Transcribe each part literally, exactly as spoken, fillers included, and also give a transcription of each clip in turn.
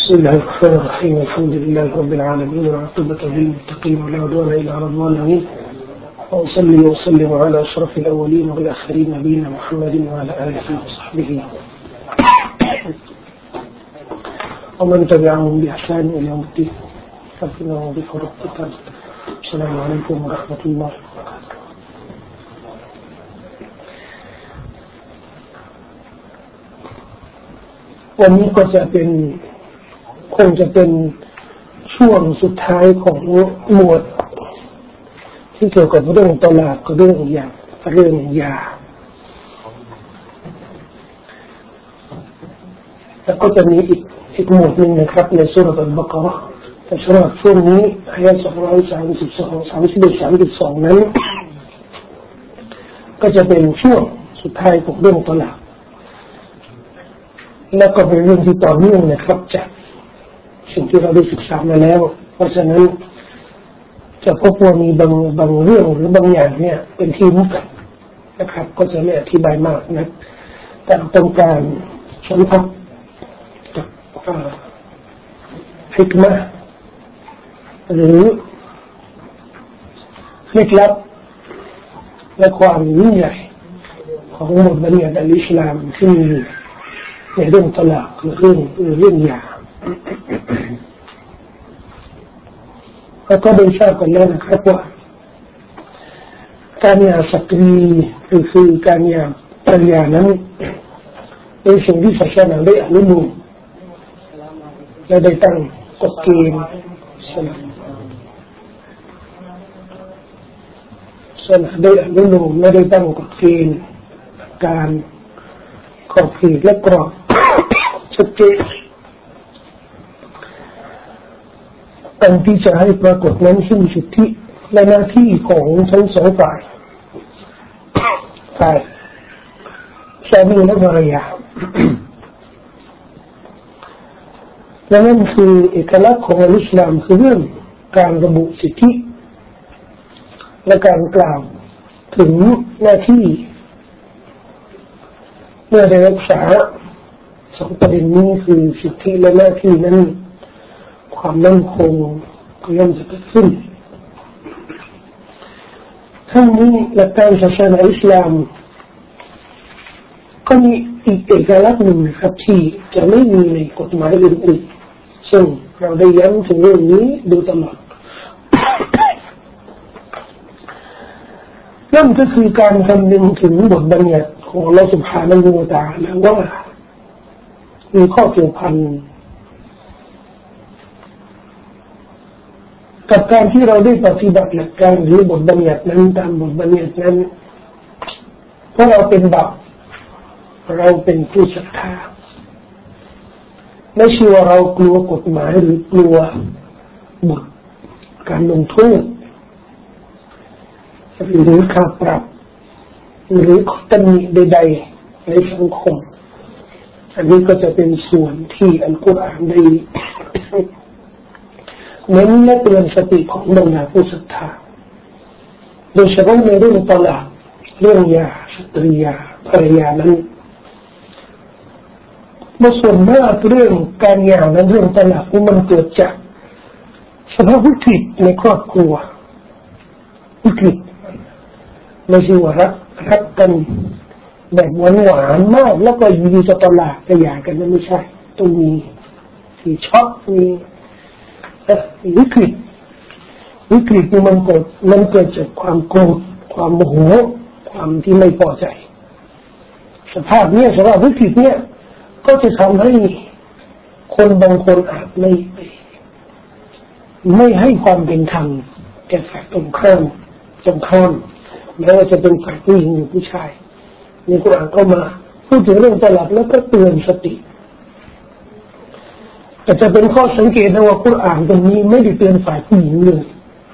بسم الله الرحمن الرحيم الحمد لله رب العالمين والعاقبة للمتقين ولا عدوان إلا على الظالمين وأصلي وأسلم على أشرف الأولين والآخرين نبينا محمد وعلى آله وصحبه ومن تبعهم بإحسان إلى يوم الدين فاتنا بحرمة السلام عليكم ورحمة الله.วันนี้ก็จะเป็นคงจะเป็นช่วงสุดท้ายของหมวดที่เกี่ยวกับเรื่องตลาดกับเรื่องยาเรื่องยาแล้วก็จะมีอีกอีกหมวดหนึ่งนะครับในสุรษะอัลบะเกาะห์แต่สำหรับช่วงนี้อายะห์สองร้อยสามสิบสอง สามสิบเอ็ด สามสิบสองนั้นก็จะเป็นช่วงสุดท้ายของเรื่องตลาดแล้วก็เป็นเรื่องที่ต่อเนื่องนะครับจากสิ่งที่เราได้ศึกษามาแล้วเพราะฉะนั้นจะพบว่ามีบางบางเรื่องหรือบางอย่างเนี่ยเป็นที่รู้กันนะครับก็จะไม่อธิบายมากนะแต่ต้องการสัมผัสกับฮิกมะห์หรือเคล็ดลับและความยิ่งใหญ่ของบทบัญญัติอิสลามที่มีในเรื่องตลาดหรือเรื่องเรื่องยาเราก็ได้ทราบกันแล้วนะครับว่าการยาสตรีหรือคือการยาภรรยานั้นเป็นสิ่งที่ศาสนาได้อนุโลมและได้ตั้งกฎเกณฑ์ศาสนาได้อนุโลมและได้ตั้งกฎเกณฑ์การขอบเขตและกรอบชัดเจนตั้งที่จะให้ปรากฏนั้นซึ่งสิทธิและหน้าที่ของทั้งสองฝ่ายฝ่ายสามีและภรรยาและนั่นคือเอกลักษณ์ของอิสลามคือเรื่องการระบุสิทธิและการกล่าวถึงหน้าที่เมื่อได้รักษาสองประเด็นนี้คือสิทธิและหน้าที่นั้นความมั่นคงก็ย่อมจะเกิดขึ้นทั้งนี้หลักการศาสนาอิสลามก็มีอีกเอกลักษณ์หนึ่งนะครับที่จะไม่มีในกฎหมายอื่นๆซึ่งเราได้ย้ำถึงเรื่องนี้ดูตลอดนั่นก็คือการคำนึงถึงบทบัญญัติของอัลเลาะห์ سبحانه และ تعالى ว่ามีข้อเกี่ยวพันกับการที่เราได้ปฏิบัติหลักการหรือบทบัญญัตินั้นตามบทบัญญัตินั้นเพราะเราเป็นบ่าวเราเป็นผู้ศรัทธาไม่ใช่ว่าเรากลัวกฎหมายหรือกลัวบทการลงโทษหรือค่าปรับหรือตำหนิใดๆในสังคมอันนี้ก็จะเป็นส่วนที่อัลกุรอานได้เน้นและเตือนสติของบรรดาผู้ศรัทธาโดยเฉพาะในเรื่องตลาดเรื่องยาสตรียาภรรยานั้นเมื่อส่วนมากเรื่องการหย่านั้นเรื่องตลาดมันเกิดจากสภาพวิกฤตในครอบครัววิกฤตไม่ใช่ว่ารักรักกันแบบหวานหวานมากแล้วก็อยู่ดีจะตลาดจะหย่ากันนั่นไม่ใช่ต้องมีที่ช็อกมีวิกฤตวิกฤตมันเกิดมันเกิดจากความโกรธความโมโหความที่ไม่พอใจสภาพนี้สภาพวิกฤตนี้ก็จะทำให้คนบางคนอาจไม่ไม่ให้ความเป็นธรรมแก่ฝ่ายตรงข้ามตรงข้ามแม้ว่าจะเป็นฝ่ายผู้หญิงหรือผู้ชายในกุรอานก็มาพูดถึงเรื่องตลาดแล้วก็เตือนสติแต่จะเป็นข้อสังเกตนะว่ากุรอานตรงนี้ไม่ได้เตือนฝ่ายผู้หญิงเลย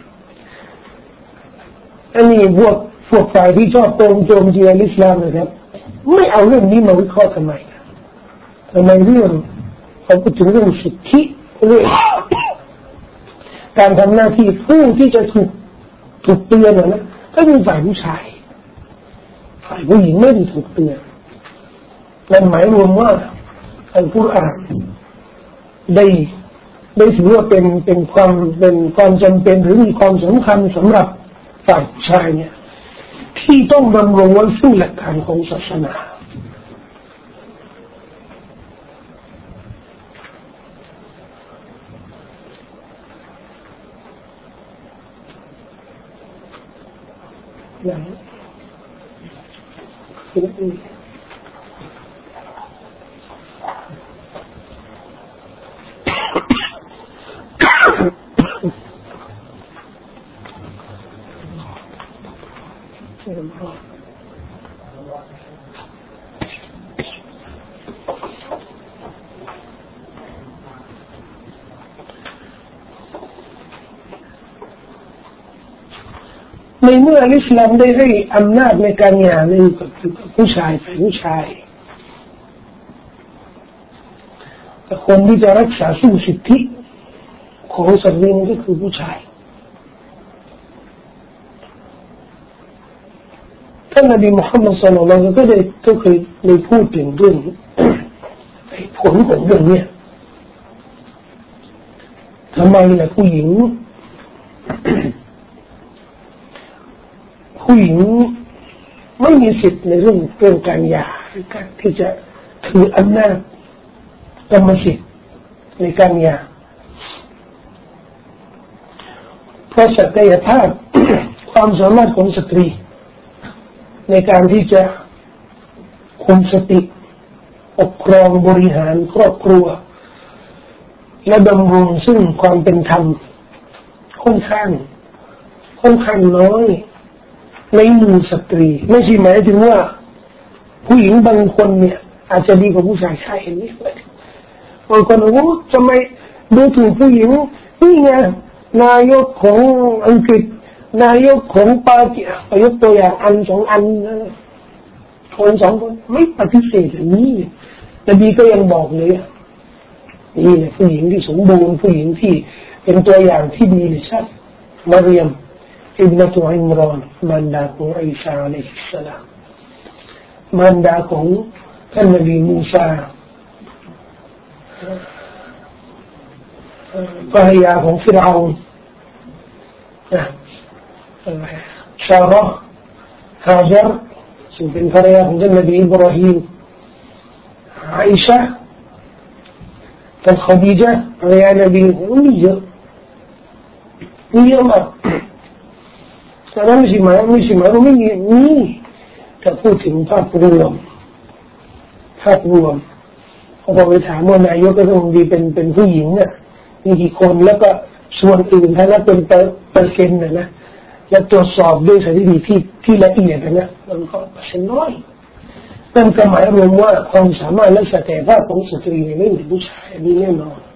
อันนี้พวกพวกฝ่ายที่ชอบโจมโจมตีอิสลามนะครับไม่เอาเรื่องนี้มาวิเคราะห์ทำไมทำไมเรื่องเขาพูดถึงเรื่องสิทธิเรื่องการทำหน้าที่ผู้ที่จะถูกถูกเตือนนะก็เป็นฝ่ายผู้ชายฝ่ายผู้หญิงไม่ได้ถูกเตือนนั่นหมายรวมว่าอัลกุรอานได้ได้ถือว่าเป็นเป็นความเป็นความจำเป็นหรือมีความสำคัญสำหรับฝ่ายชายเนี่ยที่ต้องดำรงไว้ซึ่งหลักการของศาสนาอย่างนี้ในเมื่ออิสลามได้ให้อำนาจในการงานนี่ก็คือผู้ชายฝ่ายผู้ชายแต่คนที่จะรักษาซึ่งสิทธิของสตรีก็คือผู้ชายท่านนบีมุฮัมมัดศ็อลลัลลอฮุอะลัยฮิวะซัลลัมก็ได้ก็เคยได้พูดถึงเรื่องผลของเรื่องนี้ทำไมล่ะผู้หญิงผู้หญิงไม่มีสิทธิ์ในเรื่องเรื่องการหย่าหรือการที่จะถืออำนาจกรรมสิทธิ์ในการหย่าเพราะศักยภาพความสามารถของสตรีในการที่จะคุมสติปกครองบริหารครอบครัวและดำรงซึ่งความเป็นธรรมค่อนข้างค่อนข้างน้อยในหมู่สตรีไม่ใช่หมายถึงว่าผู้หญิงบางคนเนี่ยอาจจะดีกว่าผู้ชายใช่เห็นไหมบางคนโอ้ทำไมดูถูกผู้หญิงนี่ไงนายกของอังกฤษนายกของปากีสถานยกตัวอย่างอันสองอันคนสองคนไม่ปฏิเสธอย่างนี้นบีก็ยังบอกเลยนี่แหละผู้หญิงที่สมบูรณ์ผู้หญิงที่เป็นตัวอย่างที่ดีเลยใช่มารยมอิบนะตุอิมรอนมารดาของอีสาอะลัยฮิสสลามมารดาของท่านนบีมูซาภรรยาของฟิรเอาน์ชาระห์ฮาจาร์ซึ่งเป็นภรรยาของท่านนบีอิบราฮิมอาอิชะท่านขดีญะห์ภรรยานบีมีเยอะมีเยอะมากแต่นั้นไม่ใช่หมายไม่ใช่หมายว่าไม่มีนี่แต่พูดถึงภาพรวมภาพรวมพอไปถามว่านายกรัฐมนตรีเป็นเป็นผู้หญิงเนี่ยมีกี่คนแล้วก็ส่วนอื่นถ้านับเป็นเปอร์เซ็นต์นะนะและตรวจสอบด้วยสถิติที่ที่ละเอียดนะมันก็เปอร์เซ็นต์น้อยนั่นก็หมายรวมว่าความสามารถและศักยภาพของสตรีไม่เหมือนผู้ชายนี่แน่นอน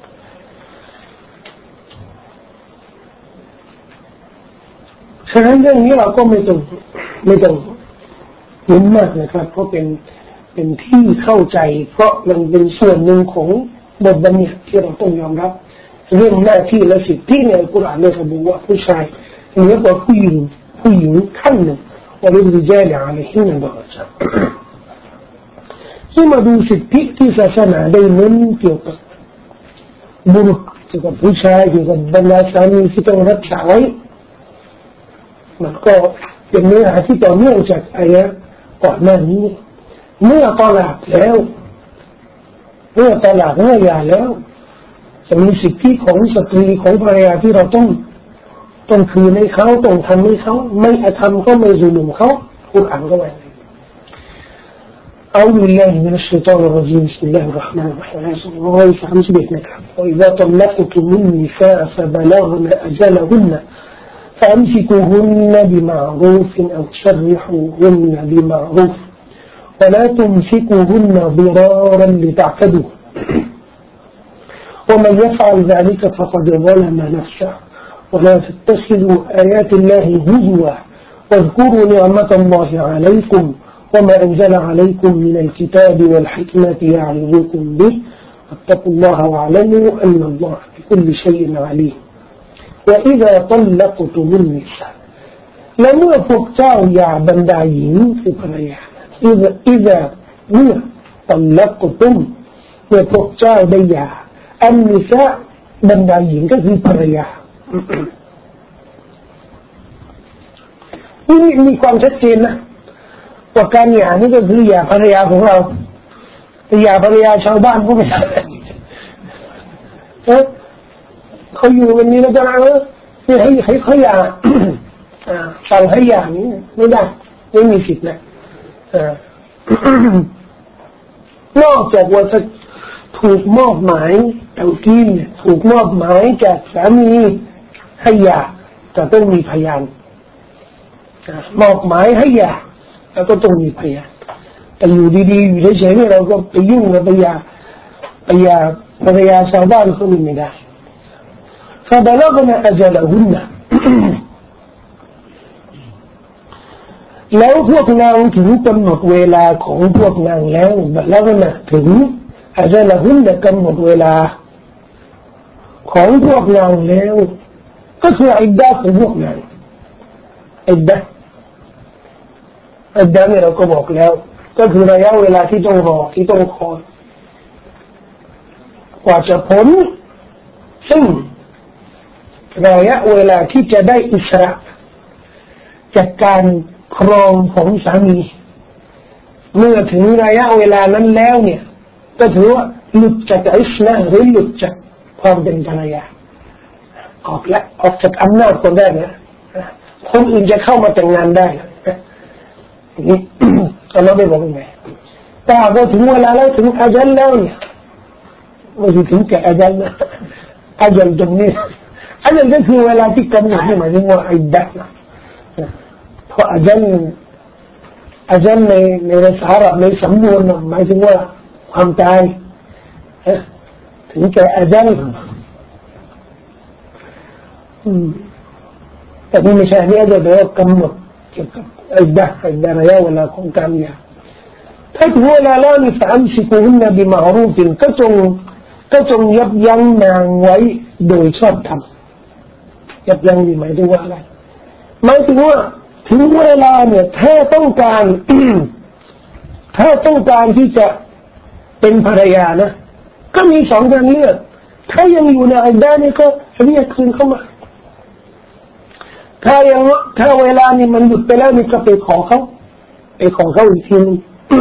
ฉะนั้นเรื่องนี้เราก็ไม่ต้องไม่ต้องยุ่งมากนะครับเพราะเป็นเป็นที่เข้าใจเพราะมันเป็นส่วนหนึ่งของบทบัญญัติที่เราต้องยอมรับเรื่องหน้าที่และสิทธิในอัลกุรอานได้ระบุว่าผู้ชายเหนือกว่าผู้หญิงผู้หญิงขั้นหนึ่งว่าลิริญาลอะลัยฮินดะรอที่มาดูสิทธิที่ศาสนาได้เน้นเกี่ยวกับบุรุษเกี่ยวกับผู้ชายเกี่ยวกับบรรดาสามีที่ต้องรักษาไว้มันก็เป็นเนื้อหาที่ต่อเนื่องจากอายะก่อนหน้านี้เมื่อตลาดแล้วเมื่อตลาดเมื่อหย่าแล้วจะมีสิทธิของสตรีของภรรยาที่เราต้องต้องคืนให้เขาต้องทำให้เขาไม่อาธรรมก็ไม่zulมเขากุรอานก็ว่าأعوذ بالله من الشيطان الرجيم بسم الله الرحمن الرحيم غير خمس بيت نكرم وإذا طلقتم النساء فبلغن أجلهن فأمسكوهن بمعروف أو سرحوهن بمعروف ولا تمسكوهن ضرارا لتعتدوا ومن يفعل ذلك فقد ظلم نفسه ولا تتخذوا آيات الله هزوا واذكروا نعمة الله عليكم وما أنزل عليكم من الكتاب والحكمة يعظكم به واتقوا الله واعلموا أن الله بكل شيء عليم وإذا طلقتم النساء لم يفقتوا يا بندعين في قرية إذا إذا طلقتم يفقتوا بيا อันนิสาบรรดาหญิงก็คือภรรยานี่มีความชัดเจนนะว่าการหย่านี่ก็คือหย่าภรรยาของเราแต่หย่าภรรยาชาวบ้านก็ไม่ได้เออเขาอยู่กันนี้แล้วจะเออนี่ให้ให้เขาหย่าสั่งให้หย่านี้ไม่ได้ไม่มีสิทธิ์นะนอกจากว่าจะถูกมอบหมายเต่ากินถูกมอบหมายจากสามีให้หย่าจะต้องมีพยานมอบหมายให้หย่าแล้วก็ต้องมีพยานแต่อยู่ดีๆอยู่เฉยๆเราก็ไปยุ่งกับภรรยาภรรยาภรรยาชาวบ้านเขาไม่ได้فبلغنا أجلهن แล้วพวกนางถึงกำหนดเวลาของพวกนางแล้วแล้วนะถึงอาจจะละหุ่นกำหนดเวลาของพวกนางแล้วก็คืออิดดะของพวกนางอิดดะอิดดะเนี่ยเราก็บอกแล้วก็คือระยะเวลาที่ต้องรอที่ต้องคอยกว่าจะพ้นซึ่งระยะเวลาที่จะได้อิสระจากการครองของสามีเมื่อถึงระยะเวลานั้นแล้วเนี่ยก็ถือว่าหลุดจากอิสระหรือหลุดจากความเป็นภรรยาออกและออกจากอำนาจคนได้นะคนอื่นจะเข้ามาแต่งงานได้นี่เราไม่บอกยังไงแต่พอถึงเวลาแล้วถึงอาจัลแล้วเนี่ยไม่ถึงแก่อาจัลนะอาจัลตรงนี้อาจัลก็คือเวลาที่กำหนดให้หมายถึงว่าอิดดะห์เพราะอาจัลอาจัลในในภาษาอาหรับในสำนวนหมายถึงว่าความตายถึงแก่อาจัลแต่นี่ไม่ใช่นี่อาจัลแปลว่ากำหนดเกี่ยวกับอิดดะห์อิดดะห์ระยะเวลาของการหย่าถ้าถึงเวลาแล้วนี่ฟะอัมซิกุฮุนนะบิมะอรูฟก็จงก็จงยับยั้งนางไว้โดยชอบธรรมยับยั้งนี่หมายถึงว่าอะไรหมายถึงว่าถึงเวลาเนี่ยถ้าต้องการ ถ้าต้องการที่จะเป็นภรรยานะก็มีสองทางเลือกถ้ายังอยู่ในอิดดะห์นี่ก็เรียกคืนเข้ามาถ้ายังถ้าเวลานี่มันหยุดไปแล้วนี่ก็ไปขอเขาไปขอเขาอีกทีนึง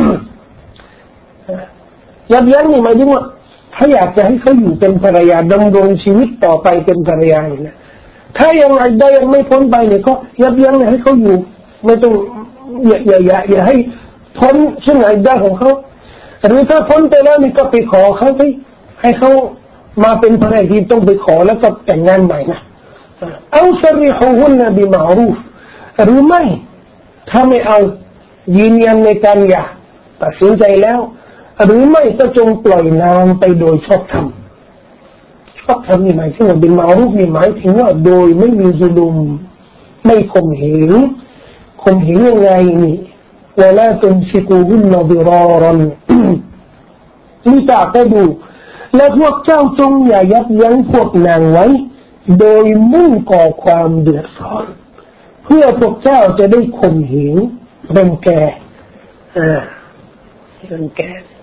ยับยั้งนี่หมายถึงว่าถ้าอยากจะให้เขาอยู่เป็นภรรยาดำรงชีวิตต่อไปเป็นภรรยาอย่างนี้ถ้ายังอิดดะห์ยังไม่พ้นไปเนี่ยก็ยับยั้งให้เขาอยู่ไม่ต้องอย่าอย่าอย่าอย่าให้พ้นซึ่งอิดดะห์ของเขาหรือถ้าพ้นไปแล้วนี่ก็ไปขอเขาให้ให้เขามาเป็นภรรยาที่ต้องไปขอแล้วก็แต่งงานใหม่นะเอาสริฮูฮุนนะบิมะอรูฟหรือไม่ถ้าไม่เอายืนยันในการหย่าตัดสินใจแล้วหรือไม่ก็จงปล่อยนางไปโดยชอบธรรมชอบธรรมนี่หมายถึงว่าบิมะอรูฟนี่หมายถึงว่าโดยไม่มีซุลุมไม่ข่มเหงข่มเหงยังไงนี่วะลาตุมซิกูฮุนนะดิรารันลิตะกะดูและพวกเจ้าจงอย่ายับยั้งพวกนางไว้โดยมุ่งก่อความเดือดร้อนเพื่อพวกเจ้าจะได้ข่มเหงรังแกอ่ารังแก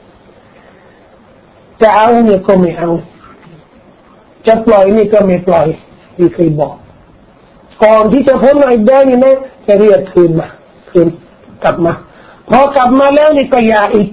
จะเอาเนี่ยก็ไม่เอาจะปล่อยนี่ก็ไม่ปล่อยที่เคยบอกก่อนที่จะพ้นอิดดะห์นี่นะจะเรียกคืนมาคืนกลับมาพอกลับมาแล้วนี่ก็หย่าอีก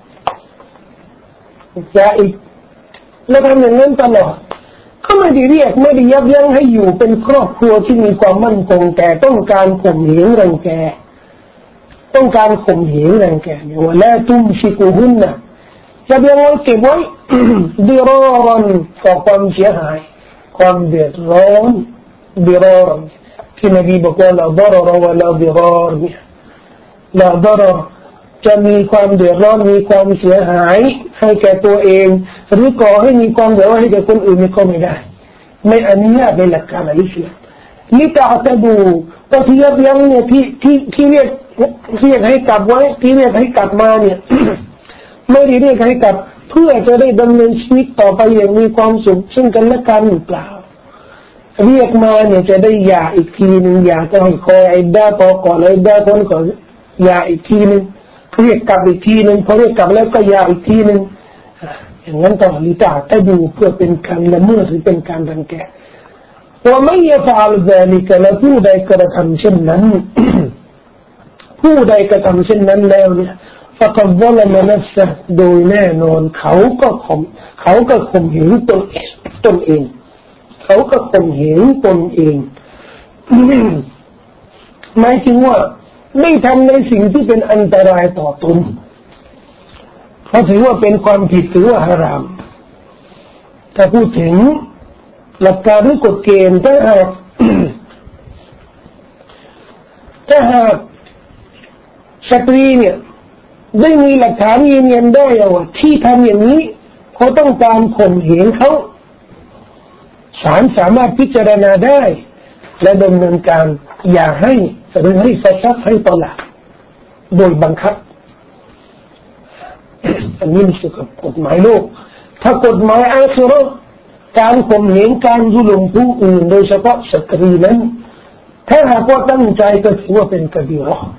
หย่าอีกแล้วทำอย่างนั้นตลอดก็ไม่ได้เรียกไม่ได้ยับยั้งให้อยู่เป็นครอบครัวที่มีความมั่นคงแต่ต้องการข่มเหงรังแกต้องการข่มเหงรังแกเนี่ยว่าละตุมชิกุฮุนนะยับยั้งไว้เก็บไว้ ดิรอรันก่อความเสียหายความเดือดร้อนดิรอรันที่นบีบอกว่าละดรรวะละดิรารเนี่ยละดรรจะมีความเดือดร้อนมีความเสียหายให้แก่ตัวเองหรือก่อให้มีความเดือดร้อนให้แก่คนอื่นนี่ก็ไม่ได้ไม่อนุญาตในหลักการอิสลามลิตะตะดูก็ที่ยับยั้งเนี่ยที่ที่ที่เรียกเรียกให้กลับไว้ที่เรียกให้กลับมาเนี่ย ไม่ได้เรียกให้กลับเพื่อจะได้ดำเนินชีวิตต่อไปอย่างมีความสุขซึ่งกันและกันหรือเปล่าเรียกมาเนี่ยจะได้หย่าอีกทีนึงหย่าจะให้คอยอิดดะห์ต่อก่อนอิดดะห์พ้นก่อนหย่าอีกทีนึงเรียกกลับอีกทีนึงพอเรียกกลับแล้วก็หย่าอีกทีนึงอย่างนั้นก็ลิตาแต่ดูเพื่อเป็นการละเมิดหรือเป็นการรังแกว่าไม่ยฟาลซาลิกะและผู้ใดกระทำเช่นนั้น ผู้ใดกระทำเช่นนั้นแล้วเนี่ยفقد ظلم نفسه โดยแน่นอนเขาก็ข่มเขาก็ข่มเหงตนเองตนเองเขาก็ข่มเหงตนเองหมายถึงว่าไม่ทำในสิ่งที่เป็นอันตรายต่อตนเพราะถือว่าเป็นความผิดถือว่าฮารามถ้าพูดถึงหลักการหรือกฎเกณฑ์ถ้าหากถ้าหากสตรีเนี่ยได้มีหลักฐานยืนยันได้ว่าที่ทำอย่างนี้เขาต้องการข่มเหงเขาศาลสามารถพิจารณาได้และดำเนินการอย่าให้หรือให้ฟัซักให้ตลาดโดยบังคับอันนี้มันคือกับกฎหมายโลกถ้ากฎหมายอาคิเราะห์การข่มเหงการจุลมผู้อื่นโดยเฉพาะสตรีนั้นถ้าหากว่าตั้งใจก็ถือว่าเป็นกบีเราะห์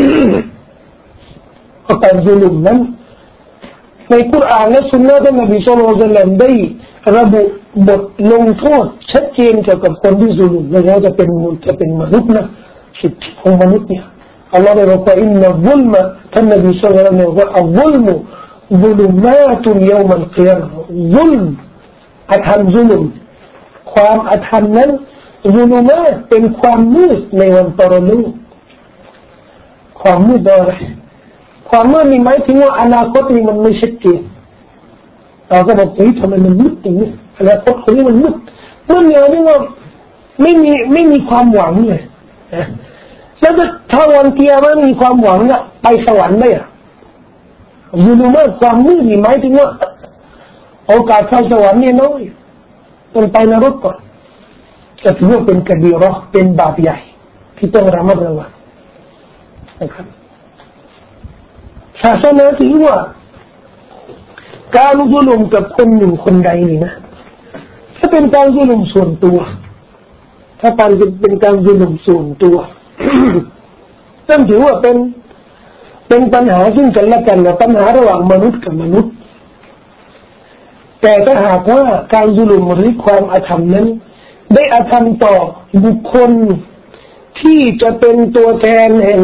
การจุลมนั้นในกุรอานและสุนนะของนบีศ็อลลัลลอฮุอะลัยฮิวะซัลลัมได้ระบุบทลงโทษชัดเจนเกี่ยวกับคนที่จุลมไม่ว่าจะเป็นจะเป็นมนุษย์นะสิทธิของมนุษย์เนี่ยอัลลอฮฺได้บอกว่าอินนัลซุลมะท่านนบีศ็อลลัลลอฮุอะลัยฮิวะซัลลัมบอกว่าอัลซุลมุซุลุมาตุนยอมัลกิยามะฮ์ซุลมอธรรมซุลมความอธรรมนั้นซุลมาตเป็นความมืดในวันปรโลกความมืดอะไรความมืดนี่หมายถึงว่าอนาคตนี่มันไม่ชัดเจนเราก็บอกเฮ้ยทำไมมันมืดอย่างนี้อนาคตคนนี้มันมืดมืดอย่างนี้ว่าไม่มีไม่มีความหวังเลยแล้วถ้าวันเกียร์มันมีความหวังอะไปสวรรค์ไหมอะยูนูมาความมืดนี่หมายถึงว่าโอกาสเข้าสวรรค์นี่น้อยต้องไปนรกก่อนจะถือว่าเป็นกบีเราะห์เป็นบาปใหญ่ที่ต้องระมัดระวังนะครับศาสนาถือว่าการจุลมกับคนหนึ่งคนใดนี่นะถ้าเป็นการจุลมส่วนตัวถ้าการเป็นการจุลมส่วนตัวต้องถือว่าเป็นเป็นปัญหาซึ่งกันและกันนะปัญหาระหว่างมนุษย์กับมนุษย์แต่ถ้าหากว่าการจุลมหรือความอธรรมนั้นได้อธรรมต่อบุคคลที่จะเป็นตัวแทนแห่ง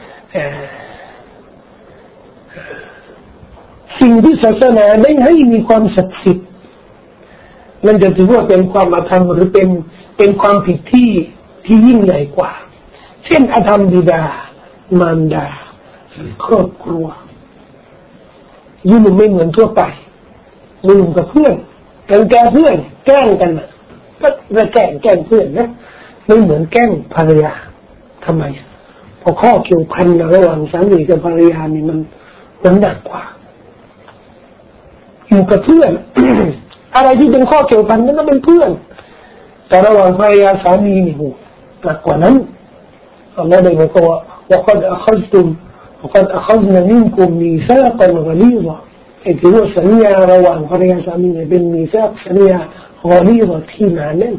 สิ่งที่ศาสนาได้ให้มีความศักดิ์สิทธิ์นั่นจะถือว่าเป็นความอธรรมหรือเป็นเป็นความผิดที่ที่ยิ่งใหญ่กว่าเช่นอธรรมบิดามารดาครอบครัวยิ่งไม่เหมือนทั่วไปมึงกับเพื่อนกันแกเพื่อนแกล้งกันนะก็จะแกล้งแกล้งเพื่อนนะไม่เหมือนแกล้งภรรยาทำไมเพราะข้อเกี่ยวพันระหว่างสามีกับภรรยานี่มันมันหนักกว่าอยู่กับเพื่อน อะไรที่เป็นข้อเกี่ยวพันนั้นก็เป็นเพื่อนแต่ระหว่างภรรยาสามีนี่โหหนักกว่านั้นอัลลอฮฺได้บอกว่าوقد أخذتم وقد أخذنا منكم ميثاقا غليظا ไอ้ที่ว่าสัญญาระหว่างภรรยาสามีเนี่ยเป็นมีซากสัญญากอลีว่าที่หนาแน่น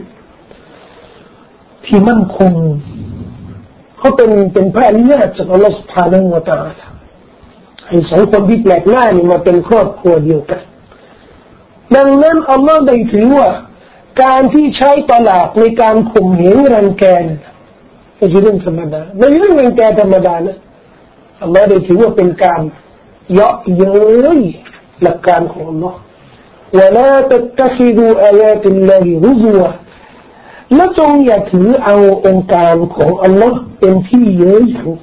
ที่มั่นคงเขาเป็นเป็นพระอนุญาตจากอัลลอฮฺ سبحانه และ تعالى ให้สองคนที่แปลกหน้านี่มาเป็นครอบครัวเดียวกันดังนั้นอัลลอฮฺได้ถือว่าการที่ใช้ตลาดในการข่มเหงรังแกเนี่ยไม่ใช่เรื่องธรรมดาไม่ใช่เรื่องรังแกธรรมดานะอัลลอฮฺได้ถือว่าเป็นการเยาะเย้ยหลักการของอัลลอฮฺولا تتخذوا آيات الله هزوا และจงอย่าถือเอาองค์การของอัลลอฮฺเป็นที่เย้ยหยัน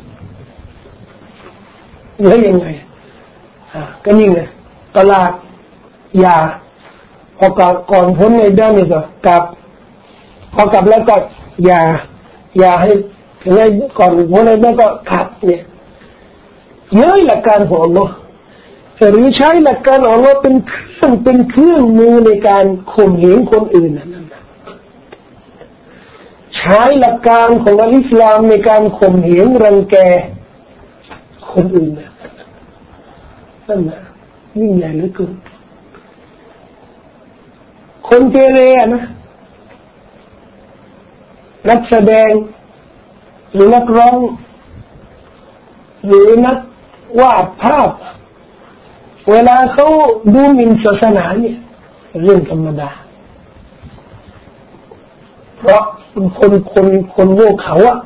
เย้ยยังไงอ่าก็นี่ไงตลาดยาพอกลับก่อนพ้นในด้านนี้ก็กลับพอกลับแล้วก็อย่าอย่าให้ถึงไงก่อนพ้นในด้านก็ขับเนี่ยเย้ยหลักการของอัลลอฮฺหรือใช้หลักการของอัลลอฮฺเป็นเครื่องเป็นเครื่องมือในการข่มเหงคนอื่นนั่นใช้หลักการของอิสลามในการข่มเหงรังแกคนอื่นนั่นแหละยิ่งใหญ่เหลือเกินคนเกเรนะนักแสดงหรือนักร้องหรือนักวาดภาพเวลาเขาดูหมิ่นศาสนาเนี่ยเรื่องธรรมดาเพราะคนคนคนโง่เขาอะ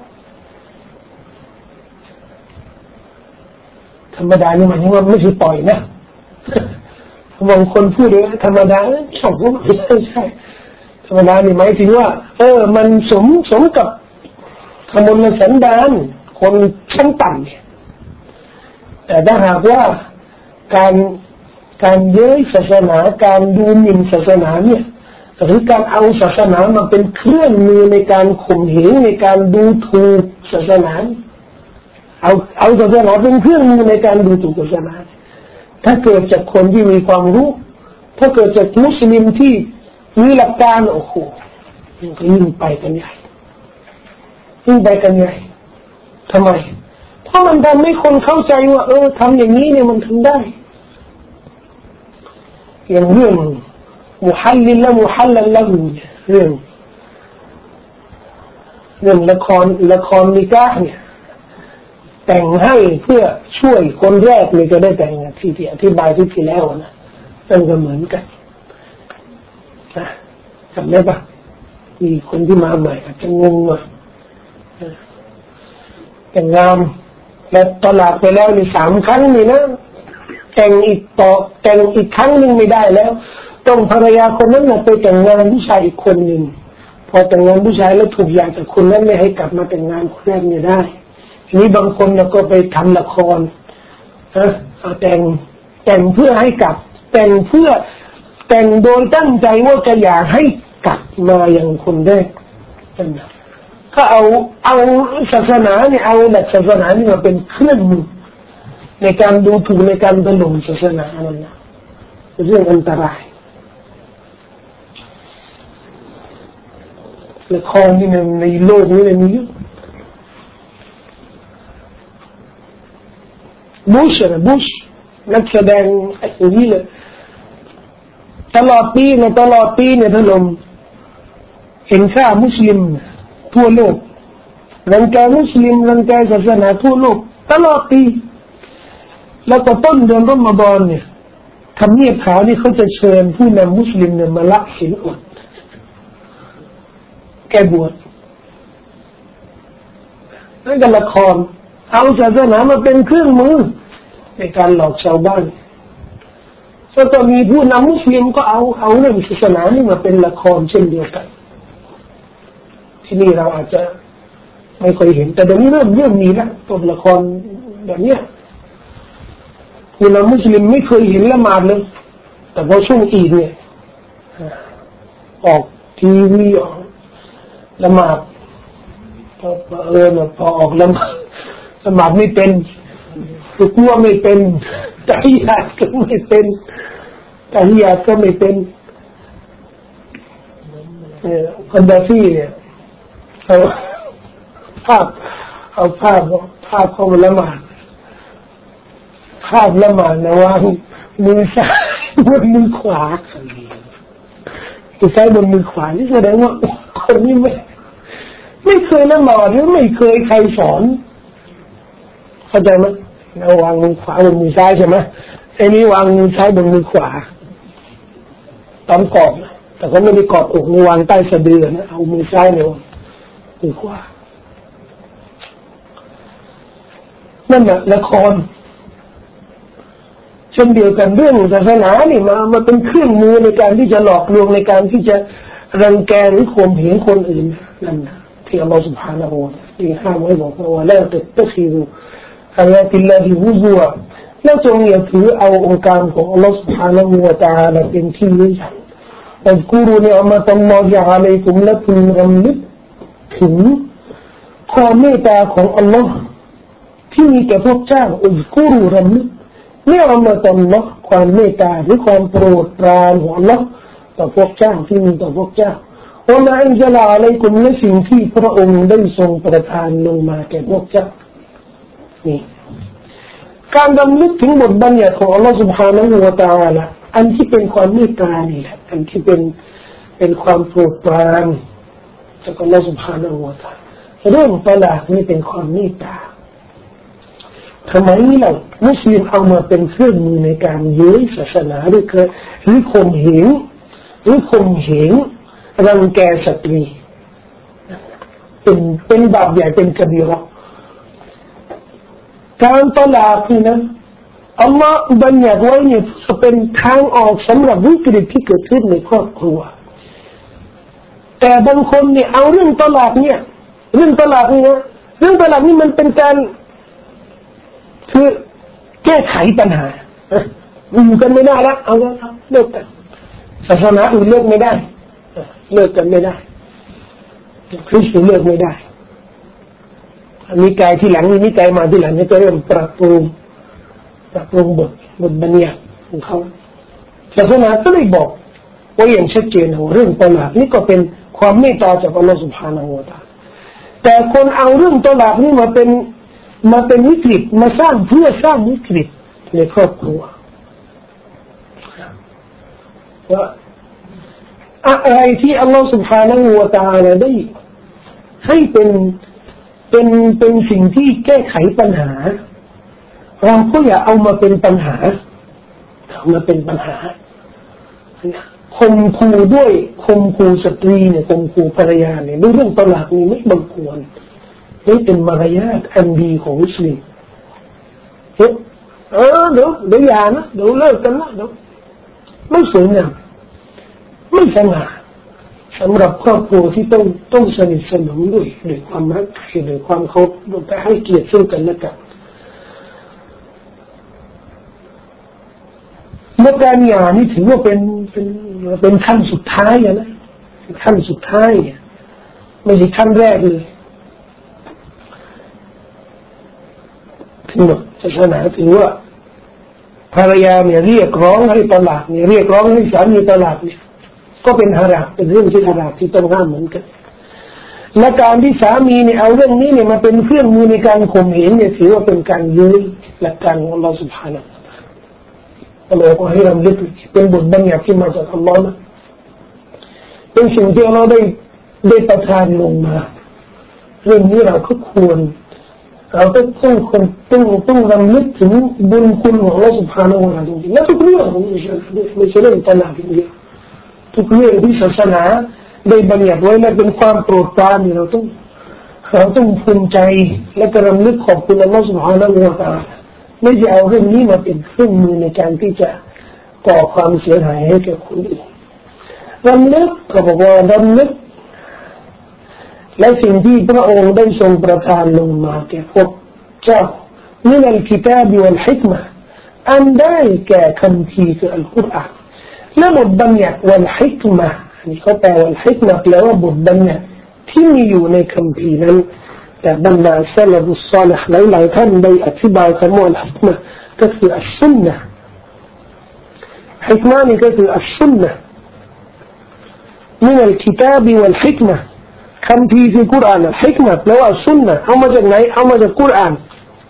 ธรรมดานี่หมายถึงว่าไม่ใช่ปล่อยนะบางคนพูดเลยธรรมดาชอบว่าไม่ใช่ธรรมดานี่หมายถึงว่าเออมันสมสมกับขมลสันดานคนชั้นต่ำเนี่ยแต่ถ้าหากว่าการการเย้ยศาสนาการดูหมิ่นศาสนาเนี่ยหรือการเอาศาสนามาเป็นเครื่องมือในการข่มเหงในการดูถูกศาสนาเอาเอาศาสนาเป็นเครื่องมือในการดูถูกศาสนาถ้าเกิดจากคนที่มีความรู้ถ้าเกิดจากมุสลิมที่มีหลักการโอ้โหยิ่งไปกันใหญ่ยิ่งไปกันใหญ่ทำไมเพราะมันทำให้คนเข้าใจว่าเออทำอย่างนี้เนี่ยมันทำได้อย่างเรื่องมุฮัลลิลและมุฮัลลัลละหูเรื่องเรื่องละครละครนิกาห์เนี่ยแต่งให้เพื่อช่วยคนแรกเลยจะได้แต่งที่ที่อธิบายที่ที่แล้วนะนั่นก็เหมือนกันนะจำได้ปะมีคนที่มาใหม่อาจจะงงว่าแต่งงานและตลาดไปแล้วในสามครั้งนี่นะแต่งอีกต่อแต่งอีกครั้งหนึ่งไม่ได้แล้วต้องภรรยาคนนั้นน่ะไปแต่งงานผู้ชายอีกคนหนึ่งพอแต่งงานผู้ชายแล้วถูกอยากจากคนนั้นไม่ให้กลับมาแต่งงานคนแรกไม่ได้ทีนี้บางคนเราก็ไปทำละครฮะแต่งแต่งเพื่อให้กลับแต่งเพื่อแต่งโดยตั้งใจว่าจะอยากให้กลับมาอย่างคนแรกก็เอาเอาศาสนาเนี่ยเอาหลักศาสนานี่มาเป็นเครื่องมือในการดูถูกในการดำรงศาสนานั่นนะเป็นเรื่องอันตรายละครนี่ในในโลกนี้มีเยอะบุชนะบุชนักแสดงไอ้นี่เลยตลอดปีเนี่ยตลอดปีเนี่ยถล่มเห็นค่ามุสลิมทั่วโลกรังแกมุสลิมรังแกศาสนาทั่วโลกตลอดปีแล้วก็ต้นเดือนรอมฎอนเนี่ยทำเนียบขาวนี่เขาจะเชิญผู้นำมุสลิมเนี่ยมาละศีลอดแก้บวชนั่นก็ละครเอาศาสนามาเป็นเครื่องมือในการหลอกชาวบ้านแล้วก็มีผู้นำมุสลิมก็เอาเอาเรื่องศาสนานี่มาเป็นละครเช่นเดียวกันที่นี่เราอาจจะไม่เคยเห็นแต่เดี๋ยวนี้เริ่มเริ่มมีแล้วตัวละครแบบนี้ผู้นำมุสลิมไม่เคยเห็นละหมาดเลยแต่พอช่วงอีดเนี่ยออกทีวีออกละหมาดพอเออพอออกละหมาดละหมาดไม่เป็นรุกูอ์ไม่เป็นตะฮียาตก็ไม่เป็นตะฮียาตก็ไม่เป็นเนี่ยคนดาฟีเนี่ยเอาภาพเอาภาพภาพเข้ามาละหมาดภาพละหมาดนะวางมือซ้ายบนมือขวามือซ้ายบนมือขวานี่แสดงว่าคนนี้ไม่ไม่เคยละหมาดหรือไม่เคยใครสอนเข้าใจไหมเราวางมือขวาบนมือซ้ายใช่ไหมไอ้นี้วางมือซ้ายบนมือขวาตามกรอบแต่ก็ไม่ได้กอดอกนี่วางใต้สะดือนะเอามือซ้ายเนี่ยวางมือขวานั่นแหละละครเช่นเดียวกันเรื่องศาสนานี่มามาเป็นเครื่องมือในการที่จะหลอกลวงในการที่จะรังแกหรือข่มเหงคนอื่นนั่นนะที่อัลลอฮฺ سبحانه และ تعالى ห้ามไว้บอกว่าแล้วแต่ตัดสินอายะติลลาฮิฮุซัวแล้วจงอย่าถือเอาองค์การของอัลลอฮฺ سبحانه และ تعالى เป็นที่ยึดถืออัลกุรนิอัมมะตัลลอฮิอะลัยกุมและพึงรำลึกถึงความเมตตาของอัลลอฮฺที่มีแก่พวกเจ้าอัลกุรรำลึกนิอัมมะตัลลอฮฺความเมตตาหรือความโปรดปรานของอัลลอฮฺต่อพวกเจ้าที่มีต่อพวกเจ้าว่ามาอันจะลาอะไรกุมและสิ่งที่พระองค์ได้ทรงประทานลงมาแก่พวกเจ้านี่การดำลึกถึงบทบัญญัติของอัลลอฮฺ سبحانه และ تعالى อันที่เป็นความเมตตานี่แหละอันที่เป็นเป็นความโปรดปรานจากอัลลอฮฺ سبحانه และ تعالى เรื่องตลาดนี่เป็นความเมตตาทำไมเรามุสลิมเอามาเป็นเครื่องมือในการเย้ยศาสนาหรือเคยหรือข่มเหงหรือข่มเหงรังแกสตรีเป็นเป็นบาปใหญ่เป็นกบีเราะห์การตลาดนี่นะอัลลอฮ์บัญญัติไว้เนี่ยเป็นทางออกสำหรับวิกฤตที่เกิดขึ้นในครอบครัวแต่บางคนเนี่ยเอาเรื่องตลาดเนี่ยเรื่องตลาดนี่นะเรื่องตลาดนี่มันเป็นการคือแก้ไขปัญหาอยู่กันไม่ได้แล้วเอาแล้วเลิกกันศาสนาอื่นเลิกไม่ได้เลิกกันไม่ได้คริสต์เลิกไม่ได้นิกายที่หลังนิกายมาที่หลังนี่จะเริ่มปรับปรุงปรับปรุงบทบทบัญญัติของเขาศาสนาก็เลยบอกว่าอย่างชัดเจนว่าเรื่องตลาดนี่ก็เป็นความเมตตาจากอัลลอฮฺ سبحانه และ تعالى แต่คนเอาเรื่องตลาดนี่มาเป็นมาเป็นวิกฤตมาสร้างเพื่อสร้างวิกฤตในครอบครัวว่าอะไรที่อัลลอฮฺ سبحانه และ تعالى ได้ให้เป็นเป็นเป็นสิ่งที่แก้ไขปัญหาเราก็อย่าเอามาเป็นปัญหาเอามาเป็นปัญหาข่มขู่ด้วยข่มขู่สตรีเนี่ยข่มขู่ภรรยาเนี่ยเรื่องตลาดนี่ไม่บังควรนี่เป็นมารยาทอันดีของมุสลิมเออเดี๋ยวเดี๋ยวอย่านะเดี๋ยวเลิกกันนะเดี๋ยวไม่สวยงามไม่สง่าสำหรับครอบครัวที่ต้องต้องสนิทสนมด้วยด้วยความรักด้วยความเคารพด้วยการให้เกียรติซึ่งกันและกันเมื่อการหย่านี่ถือว่าเป็นเป็นเป็นขั้นสุดท้ายนะขั้นสุดท้ายเนี่ยไม่ใช่ขั้นแรกเลยถึงบอกศาสนาถือว่าภรรยาเนี่ยเรียกร้องให้ตลาดเนี่ยเรียกร้องให้สามีตลาดเนี่ยก็เป็นฮารามเป็นเรื่องที่ฮารามที่ต้องห้ามเหมือนกันและการที่สามีเนี่ยเอาเรื่องนี้เนี่ยมาเป็นเครื่องมือในการข่มเหงเนี่ยถือว่าเป็นการยื้อหลักการของอัลลอฮฺ سبحانه อัลลอฮฺก็ให้รำลึกเป็นบทบัญญัติที่มาจากอัลลอฮฺนะเป็นสิ่งที่อัลลอฮฺได้ได้ประทานลงมาเรื่องนี้เราก็ควรเราต้องต้องคนต้องต้องรำลึกถึงบุญคุณของอัลลอฮฺ سبحانه และ تعالى จริงๆและทุกเรื่องของอิสลามไม่ใช่เรื่องตลาดอย่างเดียวทุกเรื่องที่ศาสนาได้บัญญัติไว้และเป็นความโปรดปรานเราต้องเราต้องภูมิใจและกระรำลึกขอบคุณอัลลอฮฺ سبحانه และ تعالى ไม่จะเอาเรื่องนี้มาเป็นเครื่องมือในการที่จะก่อความเสียหายให้แก่คนอื่นรำลึกก็บอกว่ารำลึกและสิ่งที่พระองค์ได้ทรงประทานลงมาแก่พวกเจ้ามินัลกิตาบวัลฮิกมะอันได้แก่คำพีคืออัลกุรอานและบทบัญญัติวัลฮิกมะนี่เขาแปลวัลฮิกมะแปลว่าบทบัญญัติที่มีอยู่ในคำพีนั้นแต่บรรดาซาลฟุสซอลิห์หลายๆท่านได้อธิบายคำว่าอัลฮิกมะก็คืออัลซุนนะห์ฮิกมะนี่ก็คืออัลซุนนะห์มินัลกิตาบวัลฮิกมะคำพีคือกุรอานฮิกมะแปลว่าซุนนะห์เอามาจากไหนเอามาจากกุรอาน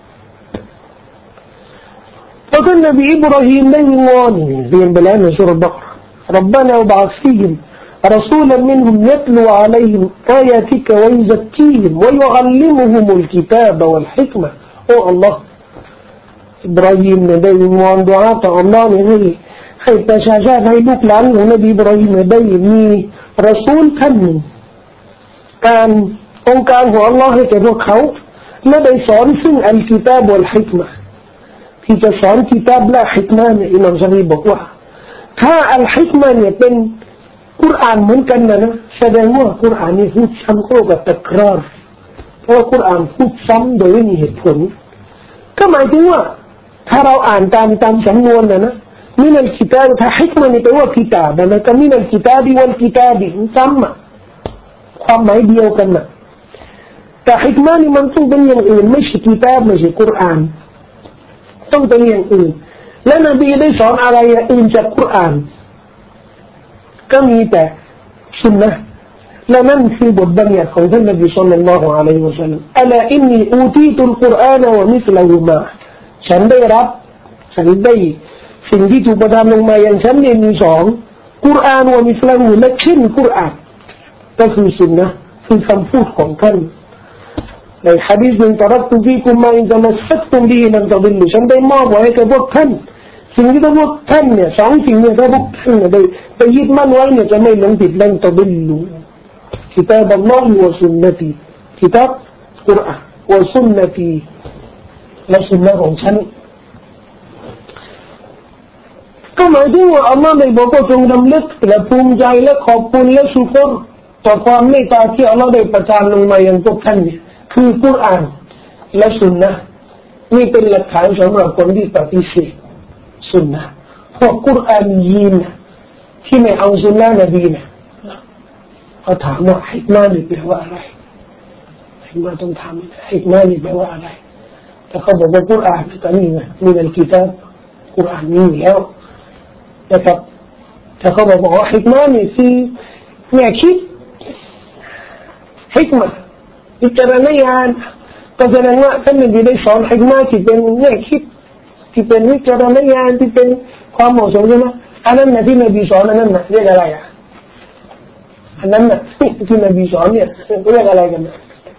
เพราะท่านนบีอิบราฮิมได้วิงวอนเรียนไปแล้วในสุรบักร ربنا وابعث فيهم رسولا منهم يتلو عليهم آياتك ويزكيهم ويعلمهم الكتاب والحكمةโอ้ Allah อิบราฮิมได้วิงวอนดุอาต่อ Allah ให้ให้ประชาชาติให้ลูกหลานของนบีอิบราฮิมได้มีรอซูลท่านหนึ่งการองค์การของ Allah ให้แก่พวกเขาและได้สอนซึ่งอัลกิตาบวัลฮิกมะที่จะสอนกิตาบและฮิกมะเนี่ยอิหม่ามชะรีบอกว่าถ้าอัลฮิกมะเนี่ยเป็นกุรอานเหมือนกันนะนะแสดงว่ากุรอานนี่พูดซ้ำก็กับตักรารเพราะกุรอานพูดซ้ำโดยไม่มีเหตุผลก็หมายถึงว่าถ้าเราอ่านตามตามสำนวนนะนะมินัลกิตาบถ้าฮิกมะนี่แปลว่ากิตาบนะก็มินัลกิตาบิวัลกิตาบิซ้ำอ่ะความหมายเดียวกันนะแต่ฮิกมะนี่มันต้องเป็นอย่างอื่นไม่ใช่กิตาบไม่ใช่กุรอานต้องเป็นอย่างอื่นและนบีได้สอนอะไรอื่นจากกุรอานก็มีแต่สุนนะและนั่นคือบทบัญญัติของท่านนบีศ็อลลัลลอฮุอะลัยฮิวะซัลลัมอะลาอินนีอูตีตุลกุรอานวะมิสละฮูมาฉันได้รับฉันได้สิ่งที่ถูกประทานลงมาอย่างฉันเนี่ยมีสองกุรอานวะมิสละฮูและเช่นกุรอานก็คือสุนนะคือคำพูดของท่านในหะดีษหนึ่งตรัสตุฟีกุมมาอินตะมัสซักตุมบิลันตะดิลลุฉันได้มอบไว้กับพวกท่านสิ่งที่พวกท่านเนี่ยสองสิ่งเนี่ยถ้าพวกท่านเนี่ยได้ไปยึดมั่นไว้เนี่ยจะไม่หลงผิดลันตะดิลลุกิตาบอัลลอฮ์วะซุนนะตีกิตาบกุรอานวะซุนนะตีและสุนนะของฉันก็หมายถึงว่าอัลลอฮ์ได้บอกว่าจงรำลึกและภูมิใจและขอบคุณและชุกรต่อความเมตตาที่อัลลอฮ์ได้ประทานลงมายังพวกท่านเนี่ยคือกุรอานและสุนนะนี่เป็นหลักฐานสำหรับคนที่ปฏิเสธสุนนะพวกกุรอานยีนที่ไม่เอาสุนนะนบีเนี่ยเขาถามว่าฮิกมานี่แปลว่าอะไรฮิกมาต้องทำฮิกมานี่แปลว่าอะไรแต่เขาบอกว่ากุรอานก็นี่ไงมีในกิตาบกุรอานมีแล้วนะครับแต่เขาบอกว่าฮิกมานี่คือแง่คิดฮิกมาวิจารณญาณก็แสดงว่าท่านนบีได้สอนฮิกมาที่เป็นแง่คิดที่เป็นวิจารณญาณที่เป็นความเหมาะสมใช่ไหมอันนั้นนะที่นบีสอนอันนั้นนะเรียกอะไรอ่ะอันนั้นนะที่นบีสอนเนี่ยเรียกอะไรกันนะ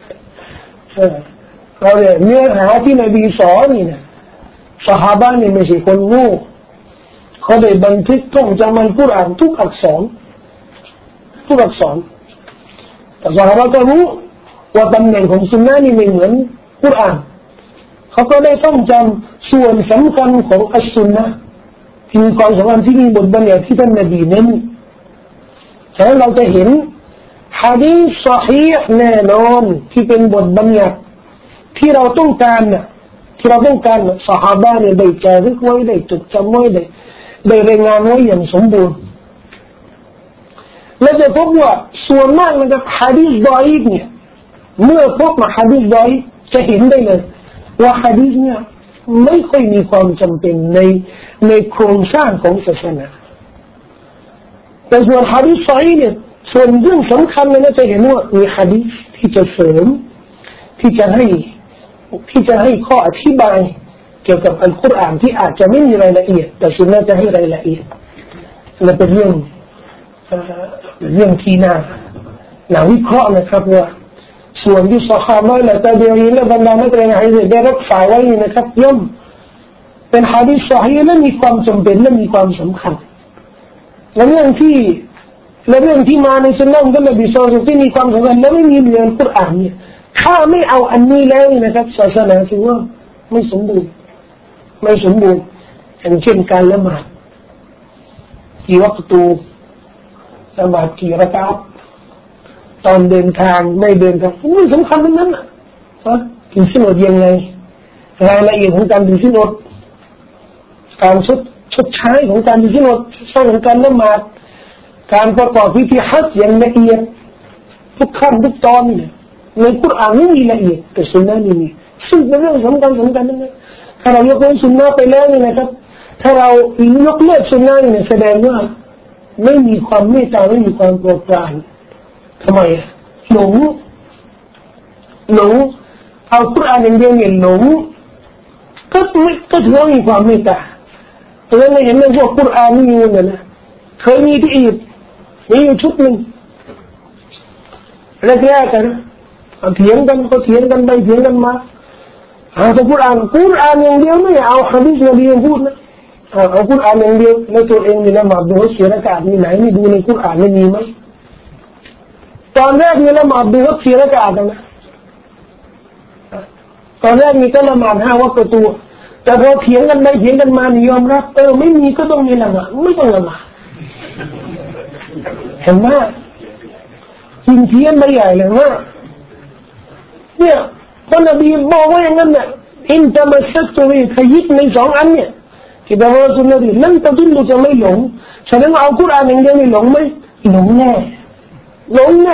เราเนี่ยเนื้อหาที่นบีสอนนี่นะซอฮาบะห์นี่ไม่ใช่คนโง่เขาได้บันทึกท่องจำอัลกุรอานทุกอักษรทุกอักษรแต่ซอฮาบะห์ก็รู้ว่าตำแหน่งของสุนนะนี่ไม่เหมือนกุรอานเขาก็ได้ท่องจำส่วนสำคัญของอัลสุนนะที่มีความสำคัญที่มีบทบัญญัติที่ท่านนบีเน้นฉะนั้นเราจะเห็นหะดีษซอฮีฮ์แน่นอนที่เป็นบทบัญญัติที่เราต้องการน่ะที่เราต้องการน่ะซอฮาบะห์เนี่ยได้จารึกไว้ได้จดจำไว้ได้ได้รายงานไว้อย่างสมบูรณ์และจะพบว่าส่วนมากนะครับหะดีษดออีฟเนี่ยเมื่อพบมาหะดีษดออีฟจะเห็นได้เลยว่าหะดีษเนี่ยไม่ค่อยมีความจำเป็นในในโครงสร้างของศาสนาแต่ส่วนหะดีษซอฮีฮ์เนี่ยส่วนเรื่องสำคัญเลยนะจะเห็นว่ามีหะดีษที่จะเสริมที่จะให้ที่จะให้ข้ออธิบายเกี่ยวกับอัลกุรอานที่อาจจะไม่มีรายละเอียดแต่สุนนะจะให้รายละเอียดและเป็นเรื่องเรื่องที่น่าน่าวิเคราะห์นะครับว่าส่วนที่ซอฮาบะห์และตาบีอีนและบรรดานักเรียนหะดีษได้รักษาไว้นะครับย่อมเป็นหะดีษซอฮีฮ์และมีความจำเป็นและมีความสำคัญและเรื่องที่และเรื่องที่มาในสุนนะของท่านนบีศ็อลลัลลอฮุอะลัยฮิวะซัลลัมที่มีความสำคัญและไม่มีเหมือนกุรอานเนี่ยถ้าไม่เอาอันนี้แล้วนะครับศาสนาถือว่าไม่สมบูรณ์ไม่สมบูรณ์อย่างเช่นการละหมาดกี่วักตูละหมาดกี่รากาตตอนเดินทางไม่เดินทางมันสำคัญทั้งนั้นอ่ะถึงสินอดยังไงรายละเอียดของการถึงสินอดการชดชดใช้ของการถึงสินอดสร้างของการละหมาดการประกอบพิธีฮัจญ์อย่างละเอียดทุกขั้นทุกตอนเนี่ยในกุรอานไม่มีละเอียดแต่สุนนะนี่มีซึ่งเป็นเรื่องสำคัญสำคัญนั่นเองถ้าเรายกเลิกสุนนะไปแล้วนี่นะครับถ้าเรายกเลิกสุนนะนี่แสดงว่าไม่มีความเมตตาไม่มีความโปรดปรานทำไมหลงหลงเอากุรอานอย่างเดียวเนี่ยหลงก็ไม่ก็ถือว่ามีความเมตตาเพราะฉะนั้นเห็นไหมว่ากุรอานนี่มันนะเคยมีที่อียิปต์มีอยู่ชุดหนึ่งแรกๆกันเถียงกันก็เถียงกันไปเถียงกันมาเอาแต่กุรอานกุรอานอย่างเดียวไม่เอาหะดีษนบีพูดนะเอากุรอานอย่างเดียวแล้วตัวเองนี่ละหมาดดูเสียรากาศมีไหนนี่ดูในกุรอานไม่มีไหมตอนแรกนี่ละหมาดดูว่าเสียรากาศนะตอนแรกนี่ก็ละหมาดห้าวักตัวแต่พอเถียงกันไปเถียงกันมานี่ยอมรับเออไม่มีก็ต้องมีละหมาดไม่ต้องละหมาดเห็นไหมจริงเทียนไม่ใหญ่เลยว่าเนี่ยพระนบีบอกว่าอย่างนั้นเนี่ยอินตะมัสซักตุบิขยิบในสองอันเนี่ยที่แปลว่าสุนนะดินั่นตะดินเราจะไม่หลงฉะนั้นเอากุรอานอย่างเดียวไม่หลงไหมหลงแน่หลงแน่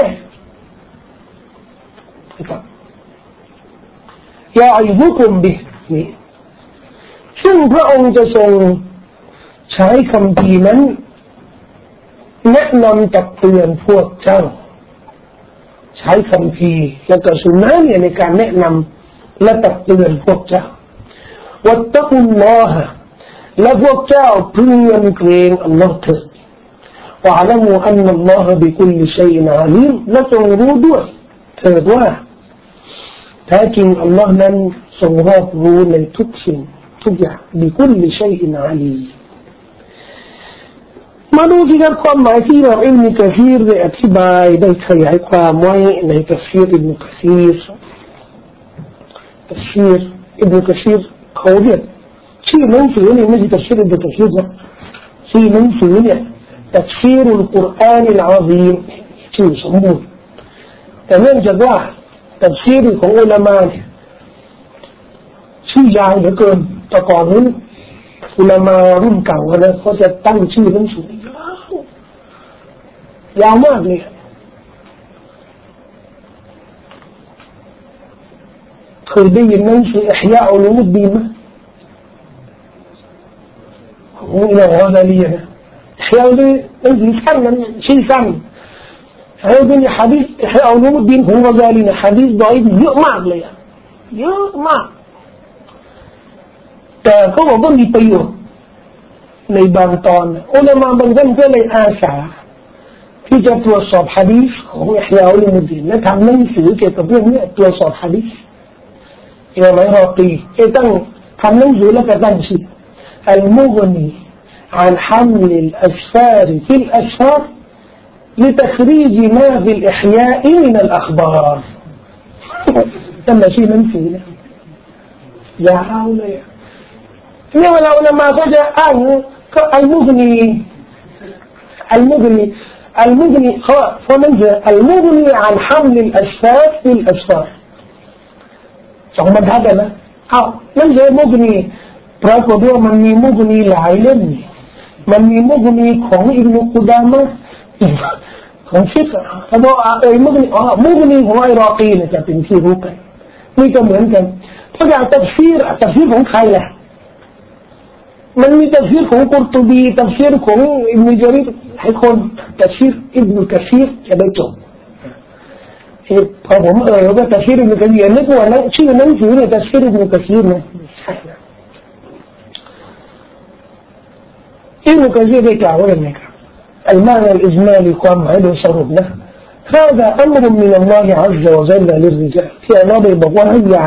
ครับยาอิบุคุมบินี่ซึ่งพระองค์จะทรงใช้คำพีนั้นแนะนำตักเตือนพวกเจ้าใช้คำพีและก็สุนนะเนี่ยในการแนะนำและตักเตือนพวกเจ้าวัตตะกุลลอฮะและพวกเจ้าพึงยำเกรงอัลลอฮ์เถิดวะอะลัมูอันนัลลอฮะบิคุลลิชัยอินอะลีมและจงรู้ด้วยเถิดว่าแท้จริงอัลลอฮ์นั้นทรงรอบรู้ในทุกสิ่งทุกอย่างบิคุลลิชัยอินอาลีมาดูที่การความหมายที่เราอิบนุกะซีรได้อธิบายได้ขยายความไว้ในตัฟซีรอิบนุกะซีรตัฟซีรอิบนุกะซีรเขาเรียกชื่อหนังสือนี่ไม่ใช่ตัฟซีรอิบนุกะซีรนะชื่อหนังสือเนี่ยตัฟซีรุลกุรอานอัลอะซีมชื่อสมบูรณ์แต่เนื่องจากว่าตัฟซีรของอุลามะเนี่ยชื่อยาวเหลือเกินแต่ก่อนนั้นอุลามะรุ่นเก่านะเขาจะตั้งชื่อหนังสือยาวยาวมากเลยเคยได้ยินหนังสืออิห์ยาอุลูมุดดีนมั้ยของอิหม่ามอัลกอรีนะอิห์ยานี่หนังสือสั้นนั้นชื่อสั้นแล้วก็มีหะดีษอิห์ยาอุลูมุดดีนของอัลกอรีนะหะดีษดอยเยอะมากเลยเยอะมากแต่เขาบอกว่ามีประโยชน์ในบางตอนอุลามะบางท่านก็เลยอาสาที่จะตรวจสอบหะดีษของอิห์ยาอุลูมุดดีนและทำหนังสือเกี่ยวกับเรื่องนี้ตรวจสอบหะดีษอิหม่ามอัลกอรีจะต้องทำหนังสือแล้วก็ตั้งชื่ออัลมุฆนีعن حمل الأسفار في الأسفار لتخريج ما في الإحياء من الأخبار นั่นแหละชื่อหนังสือนะยาวเลยเนี่ยเวลาอุลามะก็จะอ้างก็อัลมุฆนีอัลมุฆนีอัลมุฆนีเขาเพราะนั่นคืออัลมุฆนี عن حمل الأسفار في الأسفار สองบรรทัดนะอ้าวนั่นคือมุฆนีปรากฏว่ามันมีมุฆนีหลายเล่มมันมีมุฆนีของอิบนุกุดามะห์ของฟิกห์เขาบอกเอ้ยมุฆนีอ๋อมุฆนีของอิรอกีเนี่ยจะเป็นที่รู้กันนี่ก็เหมือนกันเพราะอย่างตัฟซีรตัฟซีรของใครล่ะมันมีตัฟซีรของกุรตุบีตัฟซีรของอิบนุญะรีรให้คนตัฟซีรอิบนุกะซีรจะได้จบพอผมเอ่ยว่าตัฟซีรอิบนุกะซีรนึกว่านั้นชื่อหนังสือเนี่ยตัฟซีรอิบนุกะซีรนะใช่นะอิบนุกะซีรได้กล่าวว่าอย่างไรครับالمعنى الإجمالي قام عليه سربنا هذا أمر من الله عز وجل للرجال في نبي بقوا هيا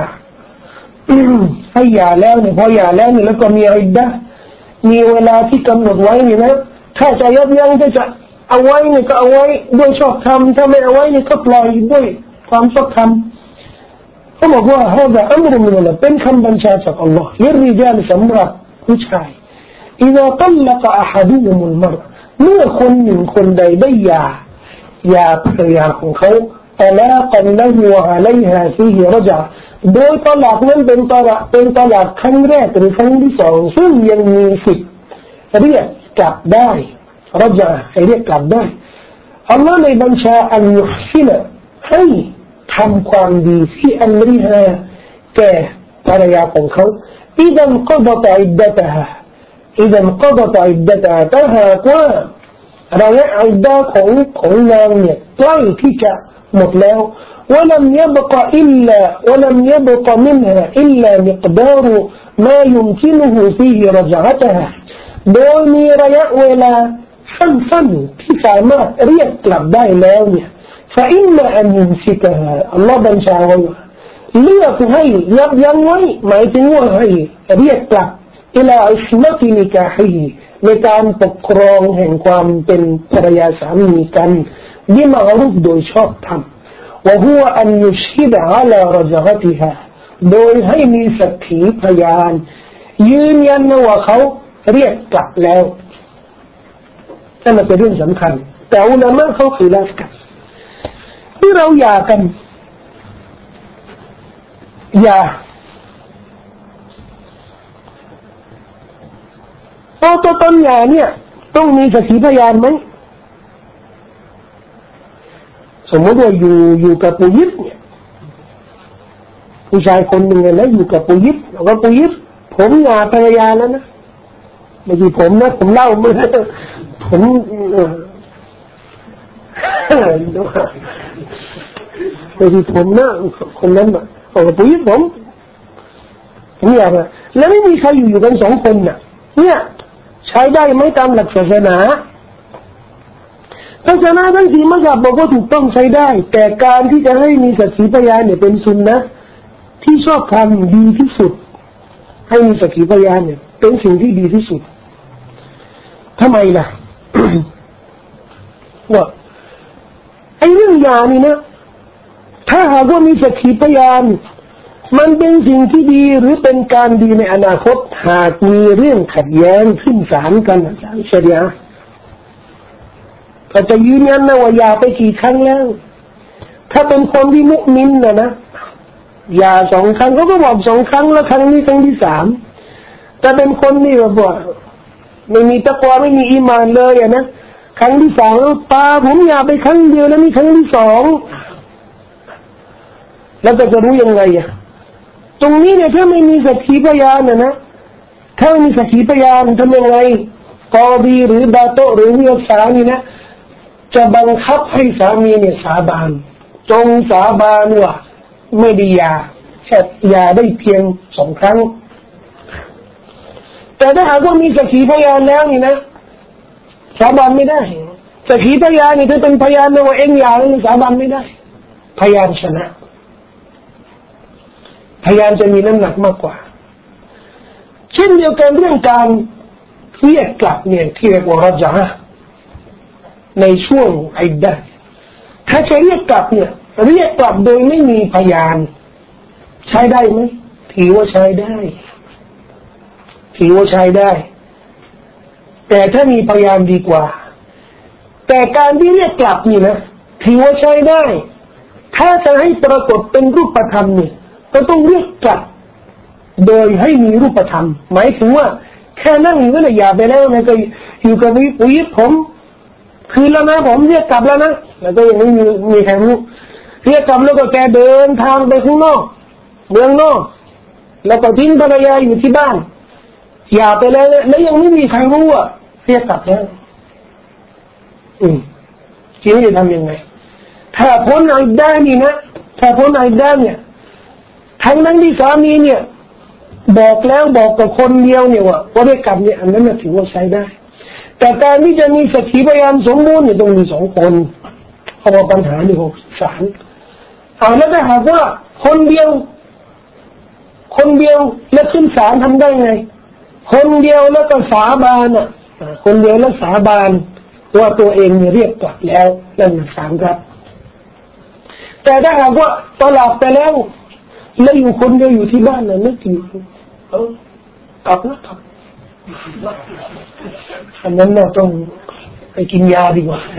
هيا لاني هيا لاني لكم يا عدة มีเวลาที่กำหนดไว้นี่นะถ้าจะยับยั้งก็จะเอาไว้นี่ก็เอาไว้ด้วยชอบธรรมถ้าไม่เอาไว้นี่ก็ปล่อยด้วยความชอบธรรมเขาบอกว่า هذا أمر من الله เป็นคำบัญชาจากอัลลอฮ์ للرجال สำหรับผู้ชาย إذا طلق أحدهم المرأة เมื่อคนหนึ่งคนใดได้หย่าหย่าภรรยาของเขาแต่ละกันละหัวอะไรหาซีฮิรจาโดยตลาดนั้นเป็นตลาดเป็นตลาดครั้งแรกหรือครั้งที่สองซึ่งยังมีสิทธิ์เรียกกลับได้รจาให้เรียกกลับได้อัลลอฮ์ในบัญชาอันยุฮินะให้ทำความดีที่อันริฮาแก่ภรรยาของเขาอิดันกฎะอิดดะตะฮาإذا انقضت عدتها ถ้าหากว่าระยะอิดดะของของนางเนี่ยใกล้ที่จะหมดแล้ว ولم يبق إلا ولم يبق منها إلا مقدار ما يمكنه فيه رجعتها โดยมีระยะเวลาสั้นๆที่สามารถเรียกกลับได้แล้วเนี่ย فإما أن يمسكها อัลลอฮ์บัญชาไว้เลือกให้ยับยั้งไว้หมายถึงว่าให้เรียกกลับอิลาอิสมะตินิกาฮีในการปกครองแห่งความเป็นภรรยาสามีกันบิมะอรูฟโดยชอบธรรมวะฮุวะอันยุชิดอะลารจอะติฮาโดยให้มีสักขีพยานยืนยันว่าเขาเรียกกลับแล้วนั่นเป็นเรื่องสำคัญแต่อุลามะเขาkhiลาฟกันที่เราหย่ากันหย่าพอตัวต้นหย่าเนี่ยต้องมีสักขีพยานไหมสมมติว่าอยู่อยู่กับปุยิบเนี่ยผู้ชายคนหนึ่งนะอยู่กับปุยิบแล้วก็ปุยิบผมหย่าภรรยาแล้วนะไม่ใช่ผมนะผมเล่าไม่ได้ผมไม่ใช่ผมนะคนนั้นอ่ะบอกปุยิบผมผมหย่ามาแล้วไม่มีใครอยู่อยู่กันสองคนน่ะเนี่ยใช้ได้ไหมตามหลักศาสนาศาสนาทั้งสี่มัซฮับบอกว่าถูกต้องใช้ได้แต่การที่จะให้มีสักขีพยานเนี่ยเป็นซุนนะห์ที่ชอบทำดีที่สุดให้มีสักขีพยานเนี่ยเป็นสิ่งที่ดีที่สุดทำไมล่ะ ว่าไอ้เรื่องยานี่นะถ้าหากว่ามีสักขีพยานมันเป็นสิ่งที่ดีหรือเป็นการดีในอนาคตหากมีเรื่องขัดแย้งขึ้นศาลกันศาลชะรีอะห์ก็จะยืนยันนะว่าหย่าไปกี่ครั้งแล้วถ้าเป็นคนที่มุมินนะนะหย่าสองครั้งเขาก็บอกสองครั้งแล้วครั้งนี้ครั้งที่สามแต่เป็นคนนี่แบบว่าไม่มีตักวาไม่มีอีหม่านเลยอ่ะนะครั้งที่สองตาผมหย่าไปครั้งเดียวแล้วนี่ครั้งที่สองแล้วจะรู้ยังไงอ่ะตรงนี้เนี่ยถ้าไม่มีสักขีพยานนะนะถ้าไม่มีสักขีพยานทำยังไงกอดีหรือบาโตหรือวิสานี่นะจะบังคับให้สามีเนี่ยสาบานจงสาบานว่าไม่ได้หย่าแค่หย่าได้เพียงสองครั้งแต่ถ้าหากว่ามีสักขีพยานแล้วนี่นะสาบานไม่ได้สักขีพยานนี่ถ้าเป็นพยานว่าเอ็งหย่าแล้วสาบานไม่ได้พยานชนะพยานจะมีน้ำหนักมากกว่าเช่นเดียวกันเรื่องการเรียกกลับเนี่ยที่เรียกว่ารัจาห์ในช่วงอิดดะห์ถ้าจะเรียกกลับเนี่ยเรียกกลับโดยไม่มีพยานใช้ได้ไหมถือว่าใช้ได้ถือว่าใช้ได้แต่ถ้ามีพยานดีกว่าแต่การที่เรียกกลับนี่นะถือว่าใช้ได้ถ้าจะให้ปรากฏเป็นรูปธรรมเนี่ยก็ต้องเรียกกลับโดยให้มีรูปธรรมหมายถึงว่าแค่นั่งอยู่ก็เลยอย่าไปแล้วนะก็อยู่กับวิญผมคืนแล้วนะผมเรียกกลับแล้วนะแล้วก็ยังไม่มีมีใครรู้เรียกกลับแล้วก็แกเดินทางไปข้างนอกเมืองนอกแล้วก็ทิ้งภรรยาอยู่ที่บ้านอย่าไปแล้วแล้วยังไม่มีใครรู้อ่ะเรียกกลับแล้วอืมทีนี้จะทำยังไงถ้าพ้นอิดดะห์นี่นะถ้าพ้นอิดดะห์เนี่ยทั้งนั้นที่สามีเนี่ยบอกแล้วบอกกับคนเดียวเนี่ยว่าว่าได้กลับเนี่ยอันนั้นถือว่าใช้ได้แต่การที่จะมีสักขีพยานสมบูรณ์เนี่ยต้องมีสองคนเพราะว่าปัญหาในของศาลเอาแล้วถ้าหากว่าคนเดียวคนเดียวแล้วขึ้นศาลทำได้ไงคนเดียวแล้วก็สาบานอ่ะคนเดียวแล้วสาบานว่าตัวเองเนี่ยเรียกกลับแล้วนั่นศาลครับแต่ถ้าหากว่าตลอดไปแล้วแล้วอยู่คนเดียวอยู่ที่บ้านน่ะนึกอยู่เออกลับนะกลับอันนั้นเราต้องไปกินยาดีกว่า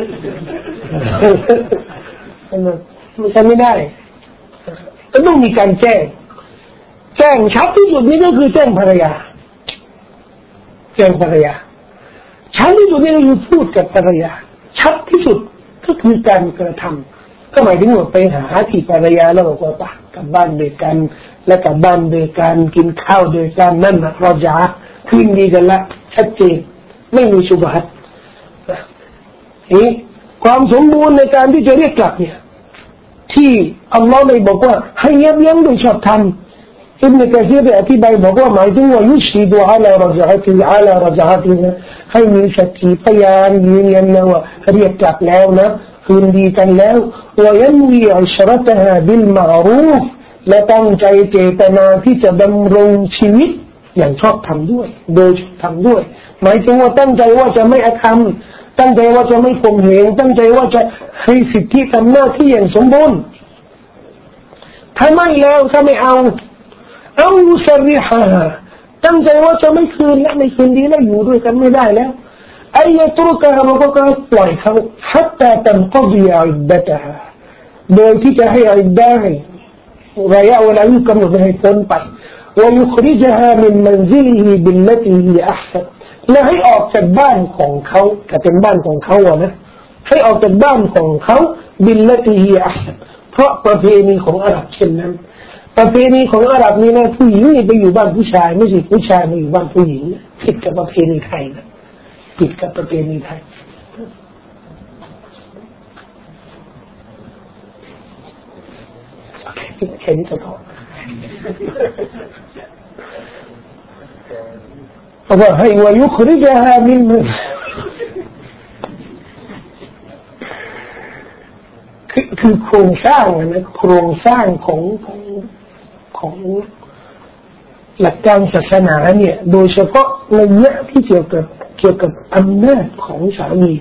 อันนั้นมันทำไม่ได้ก็ต้องมีการแจ้งแจ้งชัดที่สุดนี่ก็คือแจ้งภรรยาแจ้งภรรยาชัดที่สุดนี่ก็คือพูดกับภรรยาชัดที่สุดก็คือการกระทำก็หมายถึงว่าไปหาที่ภรรยาแล้วบอกว่าป่ะกลับบ้านด้วยกันและกลับบ้านด้วยกันกินข้าวด้วยกันนั่นนะเราจะคืนดีกันละชัดเจนไม่มีชุบฮัดนี่ความสมบูรณ์ในการที่จะเรียกกลับเนี่ยที่อัลลอฮ์ได้บอกว่าให้ยับยั้งโดยชอบธรรมอิบนุกะซีรได้อธิบายบอกว่าหมายถึงว่ายุชิดูอาลารจาติอาลารจาตินะให้มีสักขีพยานยืนยันนะว่าเรียกกลับแล้วนะคืนดีกันแล้วว่ายันวีอัชรตฮาบิลมารูฟและตั้งใจเจตนาที่จะดำรงชีวิตอย่างชอบธรรมด้วยโดยทำด้วยหมายถึงว่าตั้งใจว่าจะไม่อธรรมตั้งใจว่าจะไม่ข่มเหงตั้งใจว่าจะให้สิทธิทำหน้าที่อย่างสมบูรณ์ถ้าไม่แล้วถ้าไม่เอาเอาสริฮะตั้งใจว่าจะไม่คืนและไม่คืนดีแล้วอยู่ด้วยกันไม่ได้แล้วไอ้ยะตรุกะเราก็ปล่อยเขาฮัตตาตันกฎีอิดดะตะฮะโดยที่จะให้อิดดะห์ระยะเวลาที่กำหนดให้พ้นไปويخرجها من منزله بالتي هي أحسن และให้ออกจากบ้านของเขาแต่เป็นบ้านของเขาอะนะให้ออกจากบ้านของเขา بالتي هي أحسن เพราะประเพณีของอาหรับเช่นนั้นประเพณีของอาหรับนี่นะผู้หญิงนี่ไปอยู่บ้านผู้ชายไม่ใช่ผู้ชายไปอยู่บ้านผู้หญิงผิดกับประเพณีไทยนะผิดกับประเพณีไทยแค่นี้ก็พอเพราะว่าให้วายุคริจฮามินคือคือโครงสร้างนะโครงสร้างของของของหลักการศาสนาเนี่ยโดยเฉพาะในแง่ที่เกี่ยวกับเกี่ยวกับอำนาจของสามี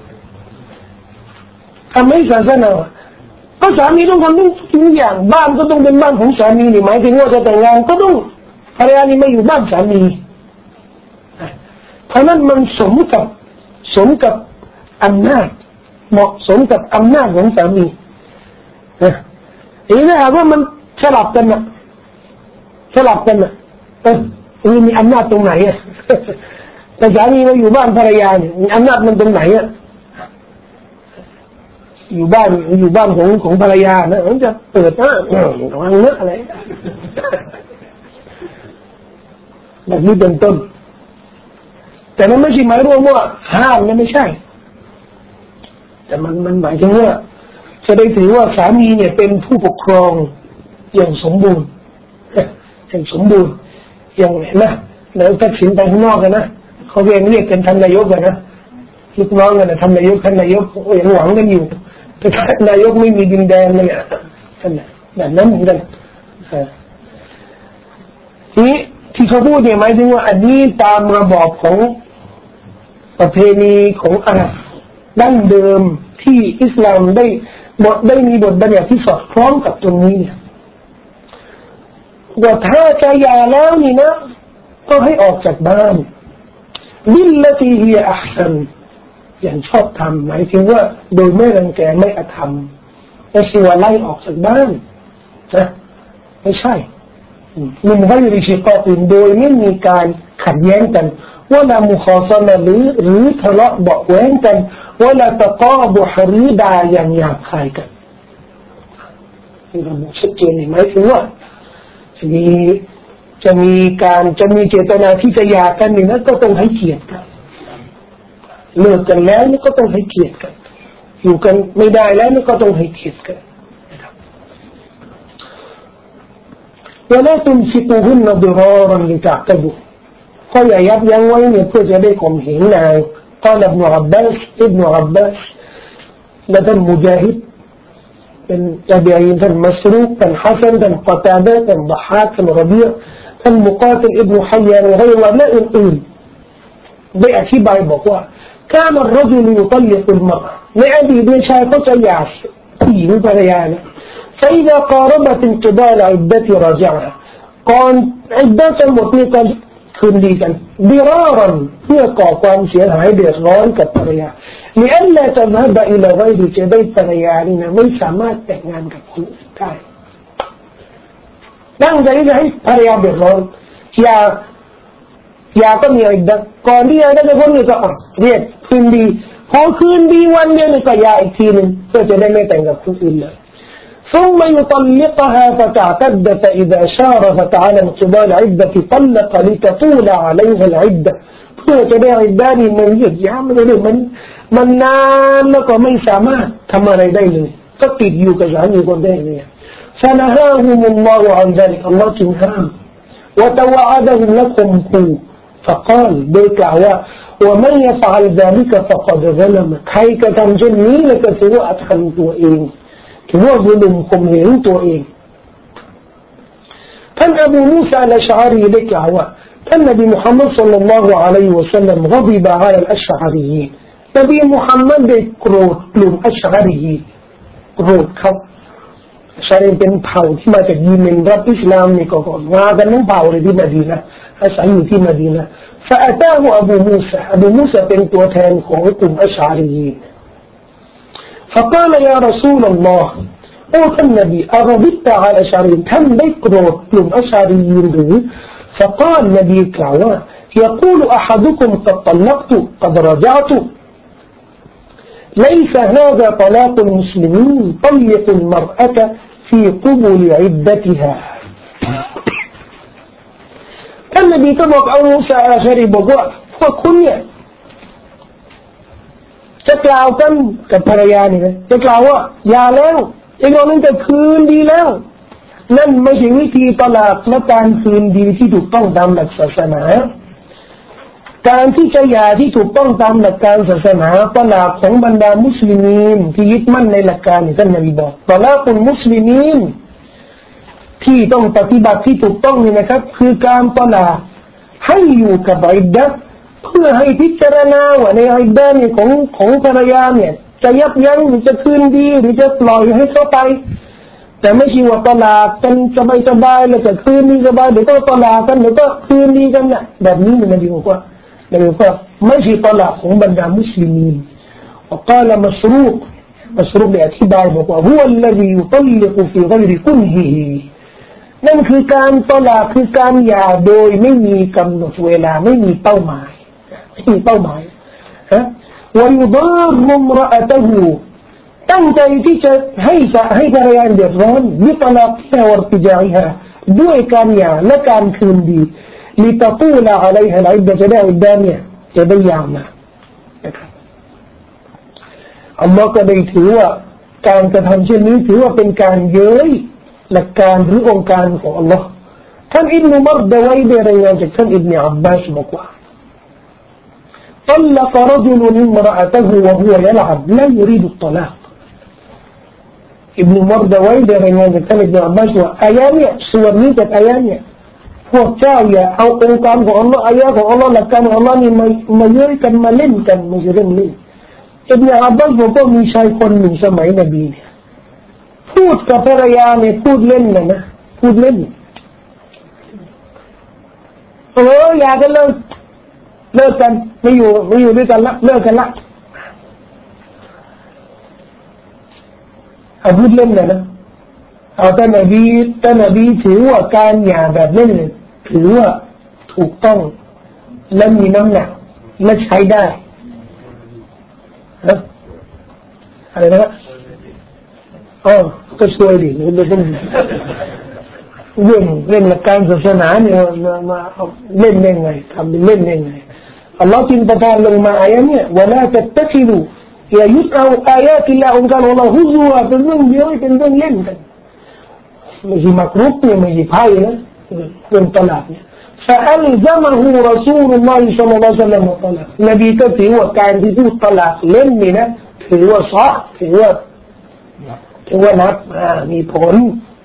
ทำให้ศาสนาก็สามีต้องทำทุกอย่างบ้านก็ต้องเป็นบ้านของสามีนี่หมายถึงว่าจะแต่งงานก็ต้องภรรยานี่ไม่อยู่บ้านสามีเพราะนั้นมันสมกับสมกับอำนาจเหมาะสมกับอำนาจของสามีนะอีกนะว่ามันสลับกันนะสลับกันนะเออมีอำนาจตรงไหนอ่ะแต่สามีมาอยู่บ้านภรรยาเนี่ยมีอำนาจมันตรงไหนอ่ะอยู่บ้านอยู่บ้านของของภรรยานะมันจะเปิดหน้าระวังเนื้ออะไรแบบนี้เป็นต้นแต่นั้นไม่ใช่หมายรวมว่าห้ามนะไม่ใช่แต่มันมันหมายถึงว่าจะได้ถือว่าสามีเนี่ยเป็นผู้ปกครองอย่างสมบูรณ์อย่างสมบูรณ์อย่างนะแล้วทักษิณไปข้างนอกกันนะเขาเรียกเรียกกันท่านนายกกันนะลูกน้องกันนะท่านนายกท่านนายกยังหวังกันอยู่แต่ท่านนายกไม่มีดินแดนเลยอ่ะท่านน่ะแบบนั้นเหมือนกันทีนี้ที่เขาพูดเนี่ยหมายถึงว่าอันนี้ตามระบอบของประเพณีของอาหรับดั้งเดิมที่อิสลามได้บทได้มีบทบัญญัติที่สอดคล้องกับตรงนี้เนี่ยว่าถ้าจะหย่าแล้วนี่นะก็ให้ออกจากบ้านบิลลตีฮิยะอัห์ซันอย่างชอบทำหมายถึงว่าโดยไม่รังแกไม่อธรรมไม่ใช่ว่าไล่ออกจากบ้านนะไม่ใช่มันไม่ได้ชิกาตินโดยไม่มีการขัดแย้งกันว่าละมุขอสนะหรือหรือทะเลาะเบาะแว้งกันว่าละตะกอบุหรือด่าอย่างหยาบคายกันนี่ระบุชัดเจนหมายถึงว่าจะมีจะมีการจะมีเจตนาที่จะหย่ากันนี่นะก็ต้องให้เกียรติกันเลิกกันแล้วนี่ก็ต้องให้เกียรติกันอยู่กันไม่ได้แล้วนี่ก็ต้องให้เกียรติกันولا تمسكوهن ضرارا لتعتدوا قال يا ابن وين يكون عليكم هنا قال ابن عباس ابن عباس لدى المجاهد من تابعين كان مسروق كان حسن كان قتادة كان ضحاك كان ربيع كان مقاتل ابن حيان وغيره لا يقول بيأتي باي بقوا كان الرجل يطلق المرأة لأبي بن شايفة يعش فيه بريانه فإذا قاربت انقضاء العدة راجعها قال عدة المطلقة كليا ضرارا هي قاقوان سيها عدة غان كالطريع لألا تذهب إلى غير جبي طريعنا من سمات تهنان كالكل تعالىดังใจจะให้ภรรยาเดือดร้อนยายาก็มีอิดดะก่อนที่ยาจะพ้นเนี่ยก็เรียกคืนดีพอคืนดีวันเดียวเนี่ยก็ยาอีกทีนึงเพื่อจะได้ไม่แต่งกับคนอื่นเลยثم يطلقها فتعتد فإذا شارفت على انقضاء العدة طلق لتطول عليها العدة เพื่อจะได้อิดดะนี่มันยืดยาวไม่ได้เลยมันมันนานแล้วก็ไม่สามารถทำอะไรได้เลยก็ติดอยู่กับสามีคนได้เนี่ย فنهاهم الله عن ذلك الله จึงห้าม وتوعدهم لكم خو فقال โดยกล่าวว่า ومن يفعل ذلك فقد ظلم ใครกระทำเช่นนี้แล้วก็ถือว่าอาธรรมตัวเองถือว่าบุลุมข่มเหงตัวเองท่านอบูมูซาอัลชะอารีได้กล่าวว่าท่านนบีมุฮัมมัดศ็อลลัลลอฮุอะลัยฮิวะซัลลัมغضب على الأشعريين นบีมุฮัมมัดได้โกรธกลุ่มอัชอะรียีโกรธเขาอัชอะรีเป็นเผ่าที่มาจากยิเมนรับอิสลามนี่ก็มากันทั้งเผ่าเลยที่มะดีนะห์อาศัยอยู่ที่มะดีนะห์ فأتاه أبو موسى أبو موسى เป็นตัวแทนของกลุ่มอัชอะรียีفقال يا رسول الله أو النبي أغضبت على أشعريين كم بيكروت من أشعريين فقال النبي كعوة يقول أحدكم قد طلقت قد رجعت ليس هذا طلاق المسلمين طلق المرأة في قبل عدتها النبي تبقى أو موسى أشعري بقوة فكلจะกล่าวกันกับภรรยานี่นะจะกล่าวว่าอย่าแล้วอีกอย่างนึงจะคืนดีแล้วนั่นไม่ใช่วิธีตลาดและการคืนดีที่ถูกต้องตามหลักศาสนาการที่จะหย่าที่ถูกต้องตามหลักการศาสนาตลาดของบรรดามุสลิมีนที่ยึดมั่นในหลักการที่ท่านนบีบอกตลาดของมุสลิมีนที่ต้องปฏิบัติที่ถูกต้องนี่นะครับคือการตลาให้อยู่กับอิดดะห์เพื่อให้พิจารณาว่าในอิดดะห์เนี่ยของของภรรยาเนี่ยจะยับยั้งหรือจะคืนดีหรือจะปล่อยให้เขาไปแต่ไม่ใช่ว่าตลาดกันสบายสบายแล้วจะคืนดีสบายเดี๋ยวก็ตลาดกันเดี๋ยวก็คืนดีกันเนี่ยแบบนี้มันดีกว่าเลยว่าไม่ใช่ตลาดของบรรดามุสลิมีوقال مسروق مسروقได้อธิบายบอกว่า هو الذي يطلق في غير كنهه นั่นคือการตลาดคือการหย่าโดยไม่มีกำหนดเวลาไม่มีเป้าหมายไม่มีเป้าหมายฮะ ويضار امرأته ตั้งใจที่จะให้ให้ภรรยาเดือดร้อนบิตลาqiha wa irtija'iha ด้วยการหย่าและการคืนดีلتطول عليها العدة จะได้อิดดะห์เนี่ยจะได้ยาวนานนะครับอัลลอฮ์ก็ได้ถือว่าการกระทำเช่นนี้ถือว่าเป็นการเย้ยหลักการหรือองค์การของอัลลอฮ์ท่านอิบนุมัรดะวัยได้รายงานจากท่านอิบนุอับบาสบอกว่า طلق رجل امرأته وهو يلعب لا يريد الطلاق อิบนุมัรดะวัยได้รายงานจากท่านอิบนุอับบาสว่าอายะห์เนี่ยส่วนนี้จากอายะห์เนี่ยพวกเจ้าอย่าเอาองค์การของอัลลอฮ์อายะห์ของอัลลอฮ์หลักการของอัลลอฮ์นี่มามาเย้ยกันมาเล่นกันไม่ใช่เรื่องเล่นอิบนุอับบาสบอกว่ามีชายคนหนึ่งสมัยนบีเนี่ยพูดกับภรรยาเนี่ยพูดเล่นนะนะพูดเล่นเอออยากกันเลิกเลิกกันไม่อยู่ไม่อยู่ด้วยกันละเลิกกันละเอาพูดเล่นนะนะเอาแต่นบีแต่นบีถือว่าการหย่าแบบเล่นถือว่าถูกต้องและมีน้ำหนักและใช้ได้นะอะไรนะอ๋อก็ช่วยดิเล่นเล่นเล่นเล่นหลักการศาสนาเนี่ยมาเล่นได้ไงทำเป็นเล่นได้ไงอัลลอฮ์จึงประทานลงมาอายะห์เนี่ยว่าละตัตตะคิดูอย่ายึดเอาอายะห์ที่ละองค์การของเราฮุซัวเป็นเรื่องเดียวเป็นเรื่องเล่นกันไม่ใช่มักรุกเนี่ยไม่ใช่ไพ่นะเรื่องตลาดเนี่ยفألزمه رسول الله صلى الله عليه وسلم الطلاق นบีก็ถือว่าการที่พูดตลาดเล่นนี่นะถือว่าซอถือว่าถือว่านับมีผล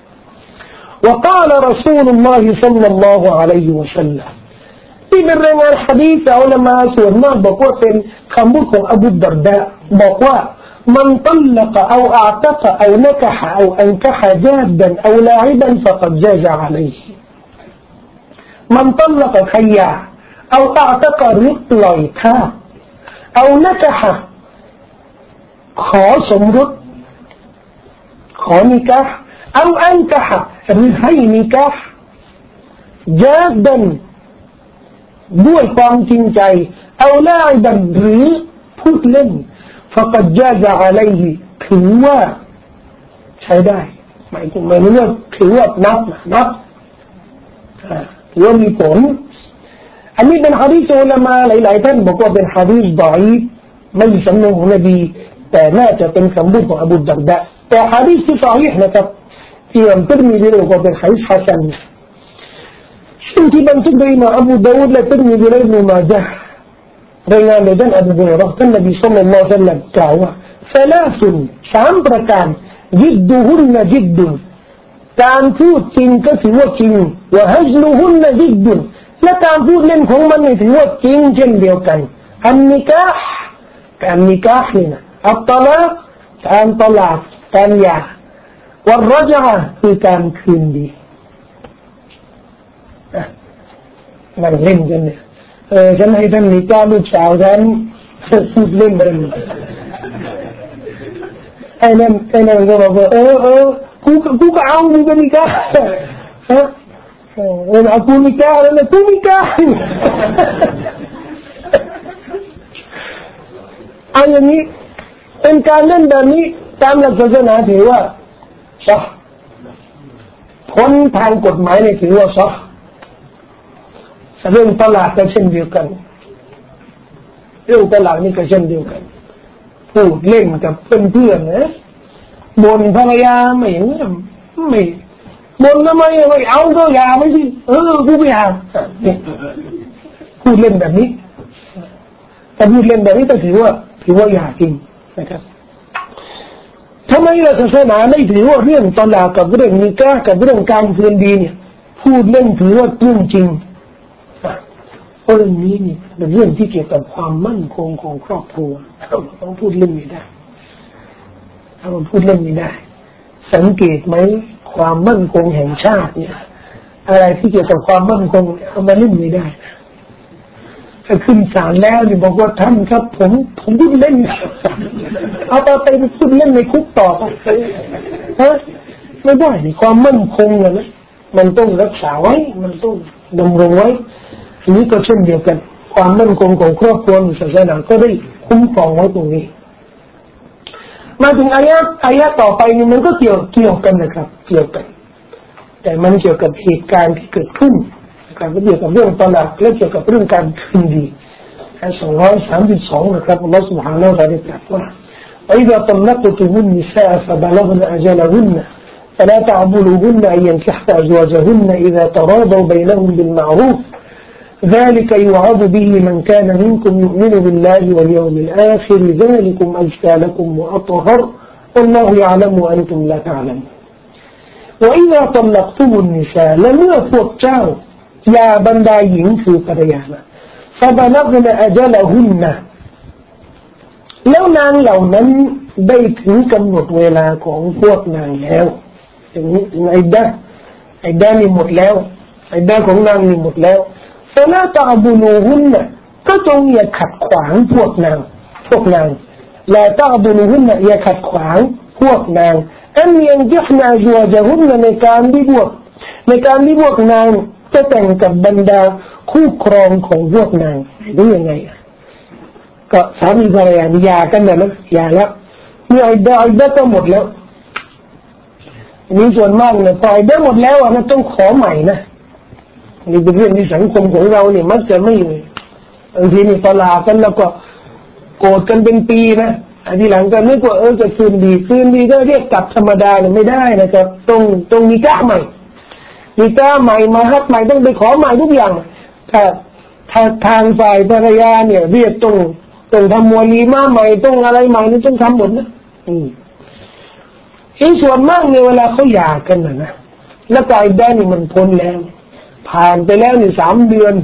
وقال رسول الله صلى الله عليه وسلم ที่เป็นรายงานหะดีษจากอุลามะส่วนมากบอกว่าเป็นคำพูดของอบูดัรดะบอกว่าمن طلق أو أعتق أو نكح أو أنكح جادا أو لاعبا فقد جاز عليه من طلق خيا أو أعتق رق ليتا أو نكح ขอสมรสขอนิกะห์เอาอันกะห์หรือให้นิกะห์ญาดันด้วยความจริงใจเอาลาอิบันหรือพูดเล่น فقد جاز عليه ถือว่าใช้ได้หมายถึงหมายถึงว่าถือว่านับนับถือว่ามีผลอันนี้เป็นหะดีษอุลามะหลายๆท่านบอกว่าเป็นหะดีษฎออีฟไม่สำเนียงของนบีแต่น่าจะเป็นคำพูดของอบูดัรดะแต่หะดีษที่ซอฮีฮ์นะครับที่อัลติรมิซีบอกว่าเป็นหะดีษฮัสซันซึ่งที่บันทึกโดยอิหม่ามอบูดาวูดและติรมิซีและอิบนุมาญะห์รายงานโดยท่านอบูฮุรอยเราะห์ท่านนบีศ็อลลัลลอฮุอะลัยฮิวะซัลลัมกล่าวว่าสลาสุนสามประการจิดดุฮุนนะจิดดุนการพูดจริงก็ถือว่าจริงวะฮัซลุฮุนนะจิดดุนและการพูดเล่นของมันนี่ถือว่าจริงเช่นเดียวกันอันนิกาห์การนิกาห์นี่นะอัตตลากการตลาดการหย่าวัรรจอะห์คือการคืนดีนั่งเล่นกันเนี่ยเออฉันให้ท่านนิกาห์ลูกสาวฉันพูดเล่นกันไอ้นั่นไอ้นั่นก็บอกว่าเออเออกูกูก็เอามึงก็นิกาห์ฮะเออเอากูนิกาห์แล้วนะกูนิกาห์เอาอย่างนี้เป็นการเล่นแบบนี้ตามหลักศาสนาถือว่าซอฮ์พ้นทางกฎหมายเนี่ยถือว่าซอฮ์เรื่องตลาดก็เช่นเดียวกันเรื่องตลาดนี่ก็เช่นเดียวกันพูดเล่นกับเพื่อนๆนะบ่นภรรยาไม่ไม่บ่นทำไมไม่เอาก็อย่าไม่สิเออกูไม่เอาพูดเล่นแบบนี้ถ้าพูดเล่นแบบนี้ก็ถือว่าถือว่าอย่าจริงนะครับทไมล่ะศาสนาไม่ถือว่าเรื่องตลาดกับเรื่องนิกากับเรื่องการคืนดีเนี่ยพูดเล่นถือว่าเรื่องจริงเพราะเรื่องนี้นี่เป็นเรื่องที่เกี่ยวกับความมั่นคงของครอบครัวเราต้องพูดเล่นไม่ได้ถ้ามันพูดเล่นไม่ได้สังเกตไหมความมั่นคงแห่งชาติเนี่ยอะไรที่เกี่ยวกับความมั่นคงเอามาเล่นไม่ได้ถ้าขึ้นศาลแล้วนี่บอกว่าท่านครับผมผมพูดเล่นเอาไปไปพูดเล่นในคุกต่อไปฮะไม่ได้นี่ความมั่นคงนะมันต้องรักษาไว้มันต้องดำรงไว้ทีนี้ก็เช่นเดียวกันความมั่นคงของครอบครัวศาสนาก็ได้คุ้มครองไว้ตรงนี้มาถึงอายะอายะต่อไปนี่มันก็เกี่ยวเกี่ยวกันนะครับเกี่ยวกันแต่มันเกี่ยวกับเหตุการณ์ที่เกิดขึ้นการเกี่ยวกับเรื่องตลาดและเกี่ยวกับเรื่องการคืนดีอันสองร้อยสามสิบสองนะครับอัลลอฮฺ سبحانه และ تعالى ตรัสว่า وإذا طلقتم النساء فبلغن أجلهن فلا تعضلوهن أن ينكحن أزواجهن إذا تراضوا بينهم بالمعروف ذلك يوعظ به من كان منكم يؤمن بالله واليوم الآخر ذلكم أزكى لكم وأطهر والله يعلم وأنتم لا تعلمون وإذا طلقتم النساء لم يفوقوا يا بنداหญิงคือภรรยานะفبلغن أجلهن แล้วนางเหล่านั้นได้ถึงกำหนดเวลาของพวกนางแล้วถึงถึงไอ้ด้าไอ้ด้านี่หมดแล้วไอ้ด้าของนางนี่หมดแล้วفلا تعضلوهن ก็จงอย่าขัดขวางพวกนางพวกนางلا تعضلوهنอย่าขัดขวางพวกนางอันยังจะหนาจัวจะหุ่นในการที่พวกในการที่พวกนางจะแต่งกับบรรดาคู่ครองของพวกนางได้ยังไงก็สามีภรรยาหย่ากันนะนะหย่าแล้วมีไอ้ดาไอ้ดาก็หมดแล้วนี่ส่วนมากเนี่ยพอไอ้ดาหมดแล้วอ่ะมันต้องขอใหม่นะนี่เป็นเรื่องที่สังคมของเราเนี่ยมักจะไม่บางทีนี่ตลาดกันแล้วก็โกรธกันเป็นปีนะอันที่หลังก็นึกว่าเออจะคืนดีคืนดีก็เรียกกลับธรรมดาเนี่ยไม่ได้นะครับต้องต้องมีก้าใหม่มีก้าใหม่มาฮัดใหม่ต้องไปขอใหม่ทุกอย่างถ้าถ้าทางฝ่ายภรรยาเนี่ยเรียกต้องต้องทำวลีมาใหม่ต้องอะไรใหม่นี่ต้องทำหมดนะอืมอีส่วนมากเนี่ยเวลาเขาหย่ากันนะนะแล้วกายได้นี่มันพ้นแล้วผ่านไปแล้วนี่สามเดือน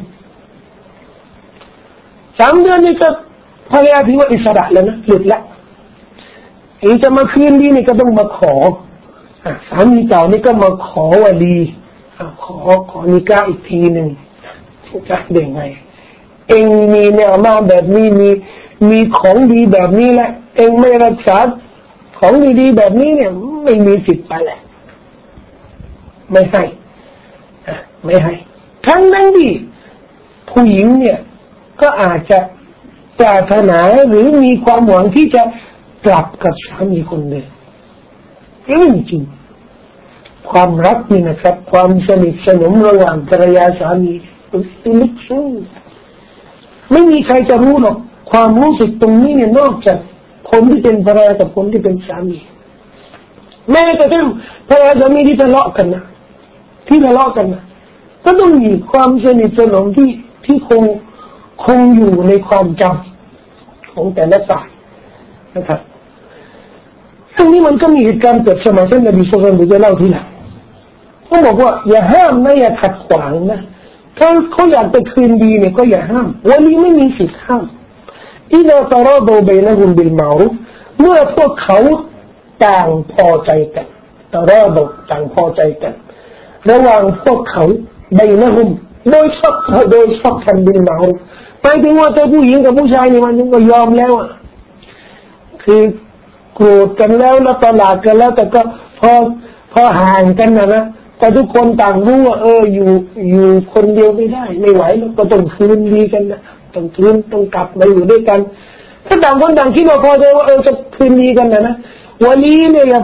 สามเดือนนี่ก็ภรรยาถือว่าอิสระแล้วนะหลุดแล้วไอ้จะมาคืนดีนี่ก็ต้องมาขอสามีเก่านี่ก็มาขอวลีขอขอนิกาอีกทีหนึ่งจะได้ไงเองมีเนี่ยมาแบบนี้มีมีของดีแบบนี้แหละเองไม่รักษาของดีๆแบบนี้เนี่ยไม่มีสิทธิ์ไปแหละไม่ให้ไม่ให้ทั้งนั้นดิผู้หญิงเนี่ยก็อาจจะปรารถนาหรือมีความหวังที่จะกลับกับสามีคนเดิมนี่จริงความรักนี่นะครับความสนิทสนมระหว่างภรรยาสามีเป็นลึกซึ้งไม่มีใครจะรู้หรอกความรู้สึกตรงนี้เนี่ยนอกจากคนที่เป็นภรรยากับคนที่เป็นสามีแม้กระทั่งภรรยาสามีที่ทะเลาะกันนะที่ทะเลาะกันนะก็ต้องมีความสนิทสนมที่ที่คงคงอยู่ในความจำของแต่ละฝ่ายนะครับทั้งนี้มันก็มีเหตุการณ์เกิดสมัยท่านนบีสุลต่านจะเล่าทีหลังเขาบอกว่าอย่าห้ามนะอย่าขัดขวางนะถ้าเขาอยากจะคืนดีเนี่ยก็อย่าห้ามวันนี้ไม่มีสิทธิ์ห้ามอิดะตะราดูบัยนะฮุมบิลมารูฟเมื่อพวกเขาต่างพอใจกันตะราดูต่างพอใจกันระหว่างพวกเขาบัยนะฮุมโดยชอบโดยชอบกันบิลมารูฟไปถึงว่าตัวผู้หญิงกับผู้ชายนี่มันก็ยอมแล้วอ่ะคือโกรธกันแล้วแล้วตลาดกันแล้วแต่ก็พอพอห่างกันนะนะแต่ทุกคนต่างรู้ว่าเอออยู่อยู่คนเดียวไม่ได้ไม่ไหวแล้วก็ต้องคืนดีกันนะต้องคืนต้องกลับมาอยู่ด้วยกันถ้าต่างคนต่างคิดว่าพอใจว่าเออจะคืนดีกันนะนะวันนี้เนี่ยอย่า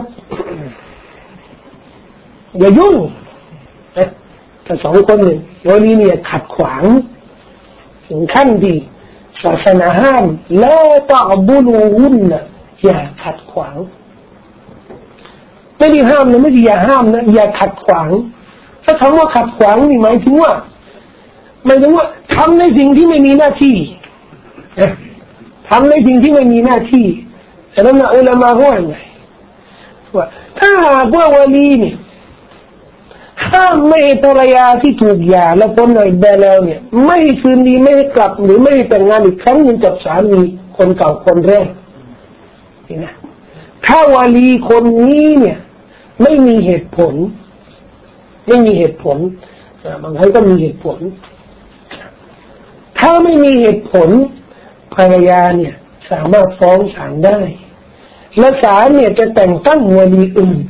อย่ายุ่งนะถ้าสองคนเนี่ยวันนี้เนี่ยขัดขวางถึงขั้นดีศาสนาห้ามแล้วตะบุลูหุ่นนะอย่าขัดขวางไม่ได้ห้ามนะไม่ได้อย่าห้ามนะอย่าขัดขวางถ้าคำว่าขัดขวางนี่หมายถึงว่าหมายถึงว่าทำในสิ่งที่ไม่มีหน้าที่ทำในสิ่งที่ไม่มีหน้าที่แต่นั้นอุลามะว่าไงว่าถ้าหากว่าวะลีเนี่ยห้ามไม่ให้ภรรยาที่ถูกหย่าแล้วพ้นอิดดะห์แล้วเนี่ยไม่คืนดีไม่ให้กลับหรือไม่แต่งงานอีกครั้งหนึ่งกับสามีคนเก่าคนแรกนี่นะถ้าวะลีคนนี้เนี่ยไม่มีเหตุผลไม่มีเหตุผลบางครั้งก็มีเหตุผลถ้าไม่มีเหตุผลภรรยาเนี่ยสามารถฟ้องศาลได้และศาลเนี่ยจะแต่งตั้งวะลีอื่น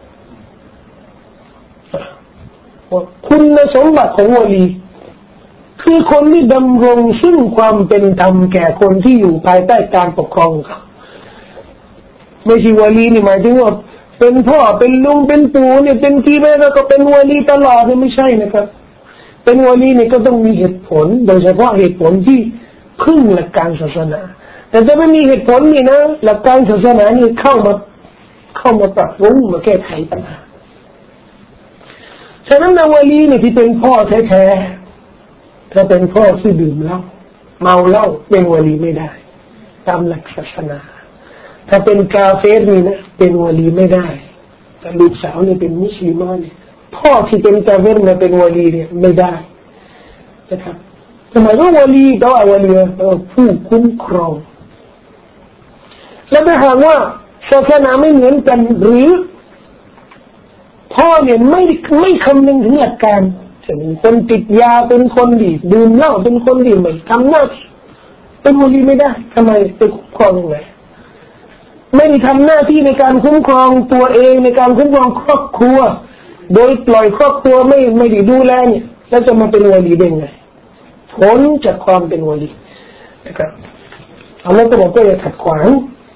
คุณสมบัติของวะลีคือคนที่ดำรงซึ่งความเป็นธรรมแก่คนที่อยู่ภายใต้การปกครองเขาไม่ใช่วะลีนี่หมายถึงว่าเป็นพ่อเป็นลุงเป็นปู่เนี่ยเป็นพี่แม่แล้วก็เป็นวะลีตลอดเนี่ยไม่ใช่นะครับเป็นวะลีเนี่ยก็ต้องมีเหตุผลโดยเฉพาะเหตุผลที่พึ่งหลักการศาสนาแต่ถ้าไม่มีเหตุผลนี่นะหลักการศาสนานี่เข้ามาเข้ามาปรับปรุงมาแก้ไขปัญหาฉะนั้นวะลีเนี่ยที่เป็นพ่อแท้ๆถ้าเป็นพ่อที่ดื่มเหล้าเมาเหล้าเป็นวะลีไม่ได้ตามหลักศาสนาถ้าเป็นกาเฟรนี่นะเป็นวะลีไม่ได้แต่ลูกสาวเนี่ยเป็นมุสลิมเนี่ยพ่อที่เป็นกาเฟรเนี่ยเป็นวะลีเนี่ยไม่ได้นะครับทำไมว่าวะลีก็วะลีเป็นผู้คุ้มครองและถ้าหากว่าศาสนาไม่เหมือนกันหรือพ่อเนี่ยไม่ไม่คำนึงถึงหลักการจะเป็นคนติดยาเป็นคนดีดื่มเหล้าเป็นคนดีไม่ทำหน้าที่เป็นวะลีไม่ได้ทำไมไปคุ้มครองยังไงไม่ได้ทำหน้าที่ในการคุ้มครองตัวเองในการคุ้มครองครอบครัวโดยปล่อยครอบครัวไม่ไม่ได้ดูแลเนี่ยแล้วจะมาเป็นวะลีได้ไงพ้นจากความเป็นวะลีนะครับอัลลอฮฺก็บอกว่าอย่าขัดขวาง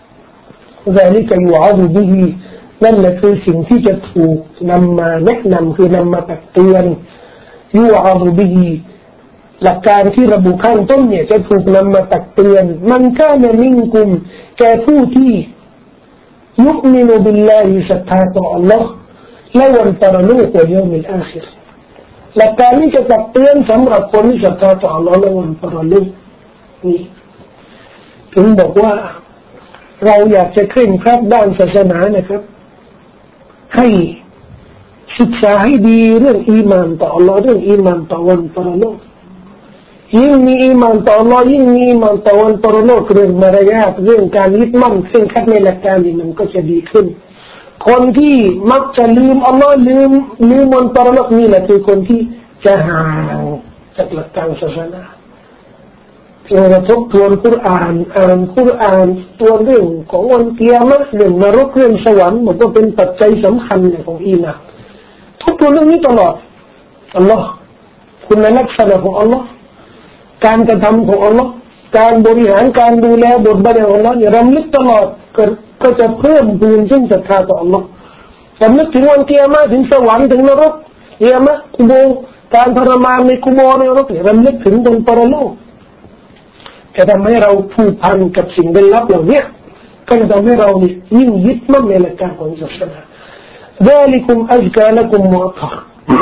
ذلك يوعظ بهนั่นแหละคือสิ่งที่จะถูกนำมาแนะนำคือนำมาตักเตือนยุวาบุบิฮีหลักการที่ระบุข้างต้นเนี่ยจะถูกนำมาตักเตือนมันก็ในมิ่งกุมแก่ผู้ที่ยุมินุบิลลาฮิศรัทธาต่ออัลลอฮ์และวันปรโลกวันยามอัลอาคิรหลักการนี้จะตักเตือนสำหรับคนที่ศรัทธาต่ออัลลอฮ์และวันปรโลกนี่ถึงบอกว่าเราอยากจะเคร่งครัดด้านศาสนานะครับให้ศึกษาให้ดีเรื่องอีมานต่ออัลลอฮ์เรื่องอีมานต่อวันปรโลกยิ่งมีอีมานต่ออัลลอฮ์ยิ่งมีอีมานต่อวันปรโลกเรื่องมารยาทเรื่องการยึดมั่นเคร่งครัดในหลักการนี้มันก็จะดีขึ้นคนที่มักจะลืมอัลลอฮ์ลืมลืมวันปรโลกนี่แหละคือคนที่จะห่างจากหลักการศาสนาเราทบทวนคุรอานอ่านคุรอานตัวเรื่องของวันกิยามะห์เรื่องนรกเรื่องสวรรค์มันก็เป็นปัจจัยสำคัญของอีมานทบทวนเรื่องนี้ตลอดอัลลอฮ์คุณลักษณะของอัลลอฮ์การกระทำของอัลลอฮ์การบริหารการดูแลบทบาทของอัลลอฮ์เนี่ยรำลึกตลอดก็จะเพิ่มพูนซึ่งศรัทธาต่ออัลลอฮ์รำลึกถึงวันกิยามะห์ถึงสวรรค์ถึงนรกกิยามะห์กุโบร์การทรมานในกุโบร์ในนรกรำลึกถึงบนปรโลกจะทำให้เราผูกพันกับสิ่งเป็นลับเหล่านี้ก็จะทำให้เรายิ่งยึดมั่นในหลักการของศาสนา ذلكم أزكى لكم وأطهر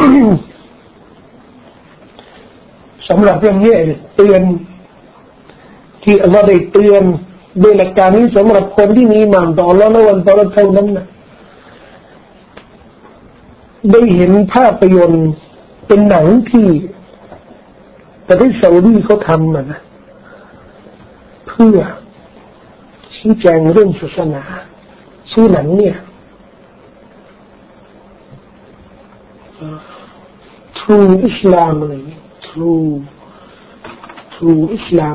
สำหรับเรื่องนี้เตือนที่อัลลอฮฺได้เตือนด้วยหลักการนี้สำหรับคนที่มีหมั่นต่ออัลลอฮฺและวันปรโลกเท่านั้นนะได้เห็นภาพยนตร์เป็นหนังที่ประเทศซาอุดีเขาทำมานะเพื่อชี้แจงเรื่องศาสนาชื่อหนังเนี่ย True Islam อะไรนี่ True True Islam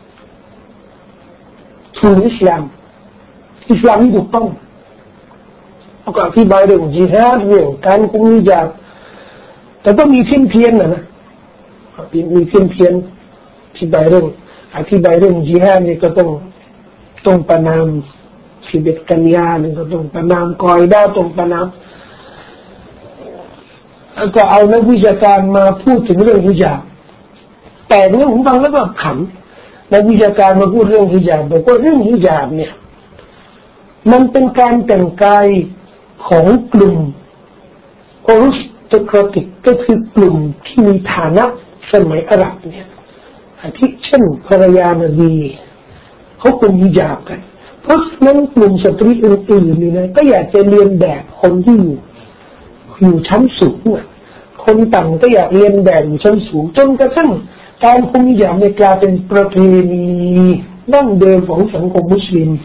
True Islam อิสลามนี่ถูกต้องแล้วก็อธิบายเรื่องญิฮาดเรื่องการคุมฮิญาบแต่ต้องมีเพี้ยนเพี้ยนนะนะมีเพี้ยนเพี้ยนอธิบายเรื่องอธิบายเรื่องญิฮาดนี่ก็ต้องต้องประนามสิบเอ็ดกันยานี่ก็ต้องประนามกอยดาต้องประนามแล้วก็เอานักวิชาการมาพูดถึงเรื่องฮิญาบแต่เรื่องผมฟังแล้วก็ขำนักวิชาการมาพูดเรื่องฮิญาบบอกว่าเรื่องฮิญาบเนี่ยมันเป็นการแต่งกายของกลุ่มออริสโตครติกก็คือกลุ่มที่มีฐานะสมัยอาหรับเนี่ยอาทิเช่นภรรยานบีเขาคุมฮิญาบกันพเพราะฉะนั้นกลุ่มสตรีอื่นๆนี่นะก็อยากจะเรียนแบบคนที่อยู่อยู่ชั้นสูงคนต่างก็อยากเรียนแบบอยู่ชั้นสูงจนกระทั่งการคุมฮิญาบเนี่ยกลายเป็นประเพณีดั้งเดิมของสังคมมุสลิม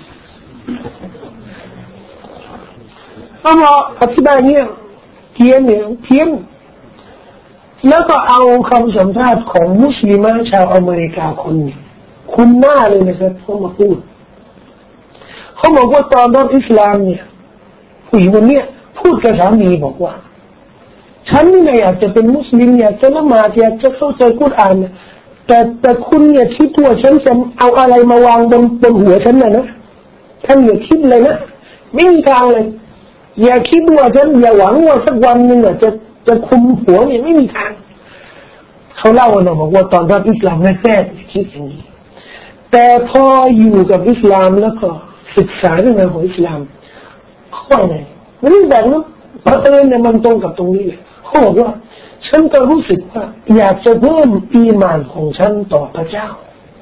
ถ้าเราอธิบายเนี่ยเพี้ยนเนี่ยเพี้ยนแล้วก็เอาคำสัมภาษณ์ของมุสลิมชาวอเมริกาคนนี้คุณหน้าเลยนะครับเขามาพูดเขาบอกว่าตอนรับอิสลามเนี่ยผู้หญิงคนนี้พูดกับสามีบอกว่าฉันนี่ไม่อยากจะเป็นมุสลิมอยากจะละหมาดอยากจะเข้าใจกุรอานแต่แต่คุณเนี่ยคิดว่าฉันจะเอาอะไรมาวางบนบนหัวฉันนะนะท่านอย่าคิดเลยนะไม่มีทางเลยอย่าคิดว่าฉันอย่าหวังว่าสักวันหนึ่งจะจะคุมหัวเนี่ยไม่มีทางเขาเล่าว่าบอกว่าตอนรับอิสลามแรกๆคิดอย่างนี้แต่พออยู่กับอิสลามแล้วก็ศึกษาเรื่องราวของอิสลามเขาว่าไงไม่ได้แบบนั้นเพราะเออเนี่ยมันตรงกับตรงนี้เลยเขาบอกว่าฉันก็รู้สึกว่าอยากจะเพิ่มอีหม่านของฉันต่อพระเจ้า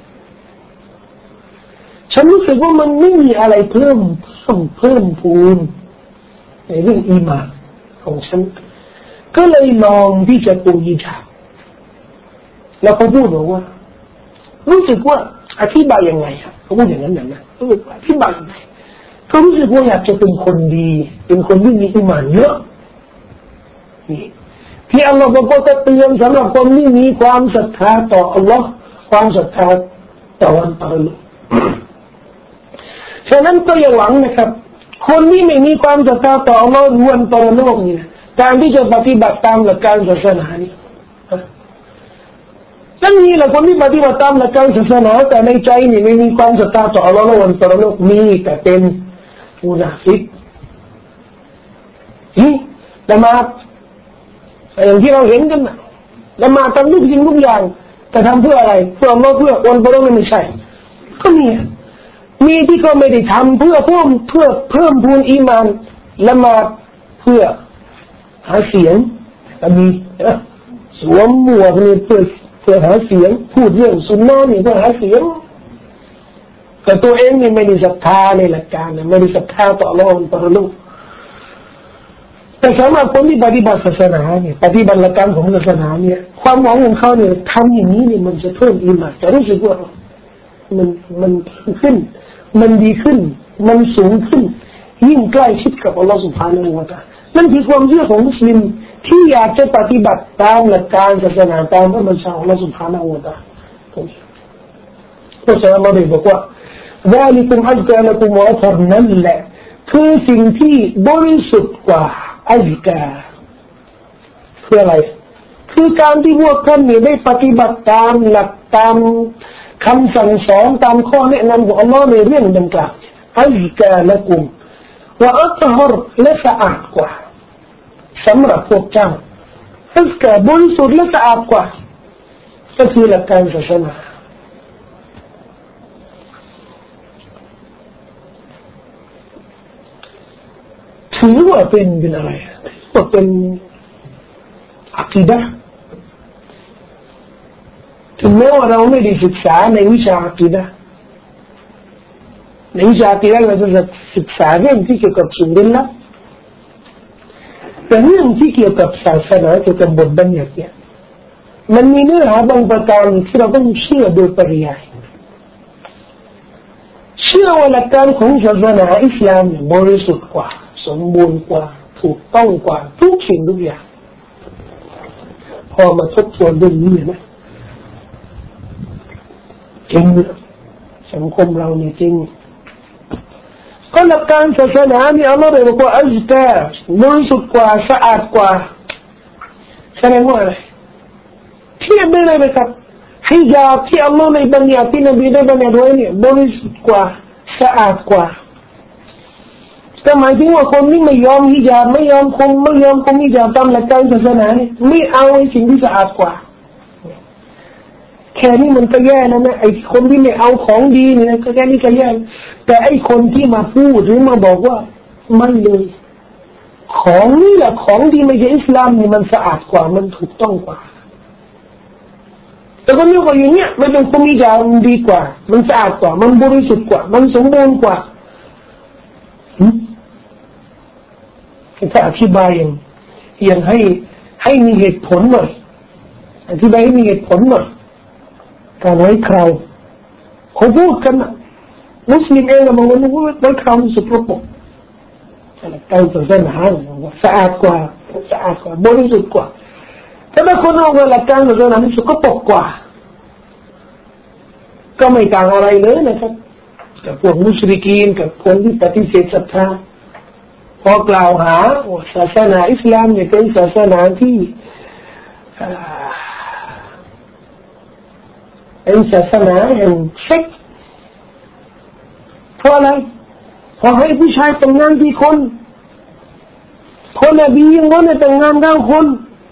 ฉันรู้สึกว่ามันไม่มีอะไรเพิ่มเพิ่มเพิ่มพูนในเรื่องอีหม่านของฉันก็เลยลองที่จะปูยิจาบแล้วเขาพูดบอกว่ารู้สึกว่าอธิบายยังไงครับเขาพูดอย่างนั้นอย่างนั้นรู้สึกอธิบายยังไงเขารู้สึกว่าอยากจะเป็นคนดีเป็นคนที่มีอีหม่านเยอะนี่ที่อัลลอฮฺบอกว่าจะเตือนสำหรับคนที่มีความศรัทธาต่ออัลลอฮฺความศรัทธาต่อวันตะลุฉะนั้นก็อย่าหวังนะครับคนที่ไม่มีความศรัทธาต่ออัลลอฮฺวันตะลุนี่นะการที่จะปฏิบัติตามหลักการศาสนานี่นั่นนี่แหละคนที่ปฏิบัติตามหลักการศาสนาแต่ในใจนี่ไม่มีความศรัทธาต่ออัลลอฮฺวันตะลุมีแต่เป็นมุนาฟิกนี่ละหมาดอย่างที่เราเห็นกันนะละหมาดทำทุกสิ่งทุกอย่างแต่ทำเพื่ออะไรเพื่ออัลลอฮฺเพื่อวันตะลุไม่ใช่ก็มีมีที่ก็ไม่ได้ทำเพื่อเพิ่มเพื่อเพิ่มพูนอีมานละหมาดเพื่อหาเสียงก็มีสวมหมวกนี่เพื่อเพื่อหาเสียงพูดเรื่องสุนนะนี่เพื่อหาเสียงแต่ตัวเองนี่ไม่ได้ศรัทธาในหลักการนะไม่ได้ศรัทธาต่ออัลลอฮฺตะอาลาแต่สำหรับคนที่ปฏิบัติศาสนาเนี่ยปฏิบัติหลักการของศาสนาเนี่ยความหวังของเขาเนี่ยทำอย่างนี้เนี่ยมันจะเพิ่มอีหม่านจะรู้สึกว่ามันมันขึ้นมันดีขึ้นมันสูงขึ้นยิ่งใกล้ชิดกับอัลลอฮฺ سبحانه และ تعالى นั่นคือความเชื่อของมุสลิมที่อยากจะปฏิบัติตามหลักการศาสนาตามพระบัญชาของอัลลอฮฺ سبحانه และ تعالى เพราะฉะนั้นเราได้บอกว่า ذلكم أزكى لكم وأطهر นั่นแหละคือสิ่งที่บริสุทธิ์กว่าอัซกาคืออะไรคือการที่พวกท่านได้ปฏิบัติตามหลักตามคำสั่งสอนตามข้อแนะนำของอัลลอฮ์ในเรื่องดังกล่าวอัซกาละกุมว่าอัตฮรและสะอาดกว่าสำหรับพวกเจ้าอัซกาบริสุทธิ์และสะอาดกว่าก็คือหลักการศาสนาถือว่าเป็นเป็นอะไรว่าเป็นอะกีดะห์ถึงแม้ว่าเราไม่ได้ศึกษาในวิชาอะกีดะห์ในวิชาอะกีดะห์เราจะศึกษาเรื่องที่เกี่ยวกับสุนนะแต่เรื่องที่เกี่ยวกับศาสนาเกี่ยวกับบทบัญญัติเนี่ยมันมีเนื้อหาบางประการที่เราต้องเชื่อโดยปริยายเชื่อว่าหลักการของศาสนาอิสลามบริสุทธิ์กว่าสมบูรณ์กว่าถูกต้องกว่าทุกสิ่งทุกอย่างพอมาทบทวนเรื่องนี้นะจริงสังคมเราเนี่ยจริงก็หลักการศาสนาเนี่ยอัลลอฮฺบอกว่าอัซกาบริสุทธิ์กว่าสะอาดกว่าแสดงว่าอะไรเทียบได้เลยนะครับฮิญาบที่อัลลอฮฺในบัญญัติที่นบีได้บัญญัติไว้เนี่ยบริสุทธิ์กว่าสะอาดกว่าก็หมายถึงว่าคนที่ไม่ยอมฮิญาบไม่ยอมคงไม่ยอมคงฮิญาบตามหลักการศาสนาเนี่ยไม่เอาไอ้สิ่งที่สะอาดกว่าแค่นี้มันก็แย่นะนะไอ้คนที่ไม่เอาของดีเนี่ยก็แค่นี้ก็แย่แต่ไอ้คนที่มาพูดหรือมาบอกว่าไม่เลยของนี่แหละของดีไม่ใช่อิสลามนี่มันสะอาดกว่ามันถูกต้องกว่าแต่คนนี้ก็อย่างเงี้ยมันเป็นคนฮิญาบดีกว่ามันสะอาดกว่ามันบริสุทธิ์กว่ามันสมบูรณ์กว่าถ้าอธิบายอย่างอย่างให้ให้มีเหตุผลหน่อยอธิบายให้มีเหตุผลหน่อยการไว้คราวเขาพูดกันนะมุสลิมเองเราบอกว่าไว้คราวมันสกปรกอะไรการศาสนาว่าสะอาดกว่าสะอาดกว่าบริสุทธิ์กว่าแต่ถ้าคนเอาหลักการศาสนามันสกปรกกว่าก็ไม่ต่างอะไรเลยนะครับกับพวกมุชริกีนกับคนที่ปฏิเสธศรัทธาพอกล่าวหาว่าศาสนาอิสลามเนี่ยเป็นศาสนาที่เป็นศาสนาแห่งเซ็กส์เพราะอะไรเพราะให้ผู้ชายแต่งงานกี่คนคนนบียังว่าเนี่ยแต่งงานเก้าคน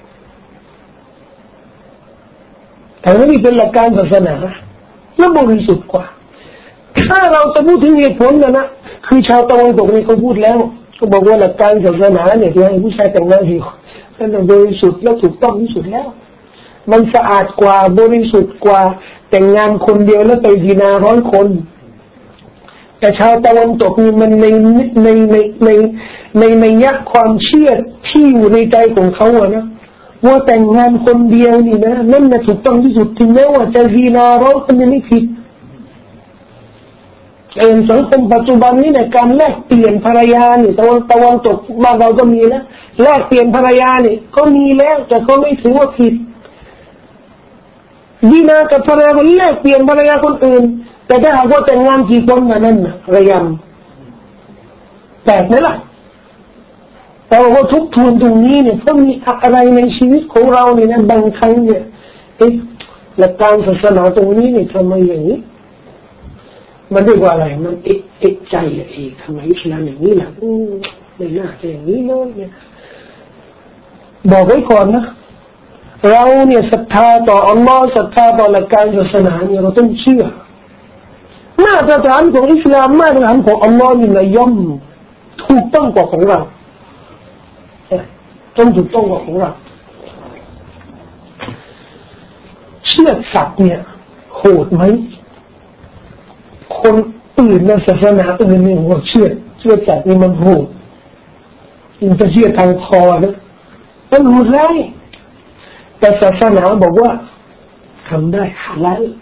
แต่ไม่เป็นหลักการศาสนาแล้วบริสุทธิ์กว่าถ้าเราจะพูดถึงเหตุผลนะนะคือชาวตะวันตกนี่เขาพูดแล้วก็บอกว่าหลักการศาสนาเนี่ยที่ให้ผู้ชายแต่งงานกี่คนนั่นบริสุทธิ์และถูกต้องที่สุดแล้วมันสะอาดกว่าบริสุทธิ์กว่าแต่งงานคนเดียวแล้วไปดีนาร้อยคนแต่ชาวตะวันตกนี่มันในในในในในในยักความเชื่อที่อยู่ในใจของเขาอะนะว่าแต่งงานคนเดียวนี่นะนั่นน่ะถูกต้องที่สุดถึงแม้ว่าจะดีนาร้อยคนไม่ผิดเองสังคมปัจจุบันนี้ในการแลกเปลี่ยนภรรยาเนี่ยตะวันตะวันตกบ้านเราก็มีแล้วแลกเปลี่ยนภรรยาเนี่ยก็มีแล้วแต่ก็ไม่ถือว่าผิดดีนากับภรรยาคนแลกเปลี่ยนภรรยาคนอื่นแต่ถ้าหากว่าแต่งงานกี่คนนั่นน่ะระยำแปลกไหมล่ะแต่ว่าทุกทวนตรงนี้เนี่ยเพราะมีอะไรในชีวิตของเราเนี่ยนะบางครั้งเนี่ยเอ๊ะหลักการศาสนาตรงนี้เนี่ยทำไมอย่างนี้มันเรียกว่าอะไรมันเอกเอกใจอ่ะเอกทำไมอิสลามอย่างนี้ล่ะไม่น่าจะอย่างนี้เลยเนี่ยบอกไว้ก่อนนะเราเนี่ยศรัทธาต่ออัลลอฮ์ศรัทธาต่อหลักการศาสนาเนี่ยเราต้องเชื่อมาตรฐานของอิสลามมาตรฐานของอัลลอฮ์นี่นะย่อมถูกต้องกว่าของเราต้องถูกต้องกว่าของเราเชื่อสัตว์เนี่ยโหดไหมคนอื่นในศาสนาอื่นเนี่ยว่าเชื่อเชื่อสัตว์นี่มันโหดมันจะเชื่อทางคอนะมันโหดร้ายแต่ศาสนาบอกว่าทำได้ฮาลาล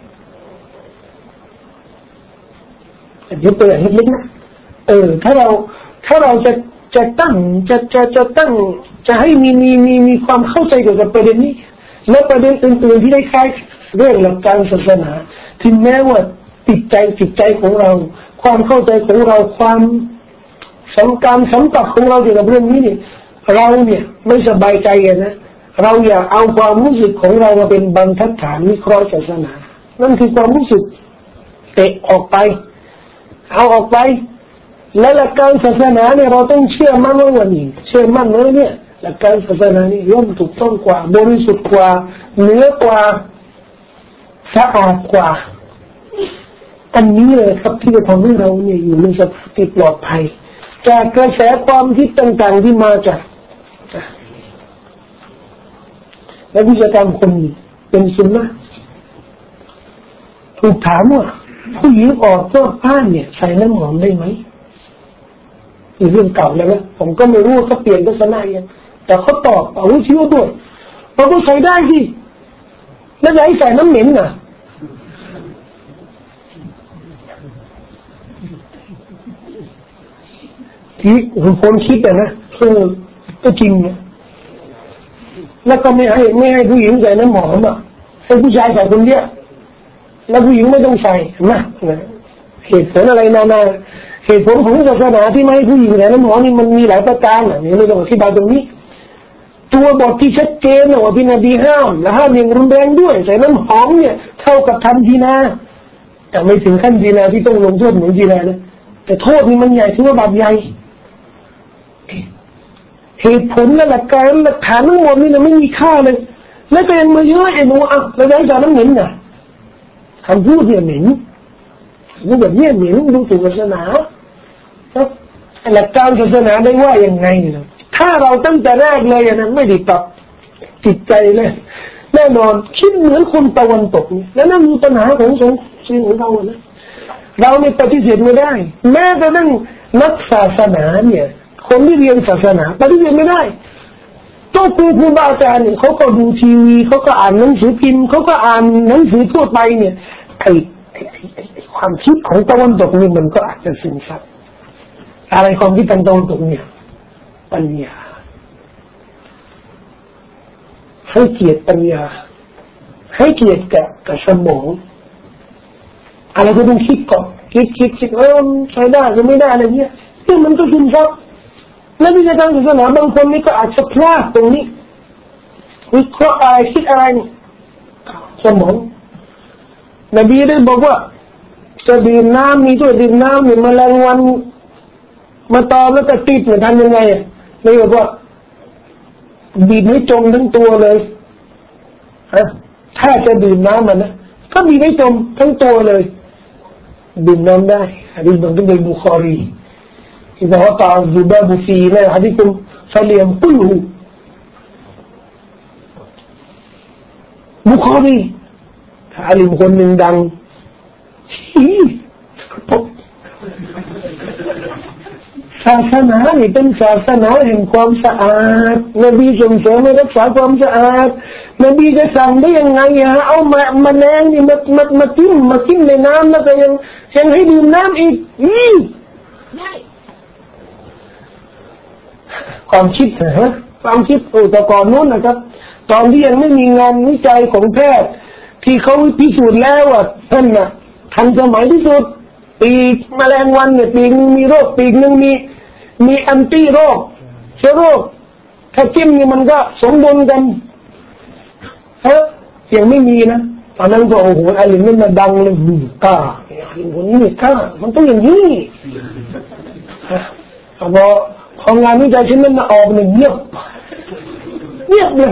เดี๋ยวเปิดให้เล็กนะเออถ้าเราถ้าเราจะจะตั้งจะจะจะตั้งจะให้มีมีมีมีความเข้าใจเกี่ยวกับประเด็นนี้และประเด็นอื่นๆที่ได้คล้ายเรื่องหลักการศาสนาถึงแม้ว่าจิตใจจิตใจของเราความเข้าใจของเราความสังการสัมผัสของเราเกี่ยวกับเรื่องนี้เนี่ยเราเนี่ยไม่สบายใจนะเราอย่าเอาความรู้สึกของเรามาเป็นบรรทัดฐานวิเคราะห์ศาสนานั่นคือความรู้สึกเตะออกไปเอาออกไปและหลักการศาสนาเนี่ยเราต้องเชื่อมั่นว่าวันนี้เชื่อมั่นเลยเนี่ยหลักการศาสนานี่ย่อมถูกต้องกว่าบริสุทธิ์กว่าเหนือกว่าสะอาดกว่าอันนี้เลยครับที่จะทำให้เราเนี่ยอยู่ในสภาพที่ปลอดภัยจากกระแสความคิดต่างๆที่มาจากและวิชาการคนเป็นซุนนะห์ถูกถามว่าผู้หญิงออกนอกบ้านเนี่ยใส่น้ำหอมได้ไหมอีกเรื่องเก่าแล้วนะผมก็ไม่รู้เขาเปลี่ยนทัศนะยังแต่เขาตอบเอาวิธีว่าด้วยเราก็ใส่ได้สิแล้วจะให้ใส่น้ำเหม็นน่ะที่คนคิดแต่นะเออก็จริงนะแล้วก็ไม่ให้ไม่ให้ผู้หญิงใส่น้ำหอมอ่ะให้ผู้ชายใส่คนเดียวแล้วผู้หญิงไม่ต้องใส่นะเหตุผลอะไรนานาเหตุผลของศาสนาที่ไม่ให้ผู้หญิงใส่น้ำหอมนี่มันมีหลายประการอ่ะนี่ไม่ต้องอธิบายตรงนี้ตัวบทที่ชัดเจนนะว่าพี่นบีห้ามและห้ามอย่างรุนแรงด้วยใส่น้ำหอมเนี่ยเท่ากับทำดีนาแต่ไม่ถึงขั้นดีนาที่ต้องลงโทษเหมือนดีนานะแต่โทษนี่มันใหญ่ถือว่าบาปใหญ่เหตุผลและหลักการหลักฐานทั้งหมดนี่นะไม่มีค่าเลยแล้วก็ยังมาเยอะไอ้หนูอ่ะแล้วได้จากน้ำเหม็นน่ะคำพูดเนี่ยเหม็นพูดแบบนี้เหม็นดูถูกศาสนาครับหลักการศาสนาได้ว่ายังไงเนี่ยถ้าเราตั้งแต่แรกเลยนะไม่ได้ปรับจิตใจเลยแน่นอนคิดเหมือนคนตะวันตกนี่แล้วนั่นมีปัญหาของสังคมของเรานะเราไม่ปฏิเสธไม่ได้แม้แต่นั่งนักศาสนาเนี่ยคคนที่เรียนศาสนาปฏิเสธไม่ได้ตัวครูครูบาอาจารย์เนี่ยเขาก็ดูทีวีเขาก็อ่านหนังสือพิมพ์เขาก็อ่านหนังสือทั่วไปเนี่ยไอ้ความคิดของตะวันตกนี่มันก็อาจจะซึมซับอะไรความคิดทางตะวันตกเนี่ยปัญญาให้เกียรติปัญญาให้เกียรติกับกับสมองอะไรก็ต้องคิดก่อนคิดคิดคิดเออใช้ได้หรือไม่ได้อะไรเงี้ยซึ่งมันก็ซึมซับและวิชาการศาสนาบางคนนี่ก็อาจจะพลาดตรงนี้วิเคราะห์อะไรคิดอะไรสมองนบีได้บอกว่าจะดื่มน้ำมีตัวดื่มน้ำเนี่ยแมลงวันมาตอมแล้วก็ติดเนี่ยทำยังไงอ่ะเลยบอกว่าบีบให้จมทั้งตัวเลยฮะถ้าจะดื่มน้ำมันนะก็บีบให้จมทั้งตัวเลยดื่มน้ำได้อันนี้มันต้องเป็นบุคอรีإذا وقع الذباب في إناء أحدكم فلينقلهบุคอรีอาลิมคนหนึ่งดังศาสนานี่เป็นศาสนาแห่งความสะอาดนบีส่งเสริมให้รักษาความสะอาดนบีจะสั่งได้ยังไงฮะเอามาแมลงนี่มามามากินมากินในน้ำแล้วก็ยังยังให้ดื่มน้ำอีกอืมความคิดนะฮะความคิดโอ้แต่ก่อนนู้นนะครับตอนที่ยังไม่มีงานวิจัยของแพทย์ที่เขาพิสูจน์แล้วว่าท่านน่ะทันสมัยที่สุดปีกแมลงวันเนี่ยปีกมีโรคปีกนึงมีมีแอนตี้โรคเชื้อโรคถ้าจิ้มนี่มันก็สมดุลกันเฮ้ยยังไม่มีนะตอนนั้นก็โอ้โหอาลิมนี่มาดังเลยหืมกล้าอาลิมคนนี้เนี่ยกล้ามันต้องอย่างนี้พอพองานวิจัยชิ้นนั้นมาออกเนี่ยเงียบเงียบเลย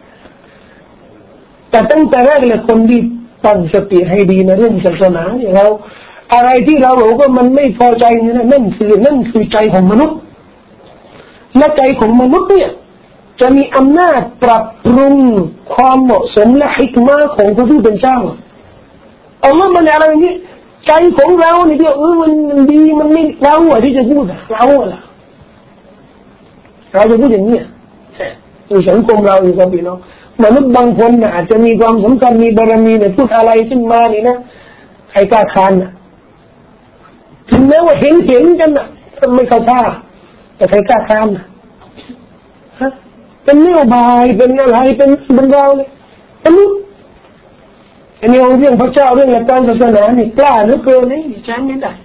แต่ตั้งแต่แรกเลยคนที่ตั้งสติให้ดีในเรื่องศาสนาเนี่ยเราอะไรที่เราบอกว่ามันไม่พอใจเนี่ยนั่นคือนั่นคือใจของมนุษย์และใจของมนุษย์เนี่ยจะมีอำนาจปรับปรุงความเหมาะสมและฮิกมะห์ของพระผู้เป็นเจ้าอัลลอฮ์มันอะไรอย่างนี้ใจของเราเนี่ยที่เออมันดีมันไม่เราอะที่จะพูดเราอะเราจะพูดอย่างนี้ในสังคมเราอยู่กับพี่น้องมนุษย์บางคนเนี่ยอาจจะมีความสำคัญมีบารมีเนี่ยพูดอะไรขึ้นมานี่นะใครกล้าค้านนะถึงแม้ว่าเห็นเห็นกันนะไม่เข้าท่าแต่ใครกล้าค้านนะฮะเป็นนโยบายเป็นอะไรเป็นบรรดาเลยมนุษย์อันนี้เรื่องพระเจ้าเรื่องหลักการศาสนานี่กล้าเหลือเกินนี่ใช้ไม่ได้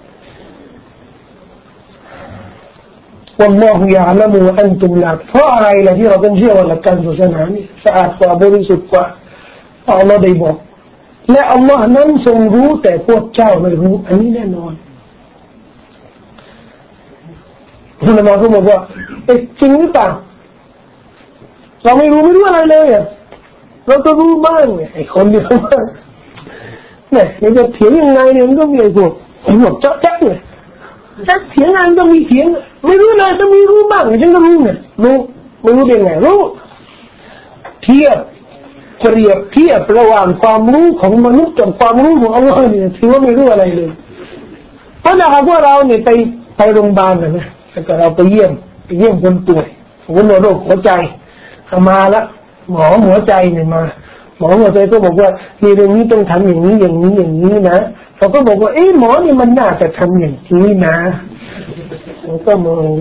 والله يعلم وأنتم لا เพราะอะไรล่ะที่เราต้องเชื่อว่าหลักการศาสนานี่สะอาดกว่าบริสุทธิ์กว่าอัลลอฮ์ได้บอกและอัลลอฮ์นั้นทรงรู้แต่พวกเจ้าไม่รู้อันนี้แน่นอนคุณละมาก็บอกว่าเอ๊ะจริงหรือเปล่าเราไม่รู้ไม่รู้อะไรเลยอ่ะเราก็รู้บ้างไอ้คนเดียวบ้างเนี่ยมันจะเถียงยังไงเนี่ยมันก็มีไอ้พวกไอ้พวกเจาะแจ๊กเนี่ยจะเถียงอะไรต้องมีเถียงไม่รู้เลยต้องมีรู้บ้างฉันก็รู้ไงรู้ไม่รู้ได้ไงรู้เทียบเปรียบเทียบระหว่างความรู้ของมนุษย์กับความรู้ของอัลลอฮ์เนี่ยถือว่าไม่รู้อะไรเลยเพราะถ้าหากว่าเราเนี่ยไปไปโรงพยาบาลนะนะแล้วก็เราไปเยี่ยมไปเยี่ยมคนป่วยคนโรคหัวใจมาแล้วหมอหัวใจเนี่ยมาหมอหัวใจก็บอกว่าในเรื่องนี้ต้องทำอย่างนี้อย่างนี้อย่างนี้นะเขาก็บอกว่าเอ๊ะหมอนี่มันน่าจะทำอย่างนี้นะผมก็มอง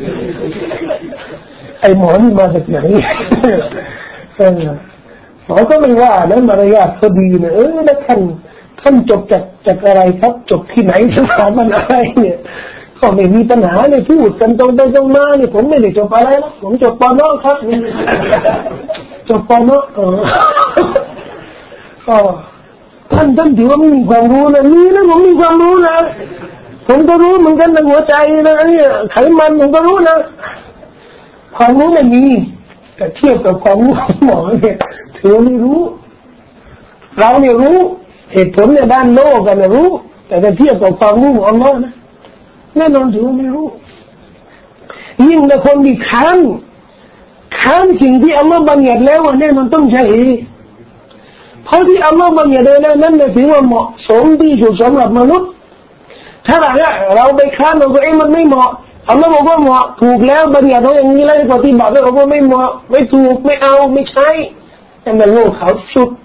ไอ้หมอนี่มาจากไหนเออหมอก็ไม่ว่านะมารยาทก็ดีนะเออแล้วท่านท่านจบจากจากอะไรครับจบที่ไหนสถาบันอะไรเนี่ยก็ไม่มีปัญหาเลยพูดกันตรงไปตรงมาเนี่ยผมไม่ได้จบอะไรนะผมจบปนครับจบปนเออก็ท่านท่านถือว่าไม่มีความรู้นะนี่นะผมมีความรู้นะผมก็รู้เหมือนกันในหัวใจนะเนี่ยไขมันผมก็รู้นะความรู้ไม่มีแต่เทียบกับความรู้ของหมอเนี่ยถือว่าไม่รู้เราเนี่ยรู้เหตุผลในด้านโลกกันนะรู้แต่ถ้าเทียบกับความรู้ของอัลลอฮ์นะแน่นอนถือว่าไม่รู้ยิ่งแต่คนที่ค้านค้านสิ่งที่อัลลอฮ์บัญญัติแล้วว่าแน่นอนต้องใช่เพราะที่อัลลอฮ์บัญญัติแล้วนั้นเนี่ยถือว่าเหมาะสมที่สุดสำหรับมนุษย์ถ้าเราเราไปค้านเราก็เองมันไม่เหมาะอัลลอฮ์บอกว่าเหมาะถูกแล้วบัญญัติเอาอย่างนี้แล้วปฏิบัติแล้วบอกว่าไม่เหมาะไม่ถูกไม่เอาไม่ใช่แต่มันโง่เขลาสุด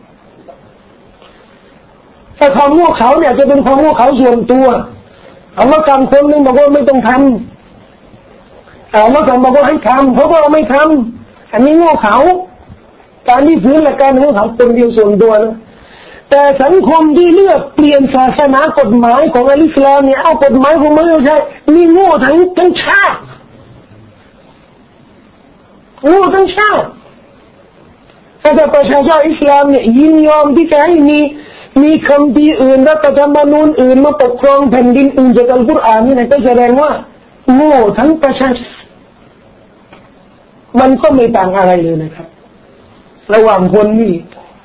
ถ้าความโง่เขลาเนี่ยจะเป็นความโง่เขลาส่วนตัวอัลลอฮ์กำคนนึงบอกว่าไม่ต้องทำอัลลอฮ์สั่งบอกว่าให้ทำเขาก็ไม่ทำอันนี้โง่เขลาการที่ฝืนหลักการโง่เขลาคนเดียวส่วนตัวนะแต่สังคมที่เลือกเปลี่ยนศาสนากฎหมายของอัลอิสลามเนี่ยเอากฎหมายของมันไม่ใช่นี่โง่ทั้งทั้งชาติโง่ทั้งชาติแต่ประชาชนอิสลามเนี่ยยินยอมที่จะให้มีมีคำพีอื่นรัฐธรรมนูญอื่นมาปกครองแผ่นดินอื่นจากอัลกุรอานนี่นะก็แสดงว่าโง่ทั้งประชาชนมันก็ไม่ต่างอะไรเลยนะครับระหว่างคนนี่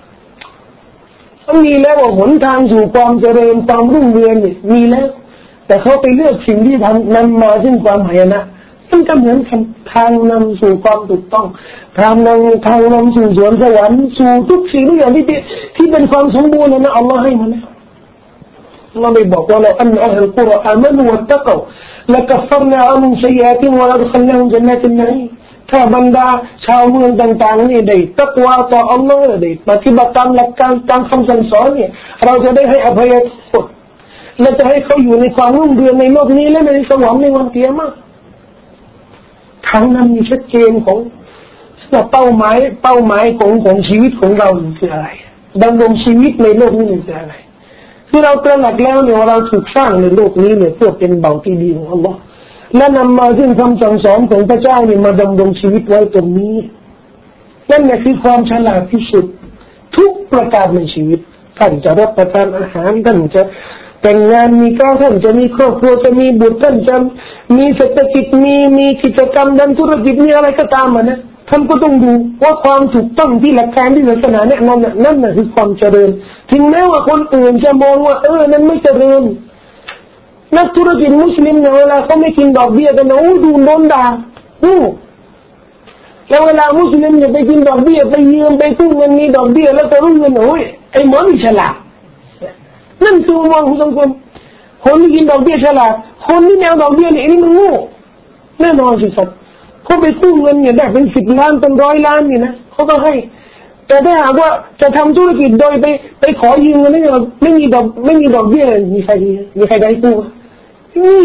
มีแล้วว่าหนทางสู่ความเจริญความรุ่งเรืองเนี่ยมีแล้วแต่เขาไปเลือกสิ่งที่ทำนำมาซึ่งความหายนะซึ่งก็เหมือนกันทางนำสู่ความถูกต้องทางนำทางนำสู่สวนสวรรค์สู่ทุกสิ่งทุกอย่างที่ที่เป็นความสมบูรณ์นะอัลลอฮ์ให้มาแล้วเราไม่บอกว่าเราอันอัลกุรอานมันวัตตะกละกัฟรนาอันชัยาติวะละดขัลนาฮุมจันนาตินนัยถ้าบรรดาชาวเมืองต่างๆนี่ได้ตักวาต่ออัลลอฮ์ได้ปฏิบัติตามหลักการตามคำสั่งสอนเนี่ยเราจะได้ให้อภัยโทษและจะให้เขาอยู่ในความรุ่งเรืองในโลกนี้และในสวรรค์ในวันเกียรติทางนั้นมีชัดเจนของว่าเป้าหมายเป้าหมายของของชีวิตของเราคืออะไรดำรงชีวิตในโลกนี้คืออะไรที่เราตระหนักแล้วเนี่ยเราถูกสร้างในโลกนี้เนี่ยเพื่อเป็นเบาที่ดีของอัลลอฮ์และนำมาซึ่งคำสั่งสอนของพระเจ้าเนี่ยมาดำรงชีวิตไว้ตรงนี้นั่นแหละคือความฉลาดที่สุดทุกประการในชีวิตท่านจะรับประทานอาหารท่านจะแต่งงานมีก้าวท่านจะมีครอบครัวจะมีบุตรท่านจะมีเศรษฐกิจมีมีกิจกรรมด้านธุรกิจมีอะไรก็ตามอ่ะนะท่านก็ต้องดูว่าความถูกต้องที่หลักการที่ศาสนาเนี่ยนั่นนั่นน่ะคือความเจริญถึงแม้ว่าคนอื่นจะมองว่าเออนั้นไม่เจริญนักธุรกิจมุสลิมเนี่ยเวลาเขาไม่กินดอกเบี้ยกันนะโอ้ดูโดนด่าอู้แล้วเวลามุสลิมเนี่ยไปกินดอกเบี้ยไปยืมไปกู้เงินมีดอกเบี้ยแล้วก็รุ่งเงินโอ้ยไอ้หมอนี่ฉลาดนั่นคือมองของสังคมคนที่กินดอกเบี้ยฉลาดคนที่แนวดอกเบี้ยเนี่ยนี่มันโง่แน่นอนสิครับเขาไปกู้เงินเนี่ยได้เป็นสิบล้านเป็นร้อยล้านเนี่ยนะเขาก็ให้แต่ถ้าหากว่าจะทำธุรกิจโดยไปไปขอยืมเงินนี่ไม่มีดอกไม่มีดอกเบี้ยมีใครดีมีใครได้กู้นี่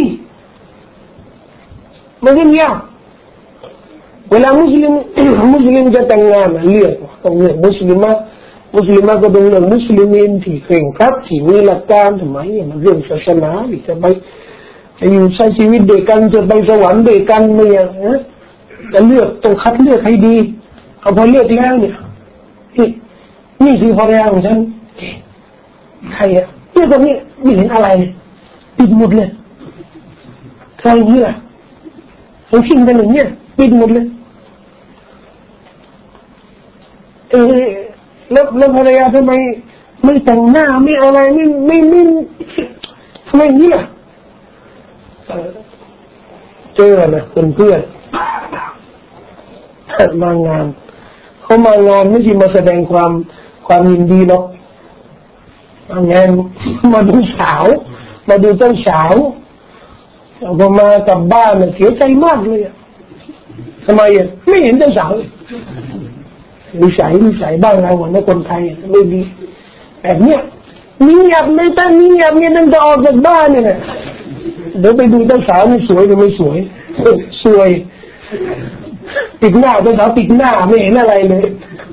มันเรื่องยากเวลามุสลิมมุสลิมจะแต่งงานเลือกต้องเลือกมุสลิมะมุสลิมะก็ต้องเลือกมุสลิมินที่เคร่งครัดที่มีหลักการทำไมมันเรื่องศาสนาหรือจะไปจะอยู่ใช้ชีวิตด้วยกันจะไปสวรรค์ด้วยกันเนี่ยนะจะเลือกต้องคัดเลือกให้ดีเอาพอเลือกแล้วเนี่ยนี่นี่คือภรรยาของฉันใครอะเนี่ยตรงนี้ไม่เห็นอะไรเลยปิดหมดเลยใครเนี่ยเขาทิ้งกันอย่างเนี้ยปิดหมดเลยเออแล้วแล้วภรรยาทำไมไม่แต่งหน้าไม่อะไรไม่ไม่ไม่ทำไมอย่างนี้ล่ะเจอนะเพื่อนเพื่อนมางานเขามางานไม่ใช่มาแสดงความความยินดีหรอกมางานมาดูสาวมาดูเจ้าสาวพอมากลับบ้านเนี่ยเสียใจมากเลยทำไมอ่ะไม่เห็นเจ้าสาวเลยนิสัยนิสัยบ้านเราเนี่ยคนไทยไม่ดีแบบเนี้ยมีหยาบไม่ตั้งมีหยาบเนี่ยตั้งแต่ออกจากบ้านเนี่ยเดี๋ยวไปดูเจ้าสาวนี่สวยหรือไม่สวยสวยปิดหน้าเจ้าสาวปิดหน้าไม่เห็นอะไรเลย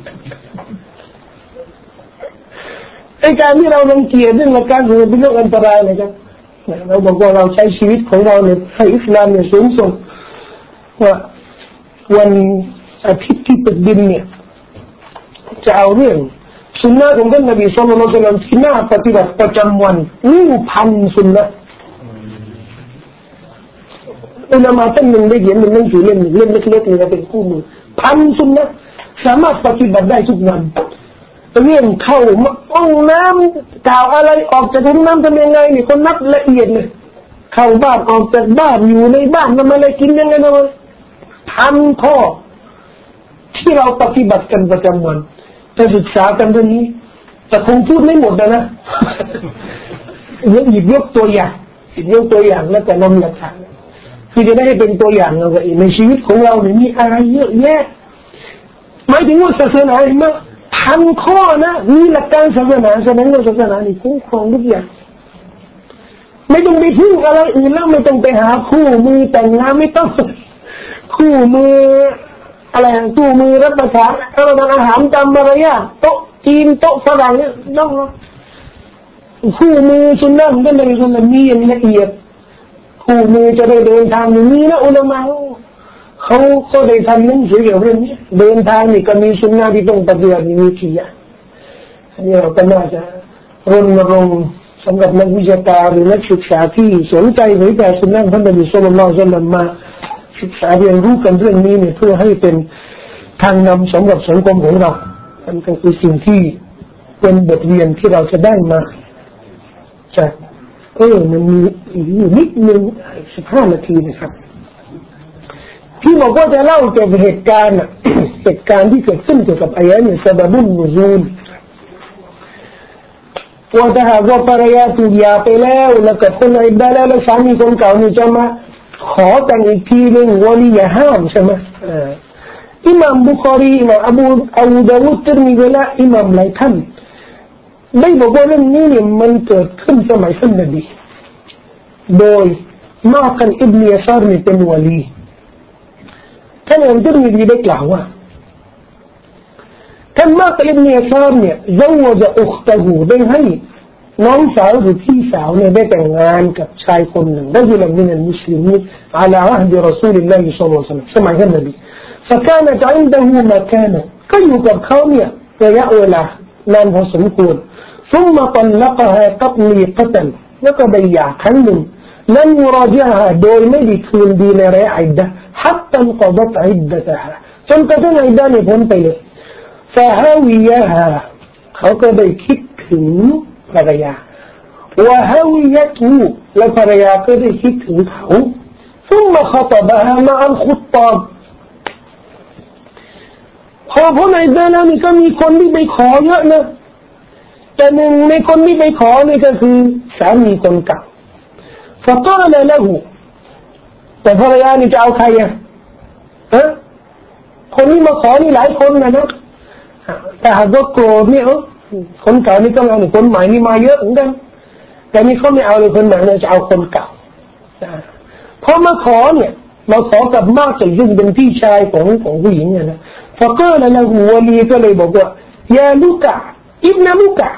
ไอ้การที่เราลังเกียจเรื่องหลักการเป็นเรื่องอันตรายเลยครับเราบอกว่าเราใช้ชีวิตของเราเนี่ยให้อิสลามเนี่ยสูงส่งว่าวันอาทิตย์ที่ตกดินเนี่ยจะเอาเรื่องสุนนะของท่านนบีศ็อลลัลลอฮุอะลัยฮิวะซัลลัมที่น่าปฏิบัติประจำวันนี่พันสุนนะอุลามะท่านหนึ่งได้เขียนเป็นหนังสือเล่มหนึ่งเล่มเล็กๆนี่เป็นคู่มือพันสุนนะสามารถปฏิบัติได้ทุกวันเรื่องเข้าห้องน้ำกล่าวอะไรออกจากห้องน้ำทำยังไงนี่คนนับละเอียดเลยเข้าบ้านออกจากบ้านอยู่ในบ้านทำอะไรกินยังไงทำไมพันข้อที่เราปฏิบัติกันประจำวันจะศึกษากันเรื่องนี้แต่คงพูดไม่หมดนะนะหยิบยกตัวอย่างหยิบยกตัวอย่างแล้วแต่นำหลักฐานคือคือจะได้เป็นตัวอย่างเอาไว้ในชีวิตของเราเนี่ยมีอะไรเยอะแยะหมายถึงว่าศาสนาเห็นไหมพันข้อนะมีหลักการศาสนาแสดงว่าศาสนานี่คุ้มครองทุกอย่างไม่ต้องไปพึ่งอะไรอื่นแล้วไม่ต้องไปหาคู่มือแต่งงานไม่ต้องคู่มืออะไรคู่มือรับประทานอาหารตามมารยาทโต๊ะจีนโต๊ะฝรั่งเนี่ยต้องคู่มือสุนนะก็เลยสุนนะมีอย่างละเอียดคู่มือจะได้เดินทางอย่างนี้นะอุลามะเขาก็ได้ทำหนังสือเกี่ยวกับเรื่องนี้เดินทางนี่ก็มีสุนนะที่ต้องปฏิบัติมีกี่อย่างอันนี้เราก็น่าจะรณรงค์สำหรับนักวิชาการหรือนักศึกษาที่สนใจในการสุนนะท่านนบีศ็อลลัลลอฮุอะลัยฮิวะซัลลัมมาศึกษาเรียนรู้กันเรื่องนี้เนี่ยเพื่อให้เป็นทางนำสำหรับสังคมของเราอันก็คือสิ่งที่เป็นบทเรียนที่เราจะได้มาจากเออมันมีอยู่นิดนึงสิบห้านาทีนะครับที่บอกว่าจะเล่าเกี่ยวกับเหตุการณ์อ่ะ เหตุการณ์ที่เกิดขึ้นเกี่ยวกับอายะห์เนี่ยซะบะบุนนุซูลว่าถ้าหากว่าภรรยาถูกหย่าไปแล้วแล้วก็คนอิดดะห์แล้วแล้วสามีคนเก่านี่จะมาขอแต่งอีกทีนึงวะลีอย่าห้ามใช่ไหมอ่าอิหม่ามบุคอรีอิหม่ามอบูอบูดาวุดติรมิซีและอิหม่ามหลายท่านได้บอกว่าเรื่องนี้เนี่ยมันเกิดขึ้นสมัยท่านนบีโดยมากันอิบเนียซาร์นี่เป็นวลีท่านอิหม่ามติรมิซีได้กล่าวว่าท่านมากันอิบเนียซาร์เนี่ยซาวจะอุคตะฮูได้ให้น้องสาวหรือพี่สาวเนี่ยได้แต่งงานกับชายคนหนึ่งได้ยินมินัลมุสลิมีนอาลาอัฮดิรอซูลิลลาฮิศ็อลลัลลอฮุอะลัยฮิวะซัลลัมสมัยท่านนบีفكانت عنده مكانهก็อยู่กับเขาเนี่ยระยะเวลานานพอสมควร ثم طلقها تطليقة แล้วก็ไปหย่าครั้งหนึ่งلم يراجعها โดยไม่ได้คืนดีในระยะอิดดะห์ حتى انقضت عدتها จนกระทั่งอิดดะห์เนี่ยพ้นไปเลย فهويها เขาก็ได้คิดถึงภรรยา وهويته และภรรยาก็ได้คิดถึงเขา ثم خطبها مع الخطابพอพ้นอิดดะห์แล้วนี่ก็มีคนที่ไปขอเยอะนะแต่หนึ่งในคนที่ไปขอนี่ก็คือสามีคนเก่า فقال له แต่ภรรยานี่จะเอาใครอ่ะฮะคนที่มาขอนี่หลายคนนะนะแต่หากว่าโกรธนี่เออคนเก่านี่ต้องเอาหนึ่งคนใหม่นี่มาเยอะเหมือนกันแต่นี่เขาไม่เอาเลยคนใหม่เนี่ยจะเอาคนเก่าพอมาขอเนี่ยมาขอกับมากซึ่งเป็นพี่ชายของของผู้หญิงเนี่ยนะفقال له ولي ก็เลยบอกว่ายาลูกะอิบนะลูกะ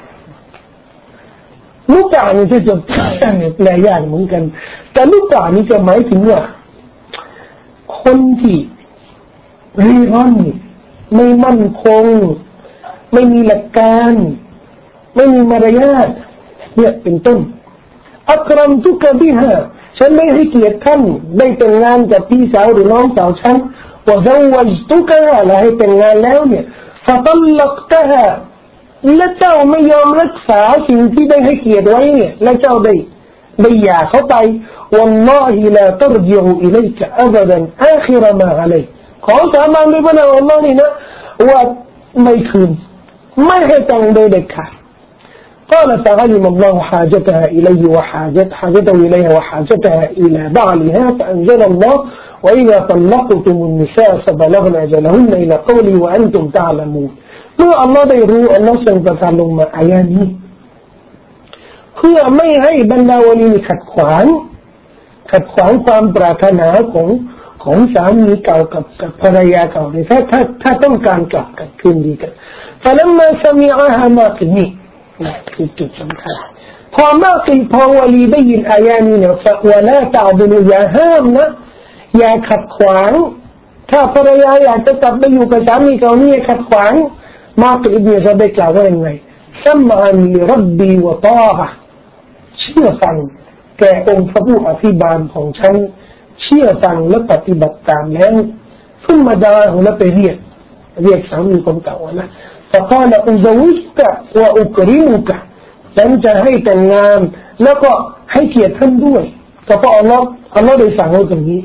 ลูกะนี่จะจบเนี่ยแปลยากเหมือนกันแต่ลูกะนี่จะหมายถึงว่าคนที่รีร่อนไม่มั่นคงไม่มีหลักการไม่มีมารยาทเนี่ยเป็นต้นอักรัมตุกะบิฮาฉันไม่ให้เกียรติท่านได้แต่งงานกับพี่สาวหรือน้องสาวฉันوزوجتكها และให้แต่งงานแล้วเนี่ย فطلقتها และเจ้าไม่ยอมรักษาสิ่งที่ได้ให้เกียรติไว้เนี่ยและเจ้าได้ได้หย่าเขาไป والله لا ترجع إليك أبدا آخر ما عليك ขอสาบานด้วยพระนามอัลเลาะห์นี่นะว่าไม่คืนไม่ให้แต่งโดยเด็ดขาด قال فعلم الله حاجتها إليه وحاجت حاجته إليها وحاجتها إلى بعلها فأنزل الله وإذا طلقتم النساء فبلغن أجلهن إلى قولي وأنتم تعلمون เมื่ออัลลอฮ์ได้รู้อัลลอฮ์ทรงประทานลงมาอายะนี้เพื่อไม่ให้บรรดาวลีขัดขวางขัดขวางความปรารถนาของของสามีเก่ากับกับภรรยาเก่าเนี่ยถ้าถ้าถ้าต้องการกลับกันคืนดีกัน فلما سمعها ماقل นี่คือจุดสำคัญพอมากิพอวลีได้ยินอายะนี้เนี่ย ولا تعضلوا อย่าห้ามนะอย่าขัดขวางถ้าภรรยาอยากจะกลับไปอยู่กับสามีเก่านี่ขัดขวางมากิอิบเนียซะได้กล่าวว่าอย่างไรซัมอันลิรับบีวะตาอะห์เชื่อฟังแก่องค์พระผู้อภิบาลของฉันเชื่อฟังและปฏิบัติตามแล้วซึ่งมาดาของและไปเรียกเรียกสามีคนเก่านะ فقال أزوجك وأكرمك ฉันจะให้แต่งงานแล้วก็ให้เกียรติท่านด้วยก็เพราะอัลลอฮ์อัลลอฮ์ได้สั่งไว้ตรงนี้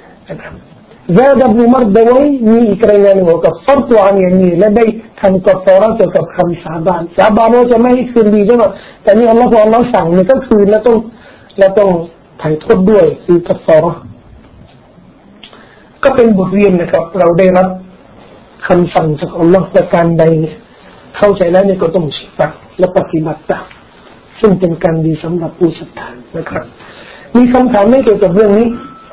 زاد ابن مردوي มีอีกรายงานหนึ่งว่าฟัรตุอันอย่างนี้และได้ทำกัฟฟาเราะห์เกี่ยวกับคำสาบานสาบานว่าจะไม่ให้คืนดีใช่ไหมแต่นี่อัลลอฮ์พออัลลอฮ์สั่งเนี่ยก็คือแล้วต้องแล้วต้องไถ่โทษด้วยคือกัฟฟาเราะห์ก็เป็นบทเรียนนะครับเราได้รับคำสั่งจากอัลลอฮฺประการใดเข้าใจแล้วเนี่ยก็ต้องศึกษาและปฏิบัติตามซึ่งเป็นการดีสำหรับผู้ศรัทธานะครับมีคำถามไม่เกี่ยวกับเรื่องนี้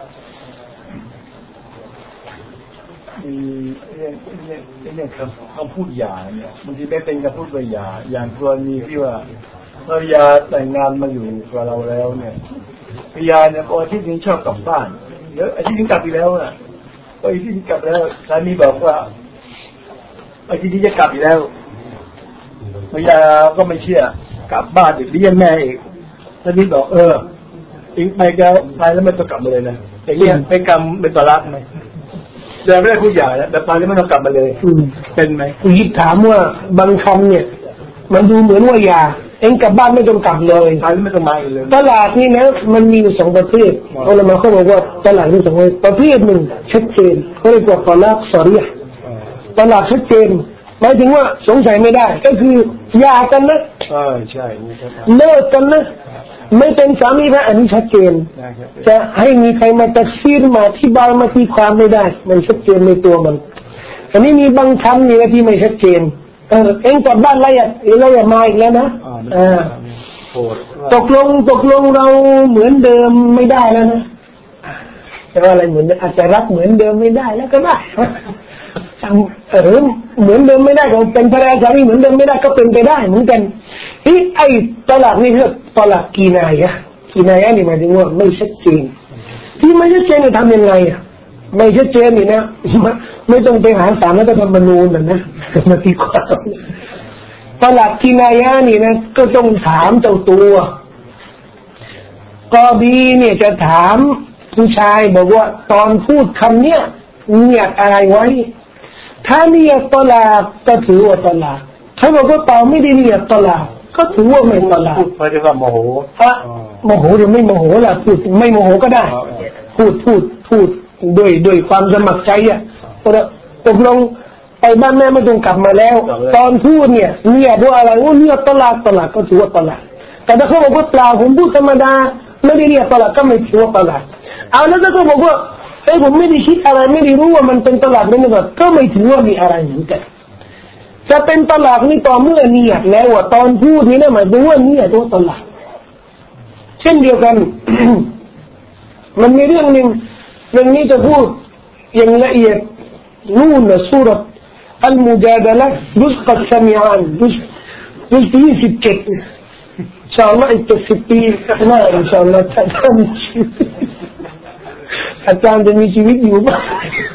มีเรื่องเรื่องเรื่องคำคำพูดหย่าเนี่ยบางทีไม่เป็นคำพูดว่าหย่าอย่างกรณีที่ว่าภรรยาแต่งงานมาอยู่กับเราแล้วเนี่ยภรรยาเนี่ยพออาทิตย์นี้ชอบกลับบ้านเดี๋ยวอาทิตย์นี้กลับอีกแล้วอ่ะพออาทิตย์นี้กลับแล้วสามีบอกว่าอาทิตย์นี้จะกลับอีกแล้วภรรยาก็ไม่เชื่อกลับบ้านอีกเรียกแม่อีกสามีบอกเอออีกไปแล้วไปแล้วไม่ต้องกลับมาเลยนะอย่างเงี้ยเป็นกรรมเป็นตรักไหมแต่ไม่ได้พูดหย่าแล้วแต่ไปแล้วไม่ต้องกลับมาเลยเป็นไหมคุณยิบถามว่าบางคำเนี่ยมันดูเหมือนว่าหย่าเองกลับบ้านไม่ต้องกลับเลยไปแล้วไม่ต้องมาเลยตลาดนี่นะมันมีอยู่สองประเภทเอาละมาเขาบอกว่าตลาดมีสองประเภทประเภทหนึ่งชัดเจนเขาเรียกว่าตลาดสอรีห์ตลาดชัดเจนหมายถึงว่าสงสัยไม่ได้ก็คือหย่ากันนะใช่ใช่เลิกกันนะไม่เป็นสามีภรรยาอันนี้ชัดเจนจะให้มีใครมาตัดสินมาอธิบายมาตีความไม่ได้มันชัดเจนในตัวมันอันนี้มีบางคำนี่ที่ไม่ชัดเจนเออเองกลับบ้านไรอ่ะเองไรอ่ะมาอีกแล้วนะอ่าตกลงตกลงเราเหมือนเดิมไม่ได้แล้วนะแต่ว่าอะไรเหมือนอาจจะรักเหมือนเดิมไม่ได้แล้วก็ได้เออเหมือนเดิมไม่ได้ก็เป็นภรรยาสามีเหมือนเดิมไม่ได้ก็เป็นไปได้เหมือนกันที่ไอ้ตลาดนี่คือตลาดกีนายะกีนายะนี่หมายถึงว่าไม่ชัดเจนที่ไม่ชัดเจนจะทำยังไงอ่ะไม่ชัดเจนนี่นะไม่ต้องไปหาศาลรัฐธรรมนูญนะนะมาตีความตลาดกีนายะนี่นะก็ต้องถามเจ้าตัวกอบีเนี่ยจะถามผู้ชายบอกว่าตอนพูดคำเนี้ยเนียดอะไรไว้ถ้าเนียดตลาดก็ถือว่าตลาดถ้าบอกว่าตอนไม่ได้เนียดตลาดก็ถือว่าไม่ตลาดพูดไปจะว่าโมโหอะโมโหหรือไม่โมโหล่ะพูดไม่โมโหก็ได้พูดพูดพูดด้วยด้วยความสมัครใจอ่ะตกลงไปบ้านแม่ไม่ต้องกลับมาแล้วตอนพูดเนี่ยเนียดว่าอะไรว่าเนียดตลาดตลาดก็ถือว่าตลาดแต่ถ้าเขาบอกว่าเปล่าผมพูดธรรมดาไม่ได้เนียดตลาดก็ไม่ถือว่าตลาดเอาแล้วถ้าเขาบอกว่าไอ้ผมไม่ได้คิดอะไรไม่ได้รู้ว่ามันเป็นตลาดไม่เป็นตลาดก็ไม่ถือว่ามีอะไรเหมือนกันจะเป็นตลาดนี่ต่อเมื่อเนียดแล้วว่าตอนพูดนี่นะหมายถึงว่าเนียดตัวตลาดเช่นเดียวกัน มันมีเรื่องหนึ่งเรื่องนี้จะพูดอย่างละเอียดนู่นนะสุรษอัลมุจาดะละยุสกัดสมิอันยุสยุสที่สิบเจ็ดอินชาอัลลอฮ์อีกสิบปีข้างหน้าอินชาอัลลอฮ์ถ้าท่านอาจารย์จะมีชีวิตอยู่บ้าง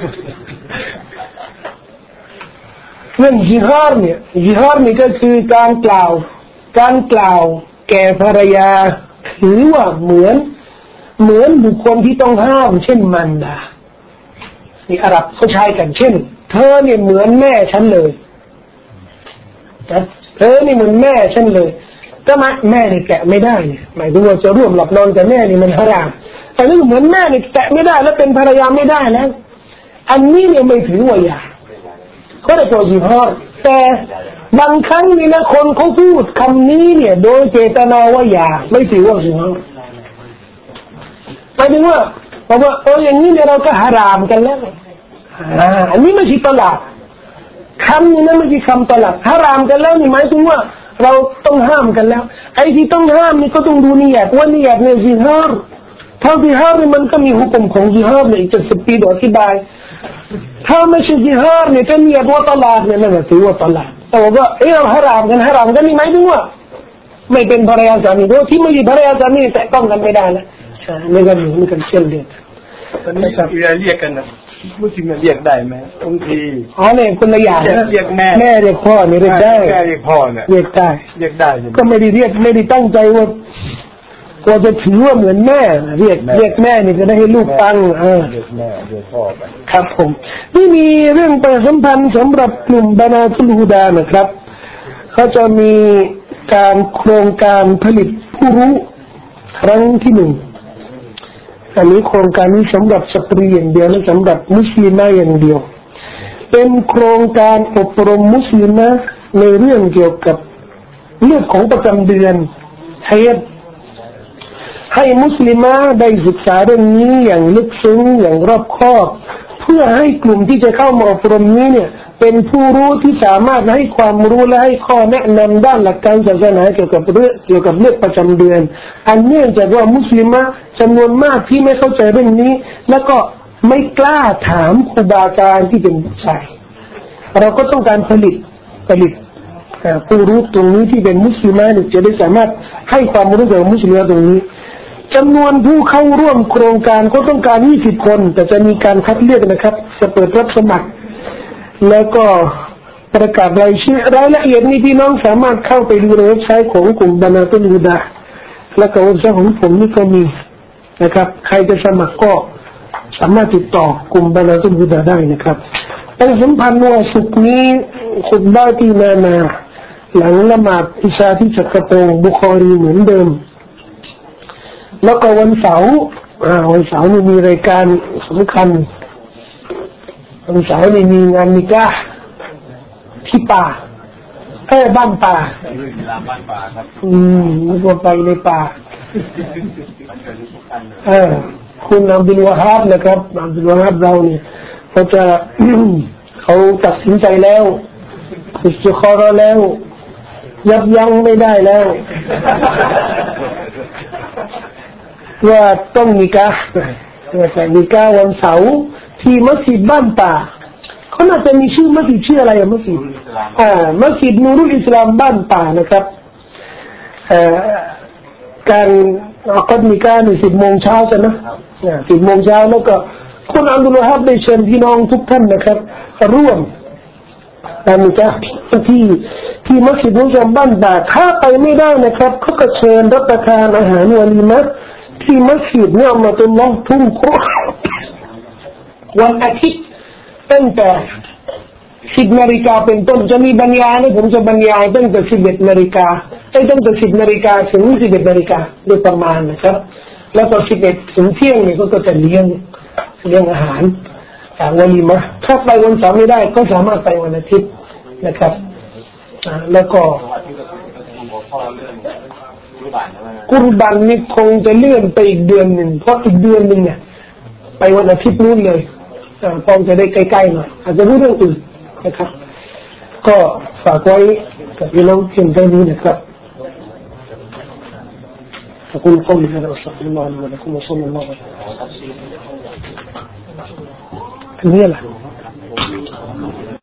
เรื่องจิฮาร์เนี่ยจิฮาร์นี่ก็คือการกล่าวการกล่าวแก่ภรรยาถือว่าเหมือนเหมือนบุคคลที่ต้องห้ามเช่นมันดานี่อาหรับเขาใช้กันเช่นเธอเนี่ยเหมือนแม่ฉันเลยนะเธอนี่เหมือนแม่ฉันเลยก็มาแม่เนี่ยแกะไม่ได้เนี่ยหมายถึงว่าจะร่วมหลับนอนกับแม่นี่มันฮารามแต่นี่เหมือนแม่เนี่ยแกะไม่ได้แล้วเป็นภรรยาไม่ได้แล้วอันนี้เนี่ยไม่ถือว่าหย่าก็ได้ตัวจิฮาร์แต่บางครั้งนี่นะคนเขาพูดคำนี้เนี่ยโดยเจตนาว่าหย่าไม่ถือว่าจิฮาร์หมายถึงว่าบอกว่าโอ้อย่างนี้เนี่ยเราก็ฮารามกันแล้วอ่าอันนี้ไม่ใช่ตลาดคำนี้นะไม่ใช่คำตลาดฮารามกันแล้วนี่หมายถึงว่าเราต้องห้ามกันแล้วไอ้ที่ต้องห้ามนี่ก็ต้องดูนิยตว่านิยตเนี่ยจิฮาร์ถ้าจิฮาร์มันก็มีหุกมของจิฮาร์เนี่ยจะสิบปีเดี๋ยวอธิบายถ้าไม่ใช่จิฮาร์เนี่ยจะนิยตว่าตลาดเนี่ยนั่นถือว่าตลาดแต่ว่าเออฮารามกันฮารามกันนี่หมายถึงว่าไม่เป็นภรรยาสามีโดยที่ไม่ใช่ภรรยาสามีแต่ต้องกันไม่ได้นะใช่ไม่กันไม่กันเช่นเดียวกันตอนนี้เรียกกันนะมุสลิมเรียกได้ไหมบางทีอ๋อเนี่ยคนละอย่างเรียกแม่แม่เรียกพ่อเนี่ยเรียกได้แม่เรียกพ่อเนี่ยเรียกได้เรียกได้ก็ไม่ได้เรียกไม่ได้ตั้งใจว่าก็จะถือว่าเหมือนแม่เรียกเรียกแม่นี่จะได้ให้ลูกฟังเออเรียกแม่เรียกพ่อไปครับผมนี่มีเรื่องประสัมพันธ์สำหรับกลุ่มบานาตุลฮูดานะครับเขาจะมีการโครงการผลิตผู้รู้ครั้งที่หนึ่งอันนี้โครงการนี้สำหรับสตรีอย่างเดียวและสำหรับมุสลิมอย่างเดียวเป็นโครงการอบรมมุสลิมในเรื่องเกี่ยวกับเรื่องของประจำเดือนให้ให้มุสลิมได้ศึกษาเรื่องนี้อย่างลึกซึ้งอย่างรอบคอบเพื่พื่อให้กลุ่มที่จะเข้ามาอบรมนี้เนี่ยเป็นผู้รู้ที่สามารถให้ความรู้และให้ข้อแนะนำด้านหลักการศาสนาเกี่ยวกับเรื่องเกี่ยวกับเรื่องประจำเดือนอันเนื่องจากว่ามุสลิมจำนวนมากที่ไม่เข้าใจเรื่องนี้แล้วก็ไม่กล้าถามครูบาอาจารย์ที่เป็นผู้ชายเราก็ต้องการผลิตผลิตผู้รู้ตรงนี้ที่เป็นมุสลิมเนี่ยจะได้สามารถให้ความรู้กับมุสลิมตรงนี้จำนวนผู้เข้าร่วมโครงการก็ต้องการยี่สิบคนแต่จะมีการคัดเลือกนะครับจะเปิดรับสมัครแล้วก็ประกาศรายชื่อรายละเอียดนี้พี่น้องสามารถเข้าไปดูในเว็บไซต์ของกลุ่มบรรณาตุลฮุดาและก็เว็บไซต์ของผมนี่ก็มีนะครับใครจะสมัครก็สามารถติดต่อกลุ่มบรรณาตุลฮุดาได้นะครับเป็นสัมพันธ์ว่าสุกนี้ขุตบะห์ที่นานาหลังละหมาดอิชาที่จักรพงศ์บุคอรีเหมือนเดิมแล้วก็วันเสาร์วันเสาร์นี่มีรายการสำคัญวันเสาร์นี่มีงานนิกะห์ที่ป่าเอ้บ้านป่าบ้านป่าครับอืมนึกว่าไปในป่าเออคุณอับดุลวะฮาบนะครับอับดุลวะฮาบเราเนี่ยเขาจะ เขาตัดสินใจแล้วอิสติคอเราะแล้วยับยั้งไม่ได้แล้วว่าต้องนิกะห์ว่าจะนิกะห์วันเสาร์ที่มัสยิดบ้านป่าเขาน่าจะมีชื่อมัสยิดชื่ออะไรอะมัสยิดอ่ามัสยิดนูรุลอิสลามบ้านป่านะครับเอ่อการอักดนิกะห์นี่สิบโมงเช้าใช่ไหมสิบโมงเช้าแล้วก็คุณอับดุลวะฮาบได้เชิญพี่น้องทุกท่านนะครับร่วมการนิกะห์ที่ที่มัสยิดนูรุลอิสลามบ้านป่าถ้าไปไม่ได้นะครับเขาก็เชิญรับประทานอาหารวะลีมะห์ที่มัสยิดเนี่ยมาตุลลอฮ์ทุ่งโควันอาทิตย์ตั้งแต่สิบนาฬิกาเป็นต้นจะมีบรรยายนะผมจะบรรยายตั้งแต่สิบเอ็ดนาฬิกาตั้งแต่สิบนาฬิกาถึงสิบเอ็ดนาฬิกาโดยประมาณนะครับแล้วก็สิบเอ็ดถึงเที่ยงเนี่ยก็จะเลี้ยงเลี้ยงอาหารจากวะลีมะห์ถ้าไปวันเสาร์ไม่ได้ก็สามารถไปวันอาทิตย์นะครับแล้วก็กุรบันนี่คงจะเลื่อนไปอีกเดือนหนึ่งเพราะอีกเดือนหนึ่งเนี่ยไปวันอาทิตย์นู้นเลยพอจะได้ใกล้ๆหน่อยอาจจะรู้เรื่องอื่นนะครับก็ฝากไว้กับพี่น้องเพียงเท่านี้นะครับأقول قولي هذا وأستغفر الله لي ولكم وصلى الله عليه وسلم